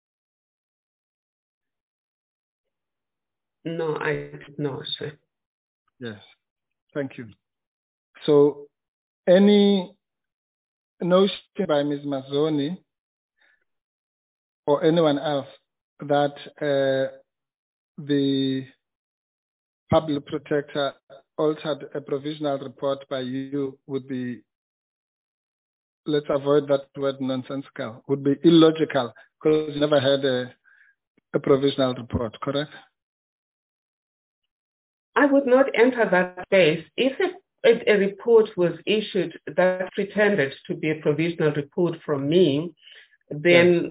No, I did not, sir. Yes, thank you. So any notion by Ms. Mazzoni or anyone else that the public protector altered a provisional report by you would be, let's avoid that word nonsensical, would be illogical because you never had a provisional report, correct? I would not enter that space. If a report was issued that pretended to be a provisional report from me, then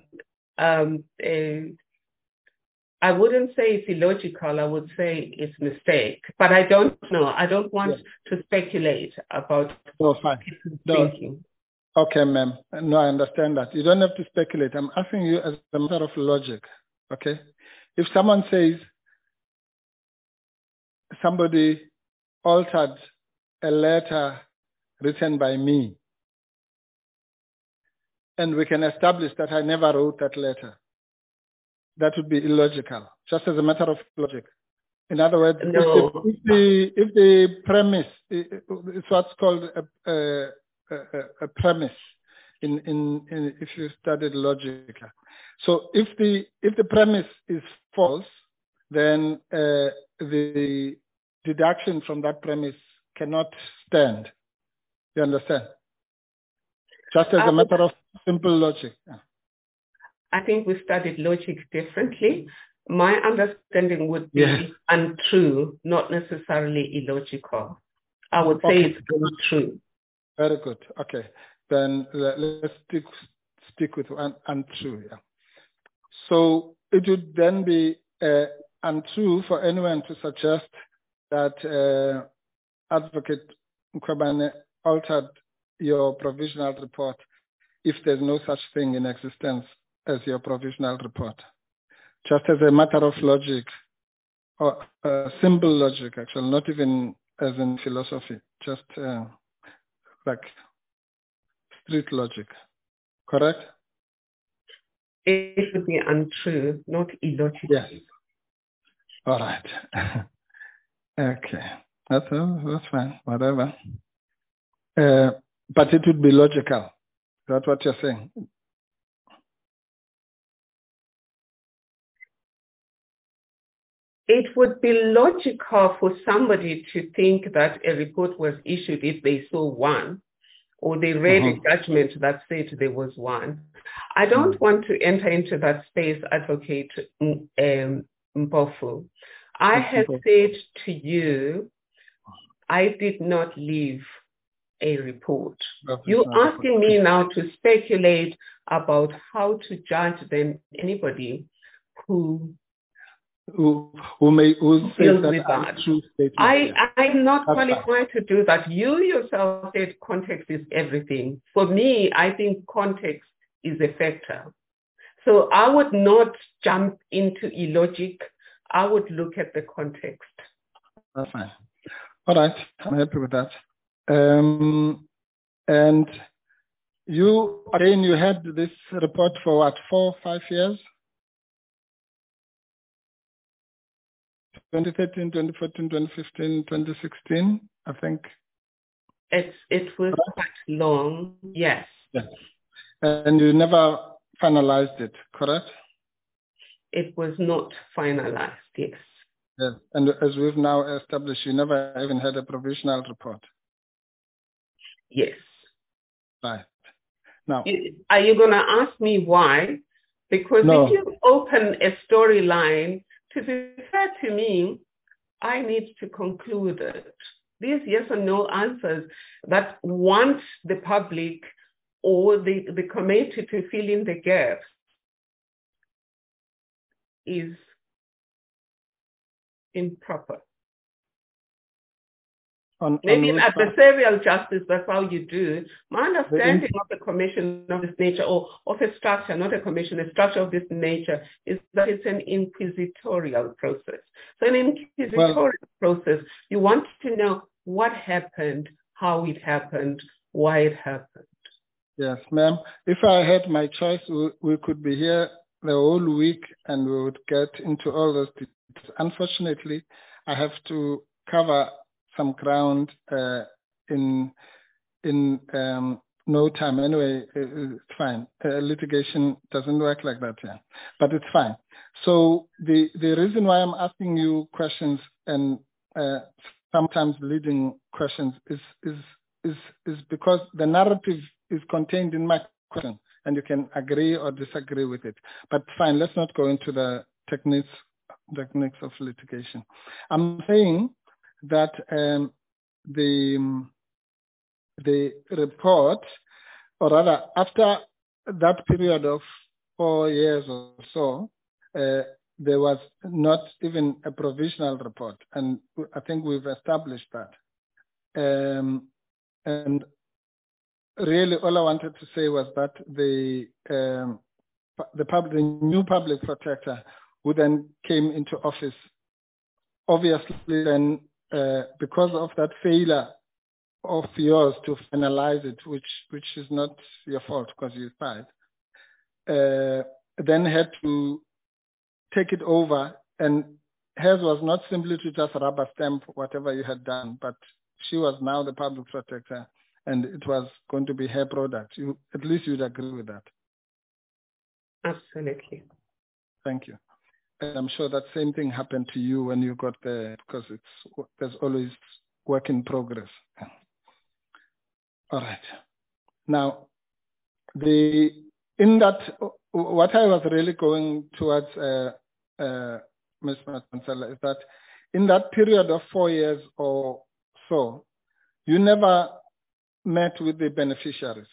I wouldn't say it's illogical. I would say it's a mistake. But I don't know. I don't want to speculate about thinking. Okay, ma'am. No, I understand that. You don't have to speculate. I'm asking you as a matter of logic, okay? If someone says somebody altered a letter written by me, and we can establish that I never wrote that letter, that would be illogical, just as a matter of logic. In other words, if the premise, it's what's called a premise if you studied logic. So if the premise is false, then the deduction from that premise cannot stand. You understand? Just as a matter of simple logic. Yeah. I think we studied logic differently. My understanding would be untrue, not necessarily illogical. I would say it's untrue. Very good. Okay. Then let's stick with untrue. Yeah. So it would then be untrue for anyone to suggest that Advocate Mkhwebane altered your provisional report if there's no such thing in existence as your provisional report. Just as a matter of logic, or simple logic actually, not even as in philosophy, just like street logic. Correct? It would be untrue, not illogical. Yes. All right. Okay. That's fine. Whatever. But it would be logical. That's what you're saying. It would be logical for somebody to think that a report was issued if they saw one, or they read a judgment that said there was one. I don't want to enter into that space, Advocate Mpofu. I have said to you, I did not leave a report. You're asking me now to speculate about how to judge then anybody who says that true statement. I'm not qualified to do that. You yourself said context is everything. For me, I think context is a factor. So I would not jump into illogic. I would look at the context. That's fine. All right. I'm happy with that. And you had this report for what, 4 or 5 years? 2013, 2014, 2015, 2016, I think. It was quite long, yes. Yes. And you never finalized it, correct? It was not finalized, yes. Yes. And as we've now established, you never even had a provisional report. Yes. Right. Now, are you going to ask me why? Because if you open a storyline, to be fair to me, I need to conclude it. These yes or no answers that want the public or the committee to fill in the gaps is improper. Maybe in adversarial justice, that's how you do. My understanding of the commission of this nature, or of a structure, not a commission, a structure of this nature, is that it's an inquisitorial process. So an inquisitorial process, you want to know what happened, how it happened, why it happened. Yes, ma'am. If I had my choice, we could be here the whole week and we would get into all those details. Unfortunately, I have to cover some ground in no time. Anyway, it's fine. Litigation doesn't work like that, yeah. But it's fine. So the reason why I'm asking you questions and sometimes leading questions is because the narrative is contained in my question, and you can agree or disagree with it. But fine, let's not go into the techniques of litigation. I'm saying that the report, or rather after that period of 4 years or so, there was not even a provisional report, and I think we've established that. And really, all I wanted to say was that the new public protector who then came into office, obviously then, because of that failure of yours to finalize it, which is not your fault because you filed, then had to take it over, and hers was not simply to just rubber stamp whatever you had done, but she was now the public protector, and it was going to be her product. At least you'd agree with that. Absolutely. Thank you. And I'm sure that same thing happened to you when you got there, because there's always work in progress. All right. Now, what I was really going towards, Ms. Mansela, is that in that period of 4 years or so, you never met with the beneficiaries.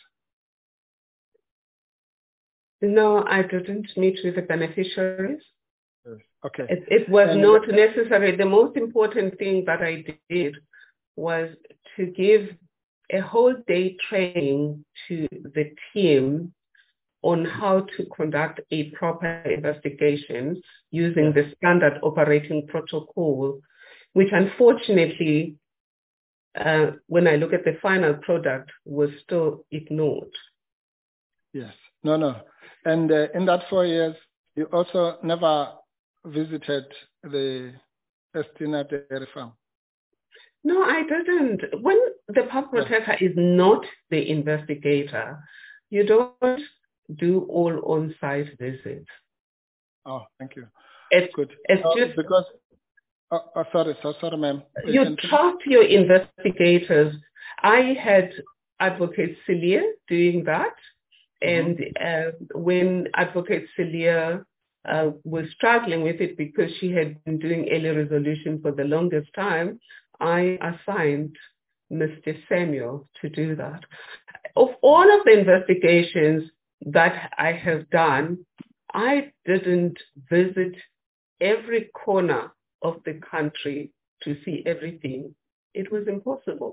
No, I didn't meet with the beneficiaries. Yes. Okay. It was not necessary. The most important thing that I did was to give a whole day training to the team on how to conduct a proper investigation using the standard operating protocol, which unfortunately, when I look at the final product, was still ignored. Yes. No. And in that 4 years, you also never visited the Estina Dairy Farm? No, I didn't. When the public protector is not the investigator, you don't do all on-site visits. Oh, thank you. It's good. It's just because. Sorry, ma'am. You trust your investigators. I had Advocate Celia doing that, and when Advocate Celia was struggling with it because she had been doing early resolution for the longest time, I assigned Mr. Samuel to do that. Of all of the investigations that I have done, I didn't visit every corner of the country to see everything. It was impossible.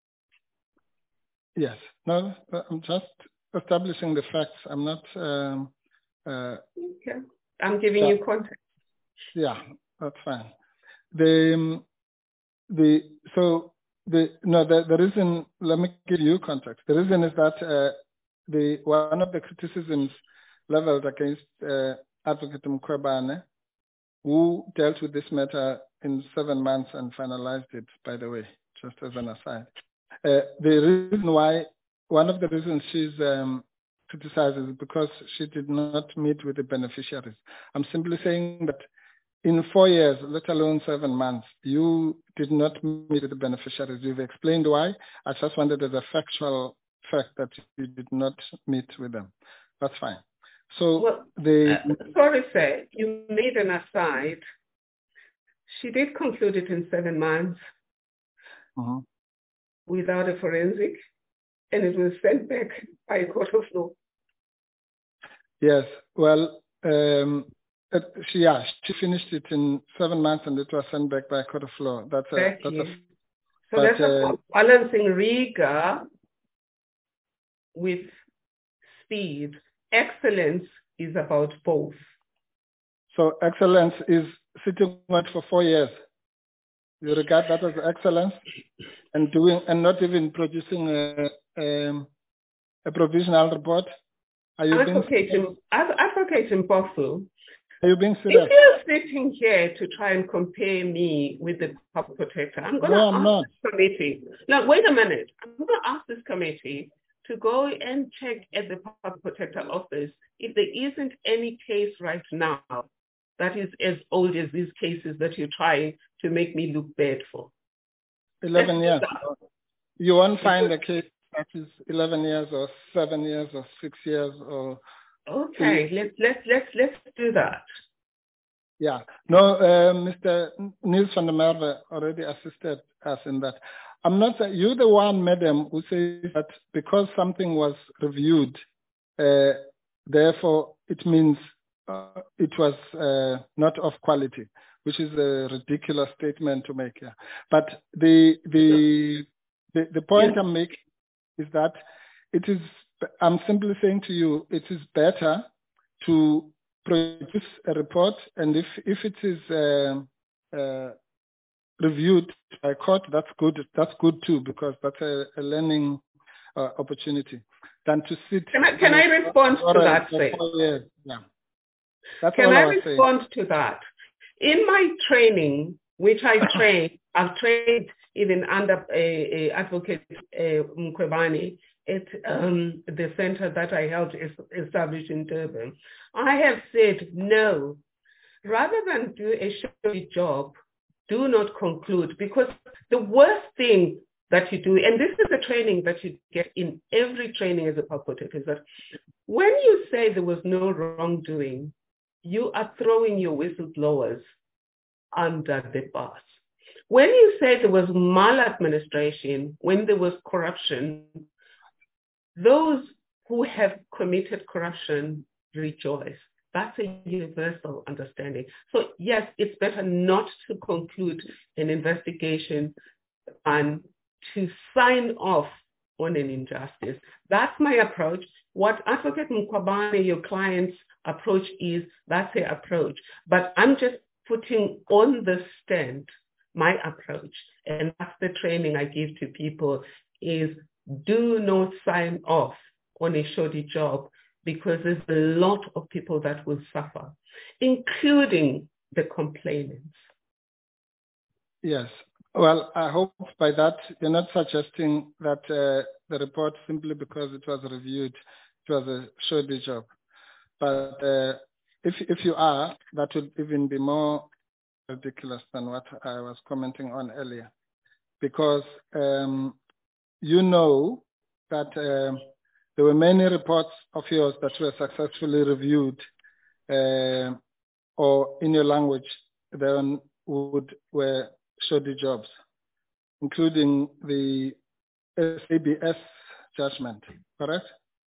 Yes. No, I'm just establishing the facts. I'm not... okay. I'm giving you context. Yeah, that's fine. The reason, let me give you context. The reason is that one of the criticisms leveled against Advocate Mkhwebane, who dealt with this matter in 7 months and finalized it, by the way, just as an aside. The reason why, one of the reasons she's criticized is because she did not meet with the beneficiaries. I'm simply saying that in 4 years, let alone 7 months, you did not meet with the beneficiaries. You've explained why. I just wanted as a factual fact that you did not meet with them. That's fine. So sorry, sir, you made an aside. She did conclude it in 7 months without a forensic, and it was sent back by a court of law. Yes, well, she finished it in 7 months, and it was sent back by a court of law. That's balancing rigor with speed. Excellence is about both. So excellence is sitting on it for 4 years. You regard that as excellence, and not even producing a provisional report? Are you advocating Mpofu? Are you being serious? If you're sitting here to try and compare me with the public protector, I'm going to ask this committee. Now, wait a minute. I'm going to ask this committee to go and check at the public protector office if there isn't any case right now that is as old as these cases that you're trying to make me look bad for. 11 years. You won't find a case that is 11 years or 7 years or 6 years or... Okay, let's do that. Yeah. No, Mr. Niels van der Merwe already assisted us in that. I'm not saying you're the one, madam, who says that because something was reviewed, therefore it means it was not of quality, which is a ridiculous statement to make here. But the point I'm making is that I'm simply saying to you, it is better to produce a report, and if it is reviewed by court, that's good. That's good too, because that's a learning opportunity. Than to sit. Can I respond to that, sir? Yeah. That's Can I respond to that? In my training, which I've trained even under Advocate Mkhwebane at the center that I helped establish in Durban, I have said no. Rather than do a showy job, do not conclude, because The worst thing that you do, and this is a training that you get in every training as a purported, is that when you say there was no wrongdoing, you are throwing your whistleblowers under the bus. When you say there was maladministration, when there was corruption, those who have committed corruption rejoice. That's a universal understanding. So yes, it's better not to conclude an investigation and to sign off on an injustice. That's my approach. What Advocate Mkhwebane, your client's approach is, that's her approach. But I'm just putting on the stand my approach. And that's the training I give to people is do not sign off on a shoddy job because there's a lot of people that will suffer, including the complainants. Yes. Well, I hope by that you're not suggesting that the report, simply because it was reviewed, it was a shoddy job. But if you are, that would even be more ridiculous than what I was commenting on earlier. Because you know that there were many reports of yours that were successfully reviewed, or in your language, then were shoddy jobs, including the SABS judgment, correct?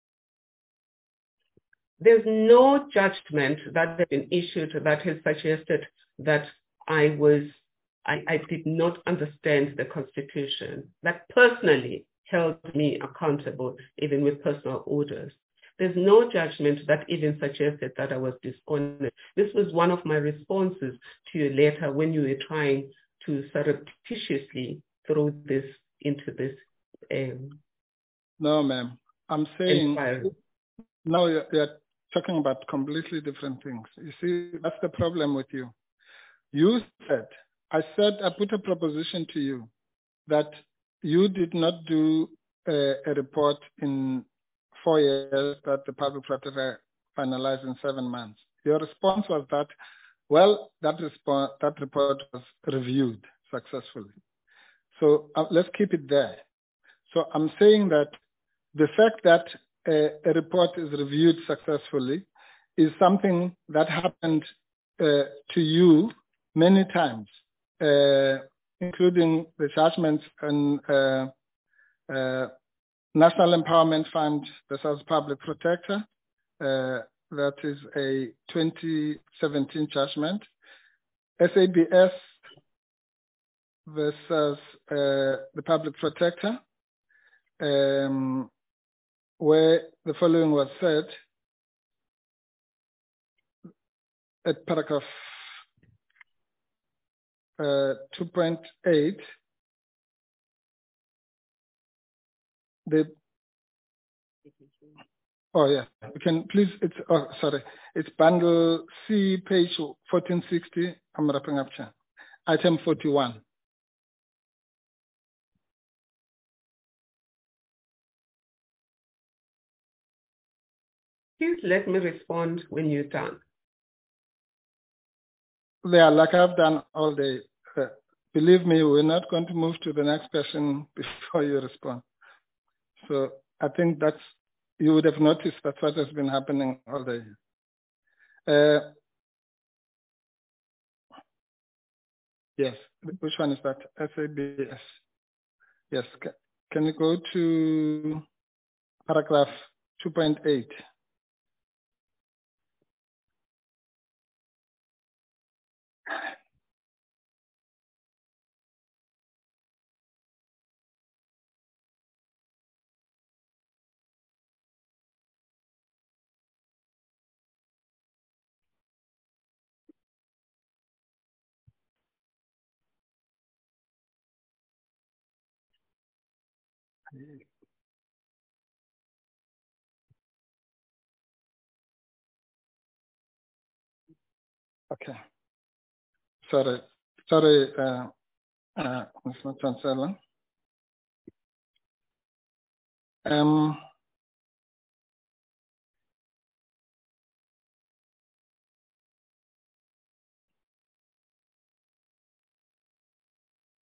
There's no judgment that has been issued that has suggested that I did not understand the Constitution, that personally held me accountable, even with personal orders. There's no judgment that even suggested that I was dishonest. This was one of my responses to your letter when you were trying to surreptitiously throw this into this. No, ma'am. I'm saying inquiry. now you're talking about completely different things. You see, that's the problem with you. You said, I put a proposition to you that you did not do a report in 4 years that the public protector finalized in 7 months. Your response was that, well, that report was reviewed successfully. So let's keep it there. So I'm saying that the fact that a report is reviewed successfully is something that happened to you many times, including the judgments and National Empowerment Fund versus Public Protector. That is a 2017 judgment. SABS versus the Public Protector, where the following was said at paragraph 2.8, you can please, it's bundle C, page 1460, I'm wrapping up, Chair. Item 41. Please let me respond when you're done. Yeah, like I've done all day. Believe me, we're not going to move to the next question before you respond. So I think you would have noticed that's what has been happening all day. Yes, which one is that? SABS. Yes, can you go to paragraph 2.8? Okay. Sorry, Mr. Chancellor.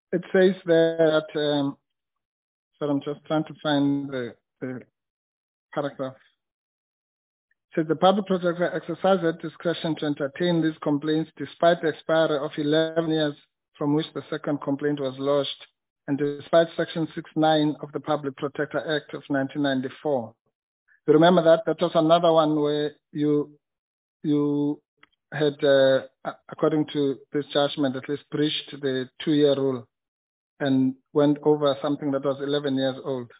it says there that, so I'm just trying to find the paragraph. It says the public protector exercised discretion to entertain these complaints despite the expiry of 11 years from which the second complaint was lodged, and despite Section 6(9) of the Public Protector Act of 1994. You remember that? That was another one where you had, according to this judgment, at least breached the 2-year rule and went over something that was 11 years old.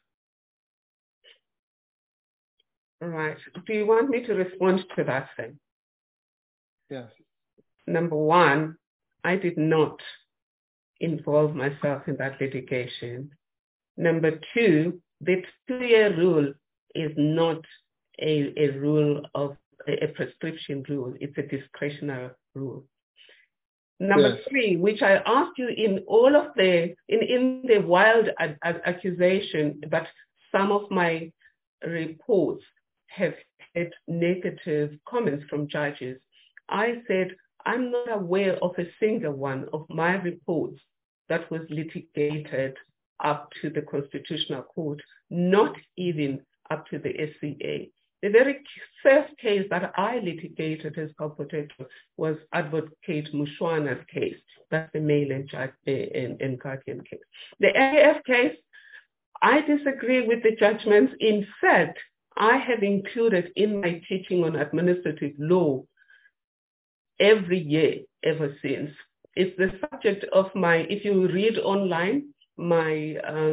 Right. Do you want me to respond to that thing? Yes. Number one, I did not involve myself in that litigation. Number two, the 2-year rule is not a rule of a prescription rule. It's a discretionary rule. Number three, which I asked you in all of the wild accusation that some of my reports have had negative comments from judges. I said, I'm not aware of a single one of my reports that was litigated up to the Constitutional Court, not even up to the SCA. The very first case that I litigated as co-protector was Advocate Mushwana's case. That's the male and guardian case. The AF case, I disagree with the judgments. In fact, I have included in my teaching on administrative law every year ever since. It's the subject of my, if you read online, my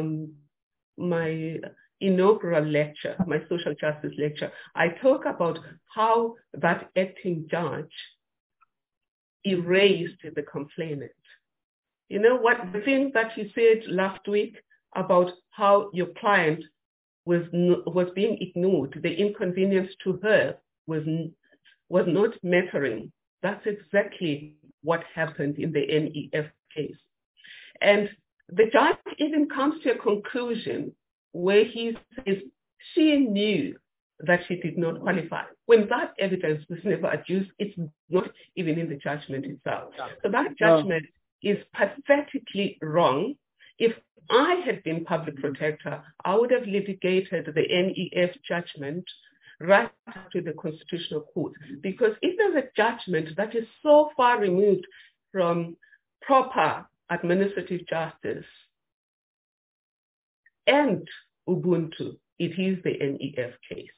inaugural lecture, my social justice lecture, I talk about how that acting judge erased the complainant. You know what, the thing that you said last week about how your client was being ignored, the inconvenience to her was not mattering. That's exactly what happened in the NEF case. And the judge even comes to a conclusion where he says she knew that she did not qualify. When that evidence was never adduced, it's not even in the judgment itself. So that judgment is pathetically wrong. If I had been public protector, I would have litigated the NEF judgment right up to the Constitutional Court. Because if there's a judgment that is so far removed from proper administrative justice and Ubuntu, it is the NEF case.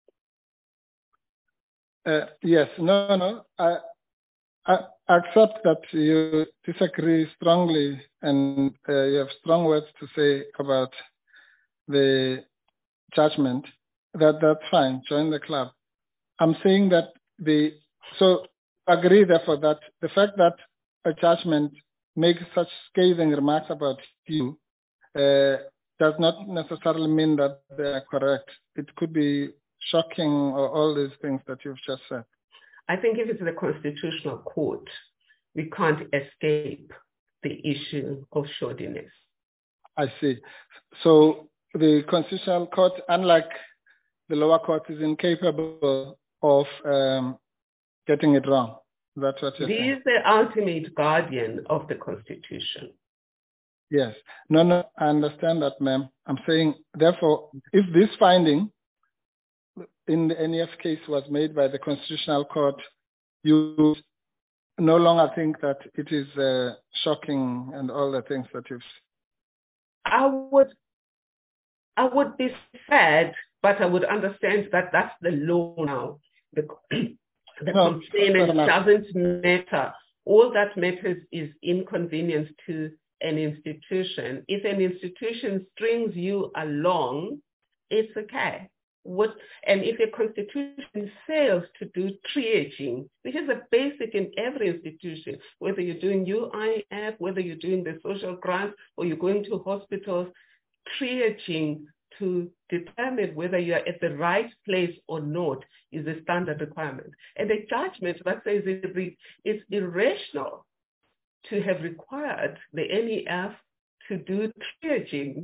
Yes, no. I accept that you disagree strongly and you have strong words to say about the judgment. That's fine. Join the club. I'm saying that so agree therefore that the fact that a judgment makes such scathing remarks about you does not necessarily mean that they are correct. It could be shocking or all these things that you've just said. I think if it's the Constitutional Court, we can't escape the issue of shoddiness. I see. So the Constitutional Court, unlike the lower court, is incapable of getting it wrong. That's what you're saying. He is the ultimate guardian of the Constitution. Yes. No, I understand that, ma'am. I'm saying, therefore, if this finding in the NEF case was made by the Constitutional Court, you no longer think that it is shocking and all the things that you've said. I would be sad, but I would understand that that's the law now. The complainant doesn't matter. All that matters is inconvenience to an institution. If an institution strings you along, it's okay. And if a constitution fails to do triaging, which is a basic in every institution, whether you're doing UIF, whether you're doing the social grants, or you're going to hospitals, triaging to determine whether you're at the right place or not is a standard requirement. And a judgment that says it's irrational to have required the NEF to do triaging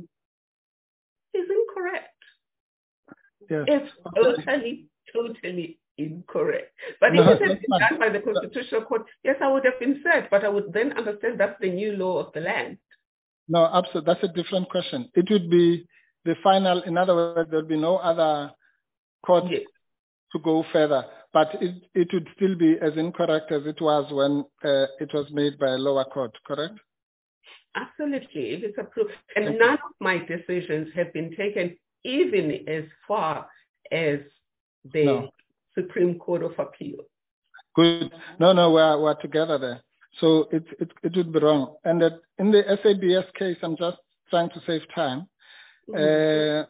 is incorrect. Yes. It's totally incorrect. But if it had been done by the Constitutional Court, yes, I would have been sad, but I would then understand that's the new law of the land. No, absolutely. That's a different question. It would be the final, in other words, there would be no other court to go further, but it would still be as incorrect as it was when it was made by a lower court, correct? Absolutely. If it's approved. And none of my decisions have been taken even as far as the Supreme Court of Appeal. Good. No, we're together there. So it would be wrong. And that in the SABS case, I'm just trying to save time. It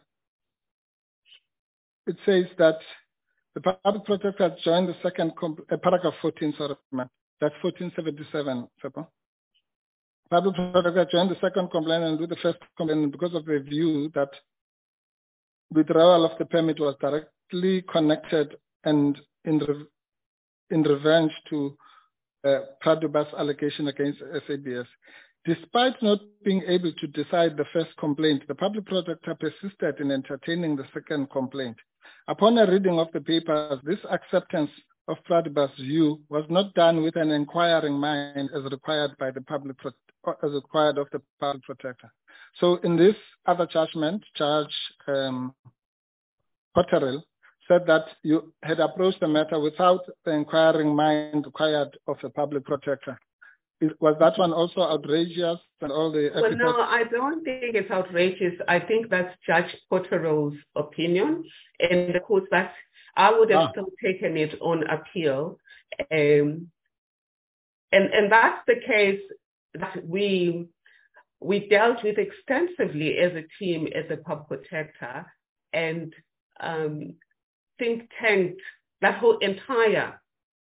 says that the public protector has joined the second, paragraph 14, sorry, that's 1477, Sepo. Public protector joined the second complaint and with the first complaint because of the view that withdrawal of the permit was directly connected and in revenge to Pradoba's allegation against SABS. Despite not being able to decide the first complaint, the public protector persisted in entertaining the second complaint. Upon a reading of the papers, this acceptance of Pradoba's view was not done with an inquiring mind as required by the as required of the public protector. So in this other judgment, Judge Potterill said that you had approached the matter without the inquiring mind required of the public protector. Was that one also outrageous? And all the well, no, I don't think it's outrageous. I think that's Judge Potterill's opinion, and of course that I would have still taken it on appeal, and that's the case that we dealt with extensively as a team, as a public protector, and think tanked that whole entire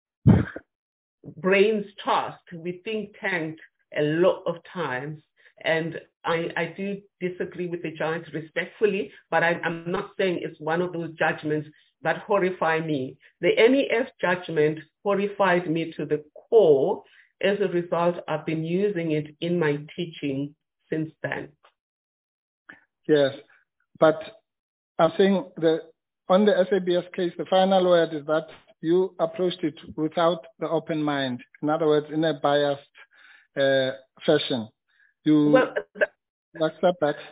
brains trust. We think tanked a lot of times, and I do disagree with the judge respectfully, but I'm not saying it's one of those judgments that horrify me. The NEF judgment horrified me to the core. As a result, I've been using it in my teaching since then. Yes, but I'm saying that on the SABS case, the final word is that you approached it without the open mind. In other words, in a biased fashion. You accept that?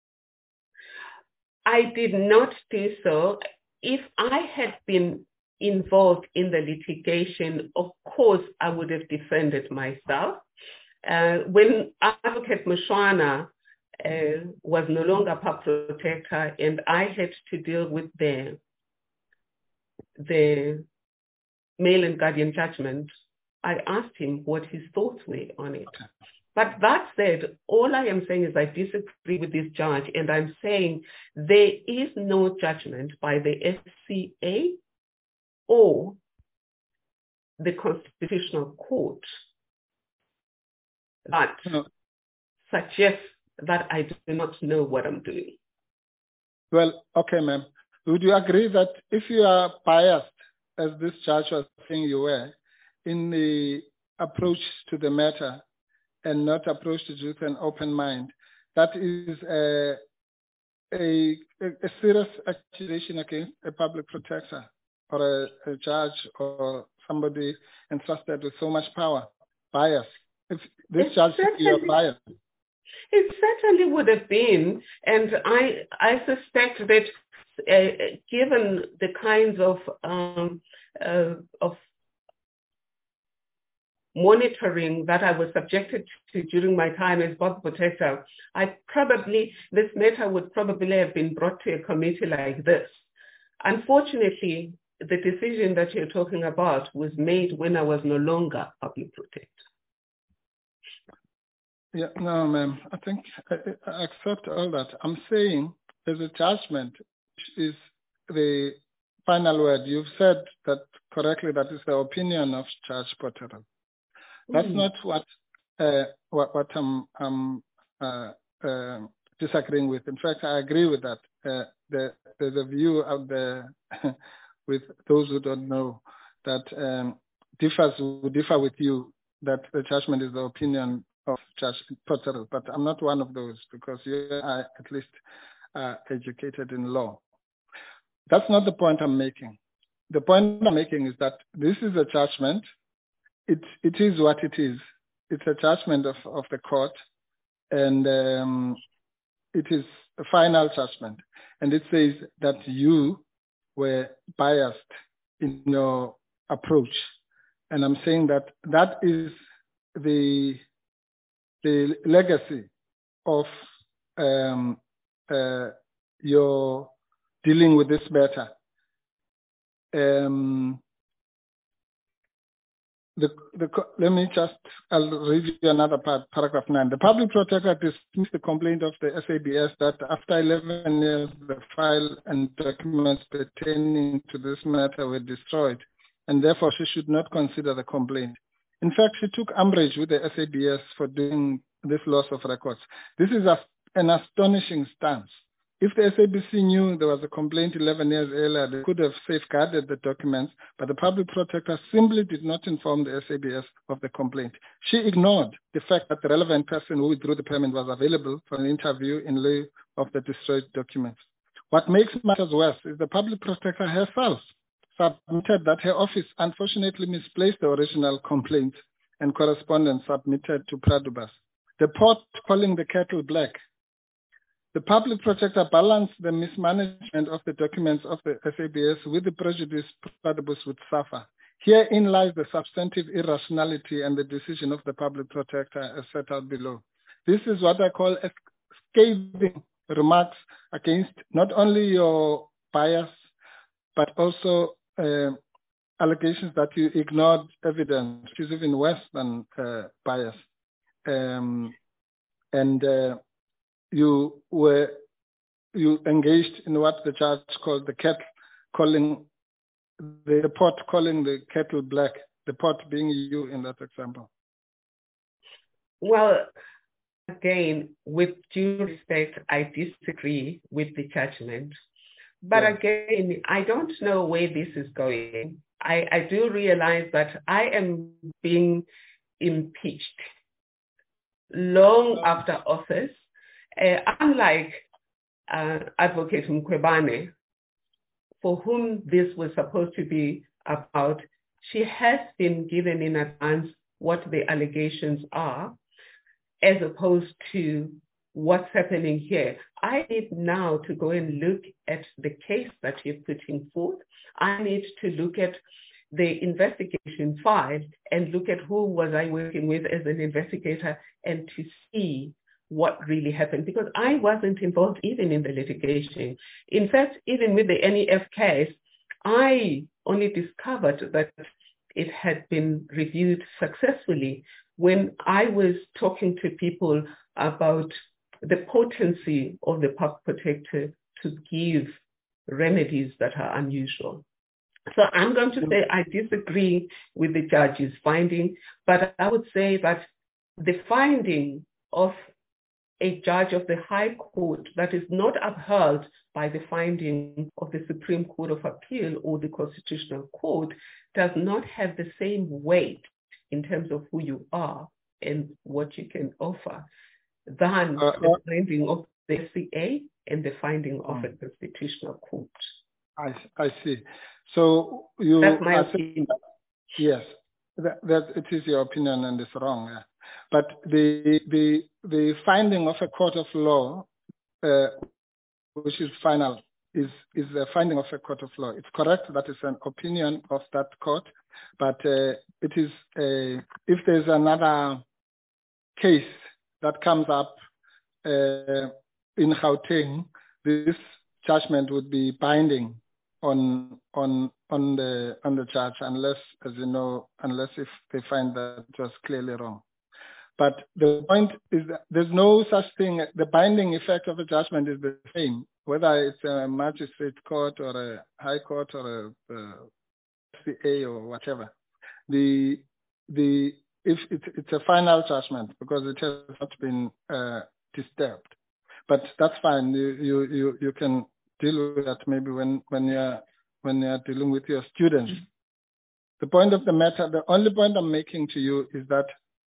I did not do so. If I had been involved in the litigation, of course, I would have defended myself. When Advocate Mushwana was no longer public protector and I had to deal with the mail and guardian judgment, I asked him what his thoughts were on it. But that said, all I am saying is I disagree with this judge, and I'm saying there is no judgment by the FCA or the Constitutional Court that suggests that I do not know what I'm doing. Well, okay, ma'am. Would you agree that if you are biased, as this judge was saying you were, in the approach to the matter and not approached it with an open mind, that is a serious accusation against a public protector or a judge or somebody entrusted with so much power, bias. If this judge is your bias. It certainly would have been, and I suspect that given the kinds of monitoring that I was subjected to during my time as public protector, this matter would probably have been brought to a committee like this. Unfortunately, the decision that you're talking about was made when I was no longer public protector. Yeah, no, ma'am. I think I accept all that. I'm saying there's a judgment, which is the final word. You've said that correctly. That is the opinion of Judge Potterill. That's not what I'm disagreeing with. In fact, I agree with that. There's a view out there with those who don't know that will differ with you, that the judgment is the opinion of Judge Potterill, but I'm not one of those because you are at least educated in law. That's not the point I'm making. The point I'm making is that this is a judgment. It is what it is. It's a judgment of the court, and it is a final judgment. And it says that you were biased in your approach. And I'm saying that that is the legacy of your dealing with this matter. I'll read you another part, paragraph 9. The public protector dismissed the complaint of the SABS that after 11 years, the file and documents pertaining to this matter were destroyed, and therefore she should not consider the complaint. In fact, she took umbrage with the SABS for doing this loss of records. This is an astonishing stance. If the SABC knew there was a complaint 11 years earlier, they could have safeguarded the documents, but the public protector simply did not inform the SABS of the complaint. She ignored the fact that the relevant person who withdrew the payment was available for an interview in lieu of the destroyed documents. What makes matters worse is the public protector herself submitted that her office unfortunately misplaced the original complaint and correspondence submitted to Pradubas. The pot calling the kettle black. The public protector balanced the mismanagement of the documents of the SABS with the prejudice Pradubas would suffer. Herein lies the substantive irrationality and the decision of the public protector as set out below. This is what I call scathing remarks against not only your bias, but also allegations that you ignored evidence, which is even worse than bias. You engaged in what the judge called the pot calling the kettle black, the pot being you in that example. Well, again, with due respect, I disagree with the judgment. But again, I don't know where this is going. I do realize that I am being impeached long after office. Unlike Advocate Mkhwebane, for whom this was supposed to be about, she has been given in advance what the allegations are, as opposed to what's happening here. I need now to go and look at the case that you're putting forth. I need to look at the investigation file and look at who was I working with as an investigator and to see what really happened, because I wasn't involved even in the litigation. In fact, even with the NEF case, I only discovered that it had been reviewed successfully when I was talking to people about the potency of the public protector to give remedies that are unusual. So I'm going to say I disagree with the judge's finding, but I would say that the finding of a judge of the High Court that is not upheld by the finding of the Supreme Court of Appeal or the Constitutional Court does not have the same weight in terms of who you are and what you can offer than the finding of the SCA and the finding of a Constitutional Court. I see. So that's my opinion. Yes, that it is your opinion and it's wrong. Yeah. But the finding of a court of law, which is final, is the finding of a court of law. It's correct that it's an opinion of that court, but it is if there's another case that comes up in Gauteng, this judgment would be binding on the judge, unless, as you know, unless if they find that it was clearly wrong. But the point is that there's no such thing. The binding effect of a judgment is the same, whether it's a magistrate court or a high court or a CA or whatever. If it's a final judgment because it has not been disturbed. But that's fine. You can deal with that maybe when you're dealing with your students. The point of the matter, the only point I'm making to you is that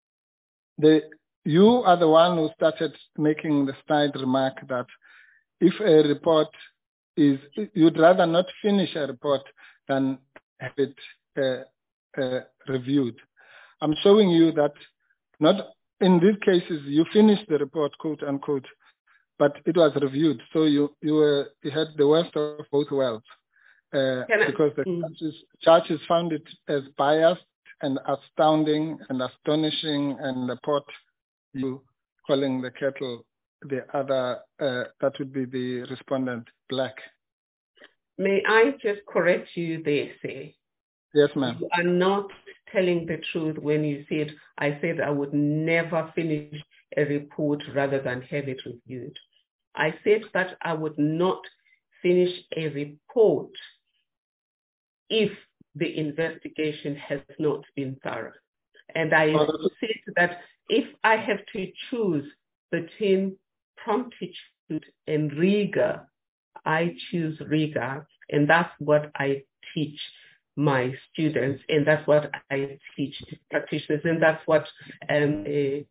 you are the one who started making the snide remark that if a report is, you'd rather not finish a report than have it reviewed. I'm showing you that not in these cases, you finished the report, quote unquote, but it was reviewed. So you had the worst of both worlds because the judges found it as biased and astounding and astonishing, and the pot you calling the kettle the other, that would be the respondent, black. May I just correct you there, say? Yes, ma'am. You are not telling the truth when you said, I said I would never finish a report rather than have it reviewed. I said that I would not finish a report if the investigation has not been thorough. And I said that if I have to choose between promptitude and rigor, I choose rigor, and that's what I teach my students, and that's what I teach practitioners, and that's what is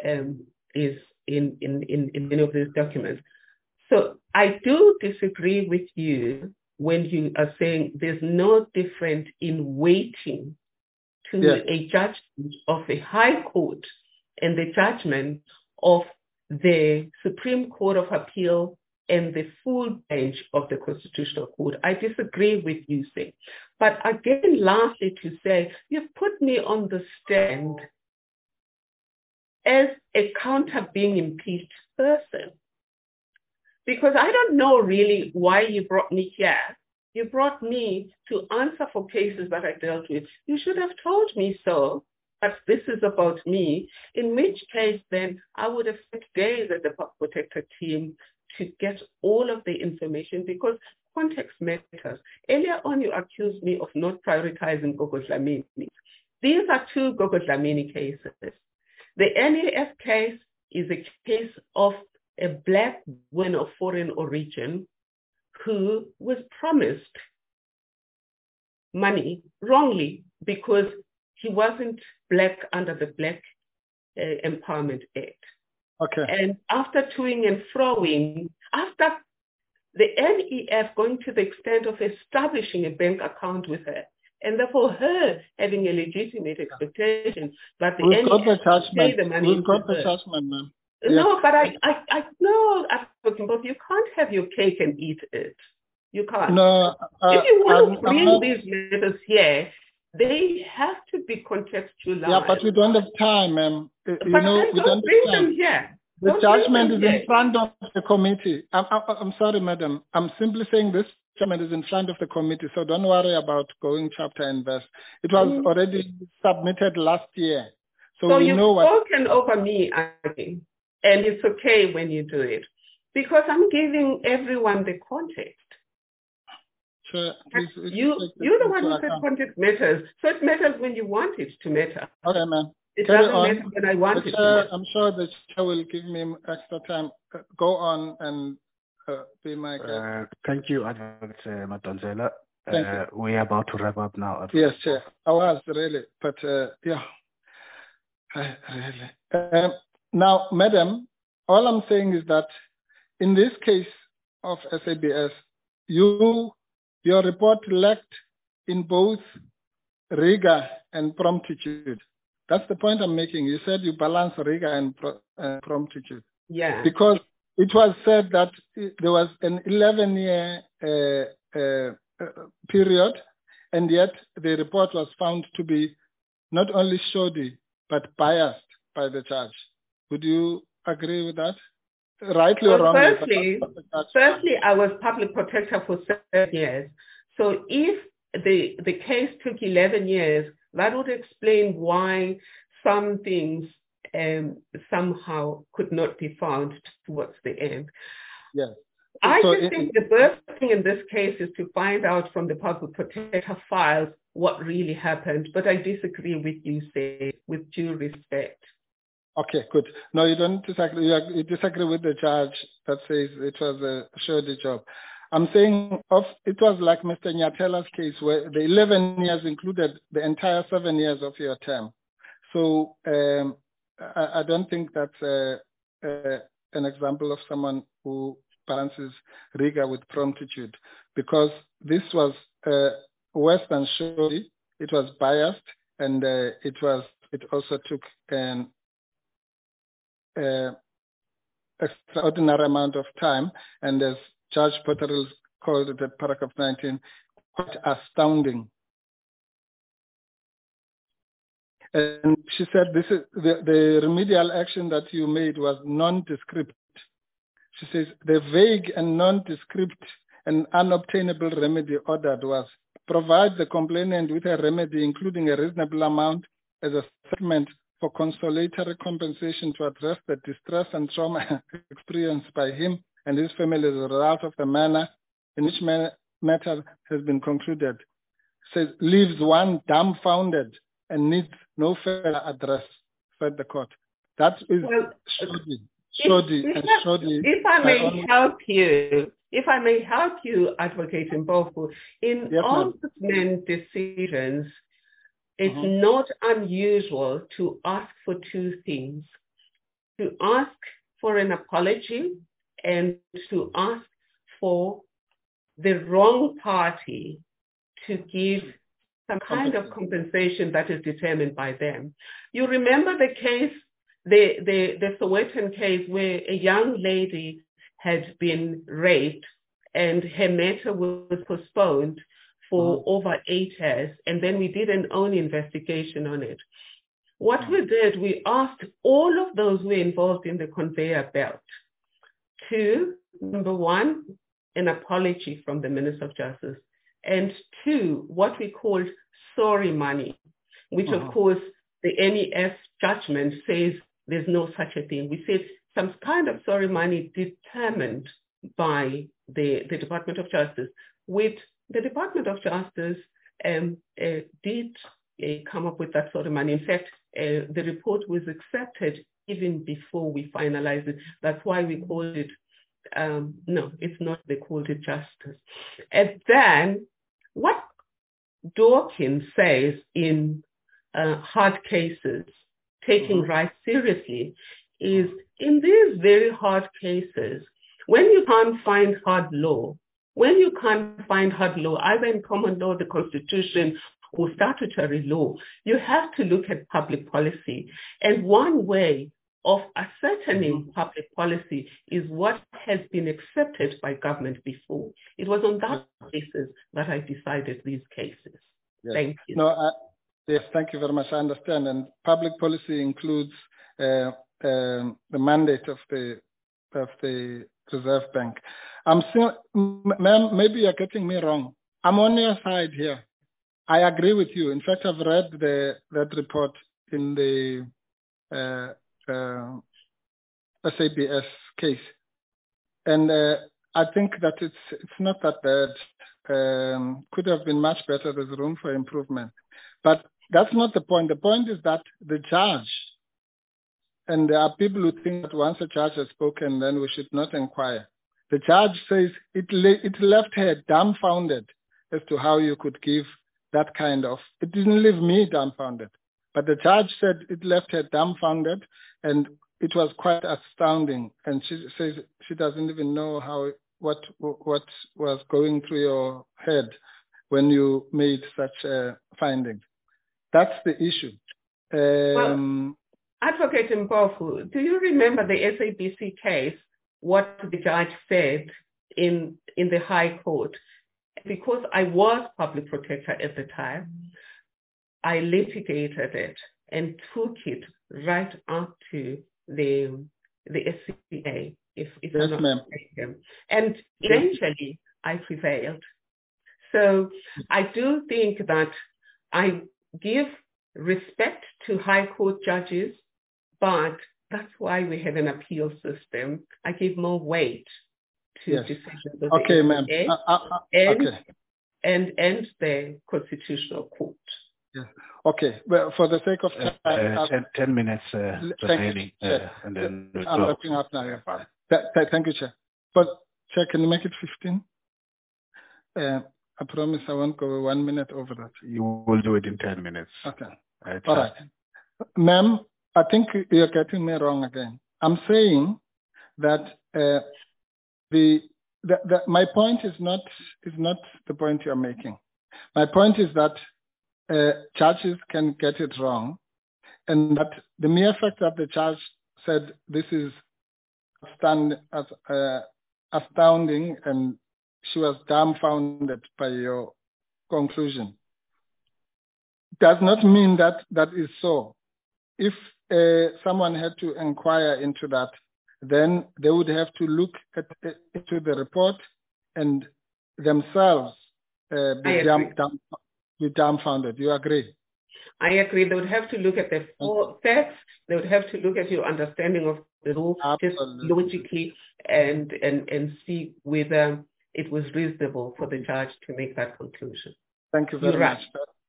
in many of these documents. So I do disagree with you when you are saying there's no difference in waiting to a judgment of a high court and the judgment of the Supreme Court of Appeal and the full bench of the Constitutional Court. I disagree with you, say. But again, lastly, to say, you've put me on the stand as a counter being impeached person. Because I don't know really why you brought me here. You brought me to answer for cases that I dealt with. You should have told me so, but this is about me, in which case then I would have spent days at the Public Protector team to get all of the information, because context matters. Earlier on, you accused me of not prioritizing Gogo Dlamini. These are two Gogo Dlamini cases. The NAF case is a case of a black woman of foreign origin who was promised money wrongly because he wasn't black under the Black Empowerment Act. Okay. And after toing and froing, after the NEF going to the extent of establishing a bank account with her, and therefore her having a legitimate expectation that the NEF would pay the money. We've got the judgment, ma'am. No, but I know, but you can't have your cake and eat it. You can't. No. If you want to bring these letters here, they have to be contextualized. Yeah, but we don't have time, ma'am. We don't bring them here. The judgment is in front of the committee. I'm sorry, madam. I'm simply saying this judgment is in front of the committee, so don't worry about going chapter and verse. It was already submitted last year. So we know what... you've spoken over me, Aggie, and it's okay when you do it, because I'm giving everyone the context. Sure, please, you're the one who said context matters, so it matters when you want it to matter. Okay, ma'am. It doesn't matter when I want it to matter. I'm sure the chair will give me extra time. Go on and be my guest. Thank you, Advocate Madonsela. Thank you. We're about to wrap up now. Yes, Chair. I was really, but yeah, really. Now, madam, all I'm saying is that in this case of SABS, your report lacked in both rigor and promptitude. That's the point I'm making. You said you balance rigor and promptitude. Yeah. Because it was said that there was an 11-year period, and yet the report was found to be not only shoddy, but biased by the judge. Would you agree with that? Rightly or wrongly? Firstly, I was public protector for 7 years. So if the case took 11 years, that would explain why some things somehow could not be found towards the end. Yes. I just think the first thing in this case is to find out from the public protector files what really happened. But I disagree with you, say, with due respect. Okay, good. No, you don't disagree. You disagree with the judge that says it was a shoddy job. I'm saying it was like Mr. Nyatela's case where the 11 years included the entire 7 years of your term. So I don't think that's an example of someone who balances rigor with promptitude, because this was worse than shoddy. It was biased, and it also took an extraordinary amount of time, and as Judge Potterill called it at paragraph 19, quite astounding. And she said this is the remedial action that you made was nondescript. She says the vague and nondescript and unobtainable remedy ordered was provide the complainant with a remedy including a reasonable amount as a settlement for consolatory compensation to address the distress and trauma experienced by him and his family as a result of the manner in which matter has been concluded. Says leaves one dumbfounded and needs no further address, said the court. That is shoddy. If I may help you, Advocate Mpofu, in ombudsman decisions, it's not unusual to ask for two things: to ask for an apology and to ask for the wrong party to give some kind of compensation that is determined by them. You remember the case, the Sowetan case, where a young lady had been raped and her matter was postponed for over 8 years, and then we did an own investigation on it. What we did, we asked all of those who were involved in the conveyor belt to, number one, an apology from the Minister of Justice, and two, what we called sorry money, which of course the NES judgment says there's no such a thing. We said some kind of sorry money determined by the Department of Justice, with the Department of Justice did come up with that sort of money. In fact, the report was accepted even before we finalized it. That's why we called it, no, it's not, they called it justice. And then what Dawkins says in hard cases, taking rights seriously, is in these very hard cases, when you can't find hard law, either in common law, the Constitution, or statutory law, you have to look at public policy. And one way of ascertaining public policy is what has been accepted by government before. It was on that basis that I decided these cases. Yes. Thank you. Yes, thank you very much. I understand. And public policy includes the mandate of the Reserve Bank. Ma'am, maybe you're getting me wrong. I'm on your side here. I agree with you. In fact, I've read that report in the SABS case, and I think that it's not that bad. Could have been much better. There's room for improvement, but that's not the point. The point is that the judge, and there are people who think that once a judge has spoken, then we should not inquire. The judge says it left her dumbfounded as to how you could give that kind of. It didn't leave me dumbfounded, but the judge said it left her dumbfounded, and it was quite astounding. And she says she doesn't even know what was going through your head when you made such a finding. That's the issue. Well, Advocate Mpofu, do you remember the SABC case, what the judge said in the High Court? Because I was public protector at the time, I litigated it and took it right up to the SCA, if I'm not mistaken. And eventually I prevailed. So I do think that I give respect to High Court judges, but that's why we have an appeal system. I give more weight to decisions of the SCA and the Constitutional Court. Yeah. Okay. Well, for the sake of time, 10 minutes remaining, and then I'm wrapping up now. Thank you, Chair. But Chair, can you make it 15? I promise I won't go 1 minute over that. You will do it in 10 minutes. Okay. All right. Ma'am, I think you're getting me wrong again. I'm saying that my point is not the point you're making. My point is that judges can get it wrong, and that the mere fact that the judge said this is astounding, and she was dumbfounded by your conclusion. Does not mean that that is so. If someone had to inquire into that, then they would have to look into the report and themselves be dumbfounded. You agree? I agree. They would have to look at the facts. They would have to look at your understanding of the law, just logically, and see whether it was reasonable for the judge to make that conclusion. Thank you very much.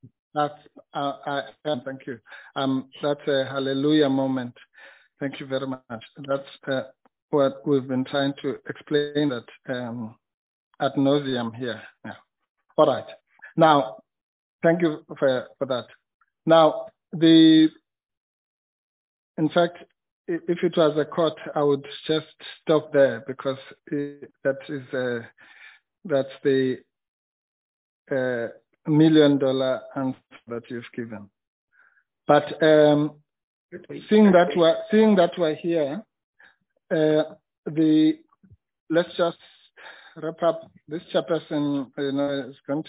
Thank you. That's a hallelujah moment. Thank you very much. That's what we've been trying to explain that ad nauseum here. Yeah. All right. Now, thank you for that. Now, in fact, if it was a court, I would just stop there, because that's the $1 million answer that you've given. But seeing that we're here, let's just wrap up. This chairperson, is going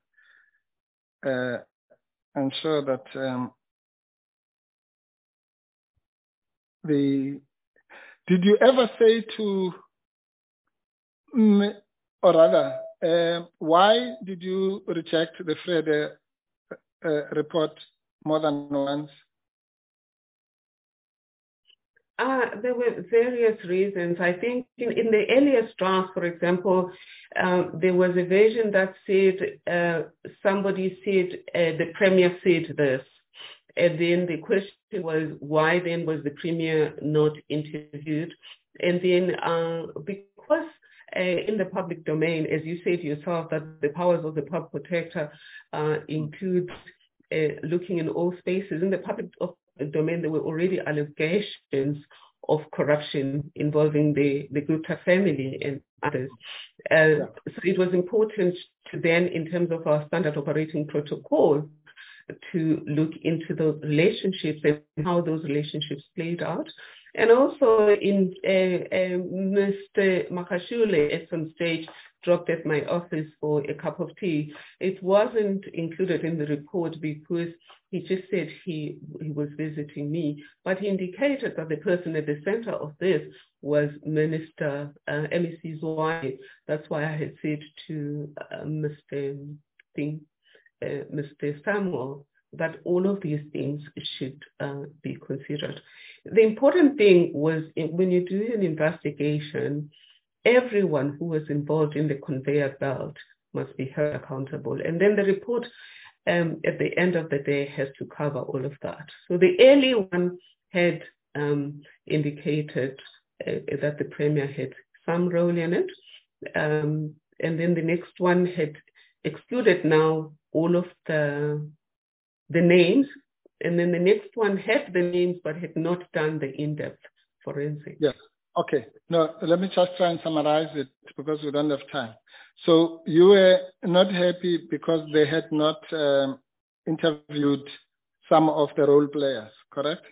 to ensure that did you ever say to, or rather, why did you reject the Frede report more than once? There were various reasons. I think in the earliest draft, for example, there was a version that said somebody said the Premier said this. And then the question was, why then was the Premier not interviewed? And then because in the public domain, as you said yourself, that the powers of the public protector include looking in all spaces. In the public domain, there were already allegations of corruption involving the Gupta family and others. So it was important to then, in terms of our standard operating protocol, to look into those relationships and how those relationships played out. And also in Mr. Makashule at some stage dropped at my office for a cup of tea. It wasn't included in the report because he just said he was visiting me, but he indicated that the person at the center of this was Minister MEC Zwane. That's why I had said to Mr. Samuel that all of these things should be considered. The important thing was when you do an investigation, everyone who was involved in the conveyor belt must be held accountable. And then the report at the end of the day has to cover all of that. So the early one had indicated that the Premier had some role in it. And then the next one had excluded now all of the names. And then the next one had the names but had not done the in-depth forensics. Yes. Okay. No, let me just try and summarize it because we don't have time. So you were not happy because they had not interviewed some of the role players, correct?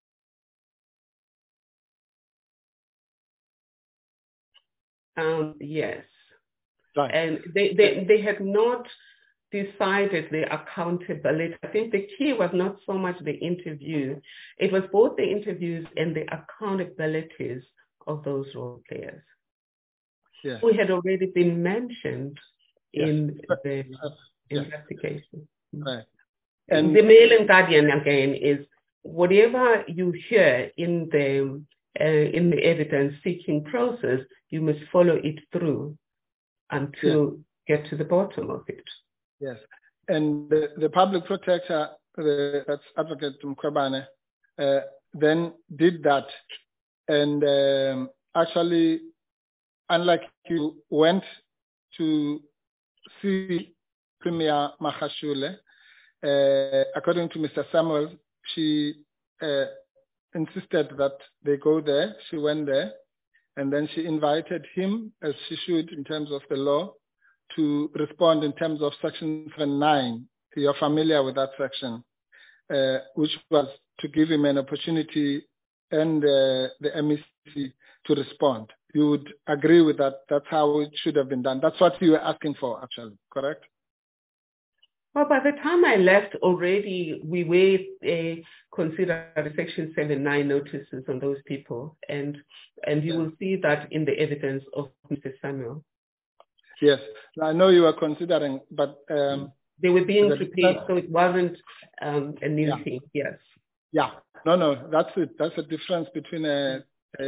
Yes. Right. And they had not decided the accountability. I think the key was not so much the interview. It was both the interviews and the accountabilities of those role players. Yes. Who had already been mentioned in the investigation. Right. And the Mail and Guardian again is whatever you hear in the evidence seeking process, you must follow it through until get to the bottom of it. Yes. And the public protector, that's Advocate Mkhwebane, then did that. And actually, unlike you, went to see Premier Makashule. According to Mr. Samuel, she insisted that they go there. She went there. And then she invited him, as she should in terms of the law, to respond in terms of Section 7(9). You're familiar with that section, which was to give him an opportunity and the MEC to respond. You would agree with that? That's how it should have been done. That's what you were asking for, actually, correct? Well, by the time I left already, we were considered Section 7(9) notices on those people, and you will see that in the evidence of Mr. Samuel. Yes, I know you were considering, but they were being prepared, so it wasn't a new thing. Yes. Yeah. No, that's it. That's the difference between a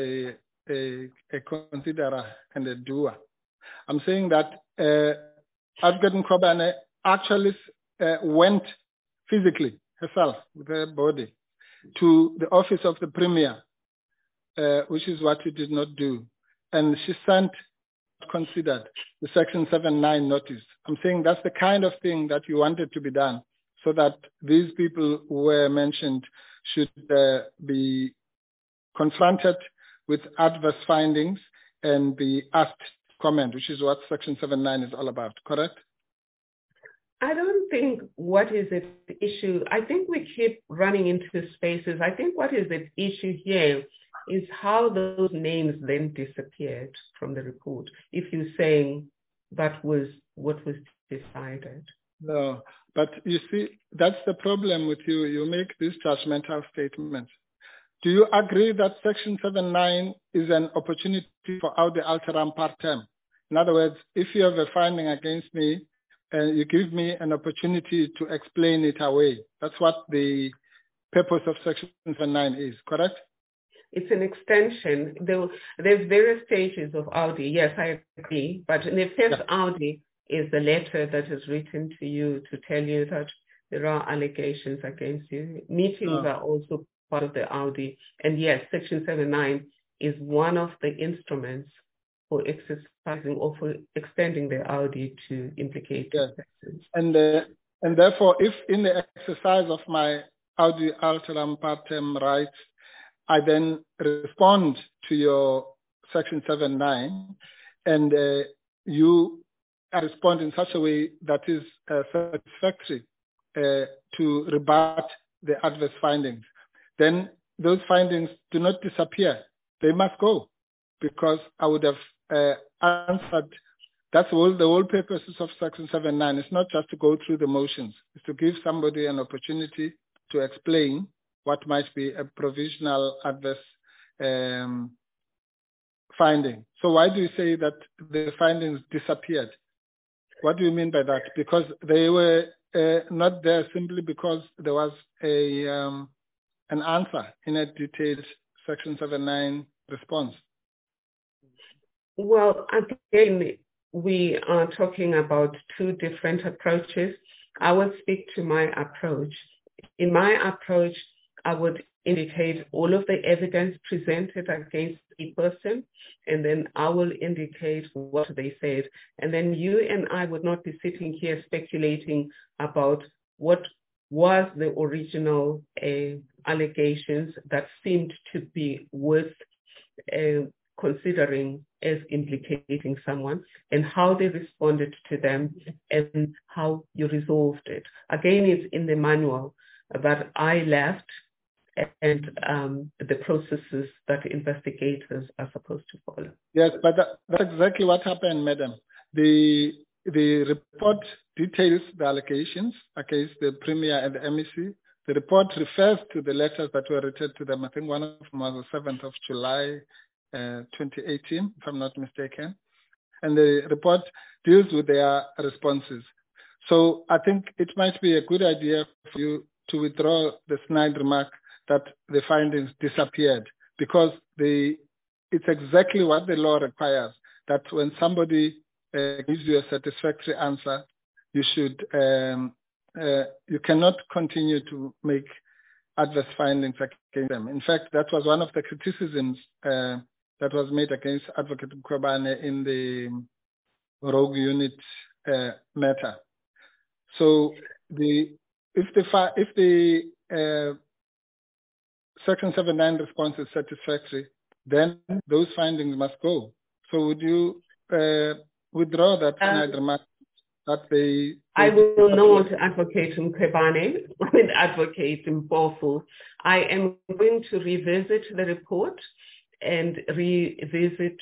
considerer and a doer. I'm saying that Advocate Mkhwebane actually went physically herself with her body to the office of the Premier, which is what you did not do, and she sent considered the Section 7(9) notice. I'm saying that's the kind of thing that you wanted to be done, so that these people who were mentioned should be confronted with adverse findings and be asked to comment, which is what Section 7(9) is all about, correct? I don't think what is at issue, I think we keep running into spaces. I think what is at issue here is how those names then disappeared from the report, if you're saying that was what was decided. No, but you see, that's the problem with you. You make these judgmental statements. Do you agree that Section 7(9) is an opportunity for aude alteram partem? In other words, if you have a finding against me, you give me an opportunity to explain it away. That's what the purpose of Section 7(9) is, correct? It's an extension. There's various stages of aude. Yes, I agree. But in the first aude is the letter that is written to you to tell you that there are allegations against you. Meetings are also part of the aude. And yes, Section 7(9) is one of the instruments for exercising or for extending the aude to implicate persons. And therefore, if in the exercise of my aude alteram partem rights, I then respond to your Section 7(9), and you respond in such a way that is satisfactory to rebut the adverse findings, then those findings do not disappear. They must go, because I would have answered. That's the whole purposes of Section 7(9). It's not just to go through the motions. It's to give somebody an opportunity to explain what might be a provisional adverse finding. So why do you say that the findings disappeared? What do you mean by that? Because they were not there simply because there was an answer in a detailed Section 7(9) response. Well, again, we are talking about two different approaches. I will speak to my approach. In my approach, I would indicate all of the evidence presented against a person, and then I will indicate what they said. And then you and I would not be sitting here speculating about what was the original allegations that seemed to be worth considering as implicating someone, and how they responded to them and how you resolved it. Again, it's in the manual that I left, and the processes that investigators are supposed to follow. Yes, but that's exactly what happened, madam. The report details the allegations against the Premier and the MEC. The report refers to the letters that were written to them. I think one of them was the 7th of July, 2018, if I'm not mistaken. And the report deals with their responses. So I think it might be a good idea for you to withdraw the snide remark that the findings disappeared, because it's exactly what the law requires, that when somebody gives you a satisfactory answer, you should you cannot continue to make adverse findings against them. In fact, that was one of the criticisms that was made against Advocate Mkhwebane in the rogue unit matter. So if the Section 7(9) response is satisfactory, then those findings must go. So would you withdraw that snide remark? that they... I will not advocate Mkhwebane, advocate Mpofu. I am going to revisit the report and revisit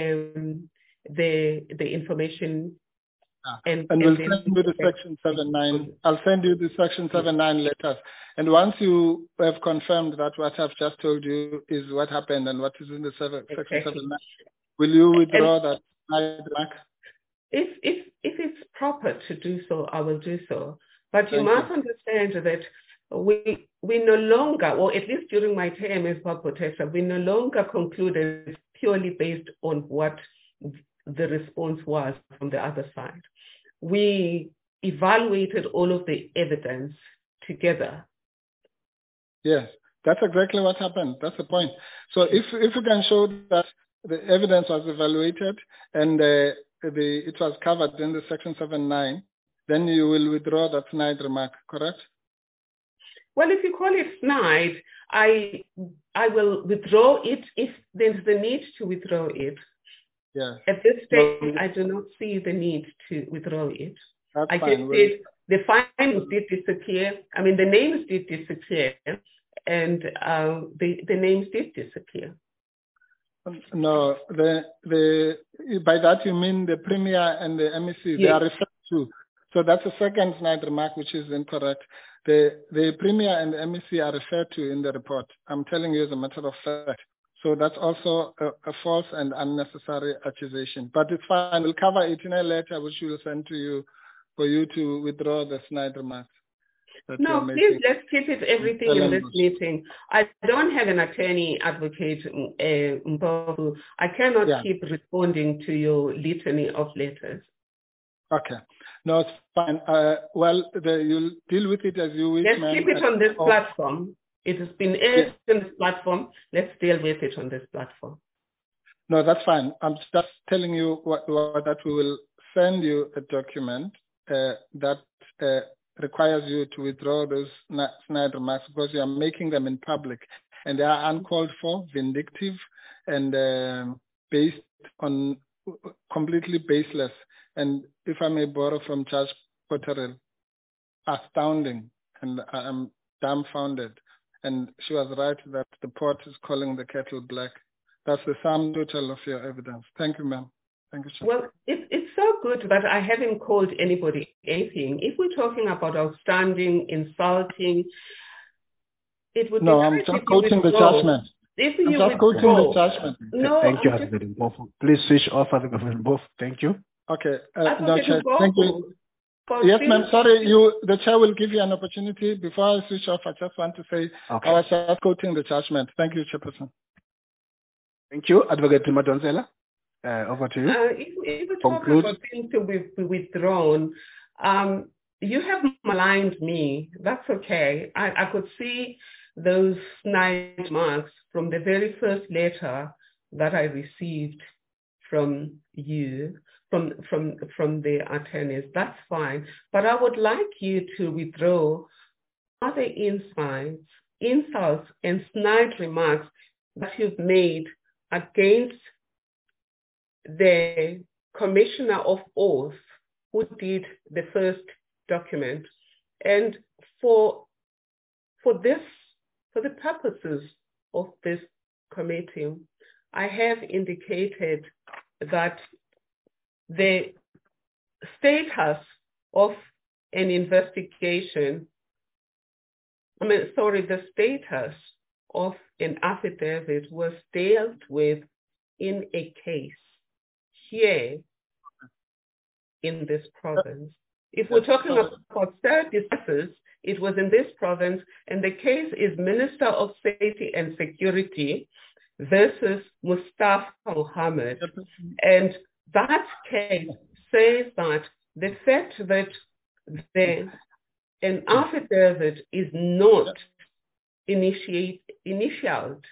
the information. And we'll send you the Section 79. I'll send you the Section 79 letters. And once you have confirmed that what I've just told you is what happened and what is in the Section 79, will you withdraw that remark? If it's proper to do so, I will do so. But you must understand that we no longer, or at least during my term as public protector, we no longer concluded purely based on what the response was from the other side. We evaluated all of the evidence together. Yes, that's exactly what happened. That's the point. So if you can show that the evidence was evaluated and it was covered in the Section 79, then you will withdraw that snide remark, correct? Well, if you call it snide, I will withdraw it if there's the need to withdraw it. Yeah. At this stage, I do not see the need to withdraw it. That's I fine. just said the findings did disappear. I mean, the names did disappear, and the names did disappear. No, by that you mean the Premier and the MEC, yes. They are referred to. So that's a second snide remark, which is incorrect. The Premier and the MEC are referred to in the report. I'm telling you as a matter of fact. So that's also a false and unnecessary accusation. But it's fine. We'll cover it in a letter which we'll send to you for you to withdraw the snide remarks. No, please, let's keep it everything in this meeting. I don't have an attorney advocate, Mpofu. I cannot keep responding to your litany of letters. Okay. No, it's fine. Well, you'll deal with it as you wish. Let's keep it on this platform. It has been aired on this platform. Let's deal with it on this platform. No, that's fine. I'm just telling you that we will send you a document that requires you to withdraw those snide remarks because you are making them in public and they are uncalled for, vindictive, and based on completely baseless. And if I may borrow from Judge Potterell, astounding, and I am dumbfounded. And she was right that the pot is calling the kettle black. That's the sum total of your evidence. Thank you, ma'am. Thank you, sir. Well, it's so good that I haven't called anybody anything. If we're talking about outstanding, insulting, it would be I'm just quoting the judgment. I'm just quoting the judgment. No, thank you, Advocate Mpofu. Please switch off, Advocate Mpofu. Thank you. Okay. No, Chair. Thank you. Yes, ma'am. Sorry, the chair will give you an opportunity. Before I switch off, I just want to say I was just quoting the judgment. Thank you, Chairperson. Thank you, Advocate Madonsela. Over to you. If we're talking about things to be withdrawn, you have maligned me. That's okay. I could see those snide marks from the very first letter that I received from you. From the attorneys, that's fine. But I would like you to withdraw other insults and snide remarks that you've made against the Commissioner of Oath who did the first document. And for the purposes of this committee, I have indicated that the status of an investigation, the status of an affidavit was dealt with in a case here in this province. If we're talking about services, it was in this province, and the case is Minister of Safety and Security versus Mustafa Mohammed. And that case says that the fact that an affidavit is not initialized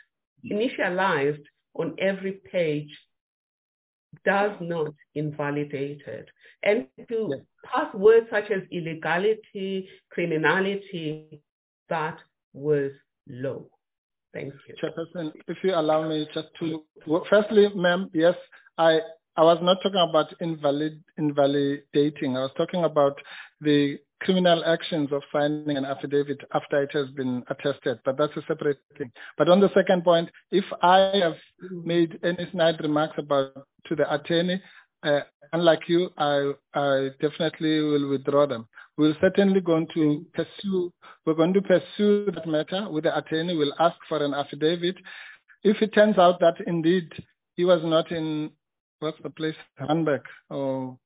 on every page does not invalidate it. And to pass words such as illegality, criminality, that was low. Thank you. Chairperson, if you allow me just to, firstly, ma'am, yes, I I was not talking about invalidating. I was talking about the criminal actions of signing an affidavit after it has been attested, but that's a separate thing. But on the second point, if I have made any snide remarks to the attorney, unlike you, I definitely will withdraw them. We're certainly going to pursue that matter with the attorney. We'll ask for an affidavit. If it turns out that indeed he was not in, what's the place, Randburg, or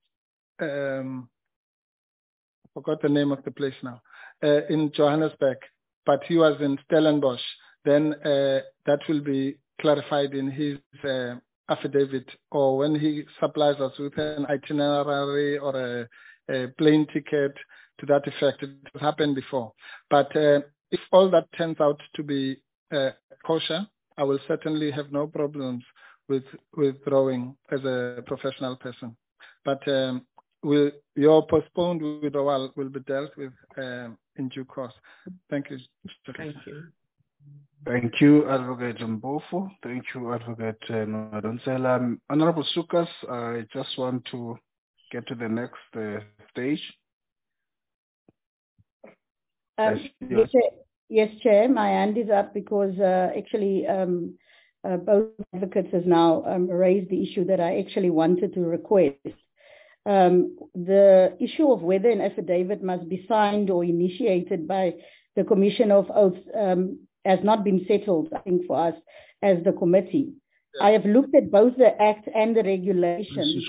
forgot the name of the place now, in Johannesburg, but he was in Stellenbosch, then that will be clarified in his affidavit, or when he supplies us with an itinerary or a plane ticket to that effect. It has happened before. But if all that turns out to be kosher, I will certainly have no problems with withdrawing as a professional person. But your postponed withdrawal will be dealt with in due course. Thank you. Thank you. Thank you, Advocate Mpofu. Thank you, Advocate Madonsela. Honorable Sukas, I just want to get to the next stage. Yes, Chair. My hand is up because actually both advocates has now raised the issue that I actually wanted to request. The issue of whether an affidavit must be signed or initiated by the Commission of Oaths has not been settled, I think, for us as the committee. I have looked at both the Act and the regulations.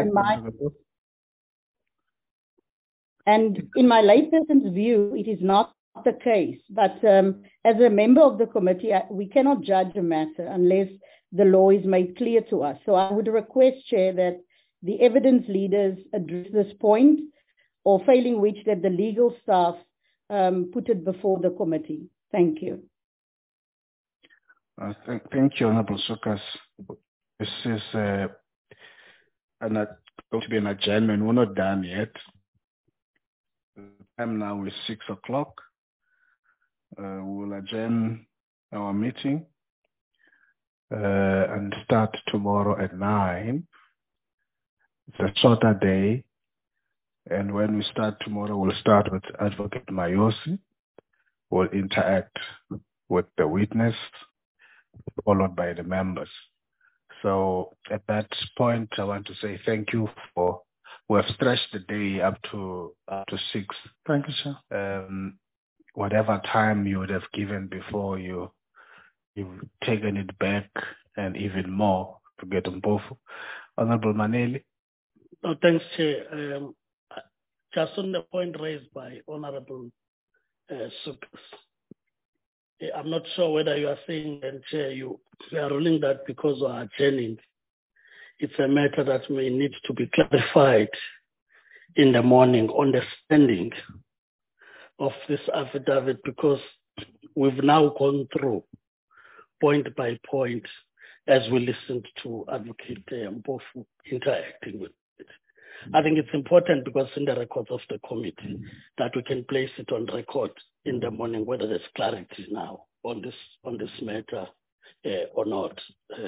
And in my layperson's view, it is not the case. But as a member of the committee, we cannot judge a matter unless the law is made clear to us. So I would request, Chair, that the evidence leaders address this point, or failing which that the legal staff put it before the committee. Thank you. Thank you, Honorable Sukas. This is going to be an adjournment. We're not done yet. The time now is 6 o'clock. We'll adjourn our meeting and start tomorrow at 9. It's a shorter day. And when we start tomorrow, we'll start with Advocate Mayosi. We'll interact with the witness, followed by the members. So at that point, I want to say thank you we have stretched the day up to 6. Thank you, sir. Whatever time you would have given before, you've taken it back and even more to get them both. Honorable Maneli. No, thanks, Chair. Just on the point raised by Honorable Sukas. I'm not sure whether you are saying, and Chair, you are ruling that because we are adjourning, it's a matter that may need to be clarified in the morning on the standing of this affidavit, because we've now gone through point by point as we listened to Advocate Mpofu interacting with it. I think it's important because in the records of the committee that we can place it on record in the morning whether there's clarity now on this matter or not.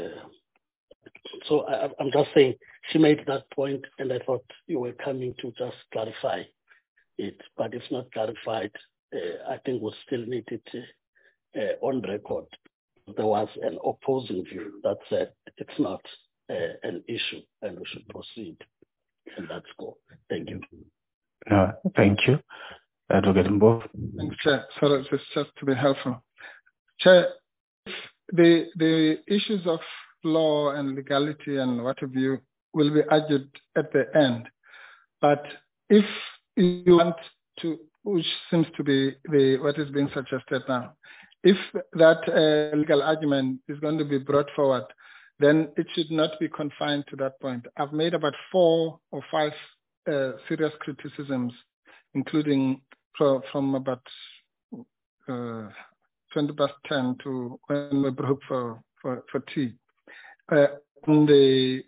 So I'm just saying she made that point, and I thought you were coming to just clarify it. But if not clarified, I think we'll still need it on record. There was an opposing view that said it's not an issue and we should proceed. And that's cool. Thank you. Thank you. Advocate Mpofu. Thanks, Chair. So just to be helpful. Chair, the issues of law and legality and what have you will be argued at the end. But if you want to, which seems to be what is being suggested now, if that legal argument is going to be brought forward, then it should not be confined to that point. I've made about 4 or 5 serious criticisms, including from about 20 past 10 to when we broke for tea, on the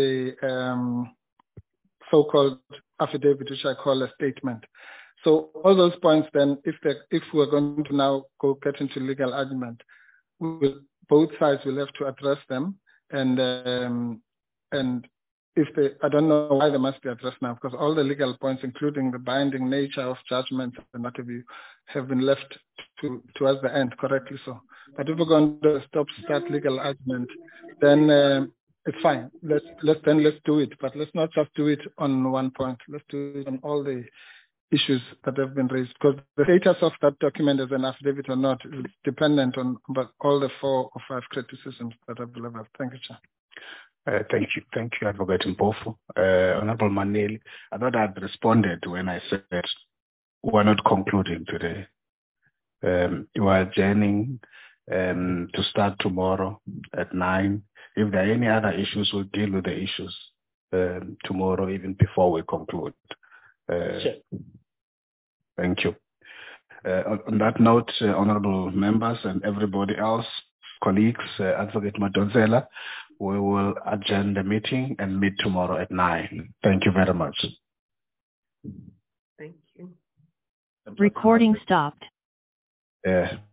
so-called affidavit, which I call a statement. So all those points, then, if we're going to now get into legal argument, both sides will have to address them and I don't know why they must be addressed now, because all the legal points, including the binding nature of judgments and what have been left towards the end, correctly so. But if we're going to start legal argument, then it's fine. Let's do it. But let's not just do it on one point. Let's do it on all the issues that have been raised, because the status of that document as an affidavit or not is dependent on all the 4 or 5 criticisms that have been leveled. Thank you, Chair. Thank you, Advocate Mpofu. Honorable Maneli, I thought I'd responded when I said we're not concluding today. You are adjourning to start tomorrow at 9. If there are any other issues, we'll deal with the issues tomorrow, even before we conclude. Sure. Thank you. On that note, honorable members and everybody else, colleagues, Advocate Madonsela, we will adjourn the meeting and meet tomorrow at 9. Thank you very much. Thank you. Recording stopped. Yeah.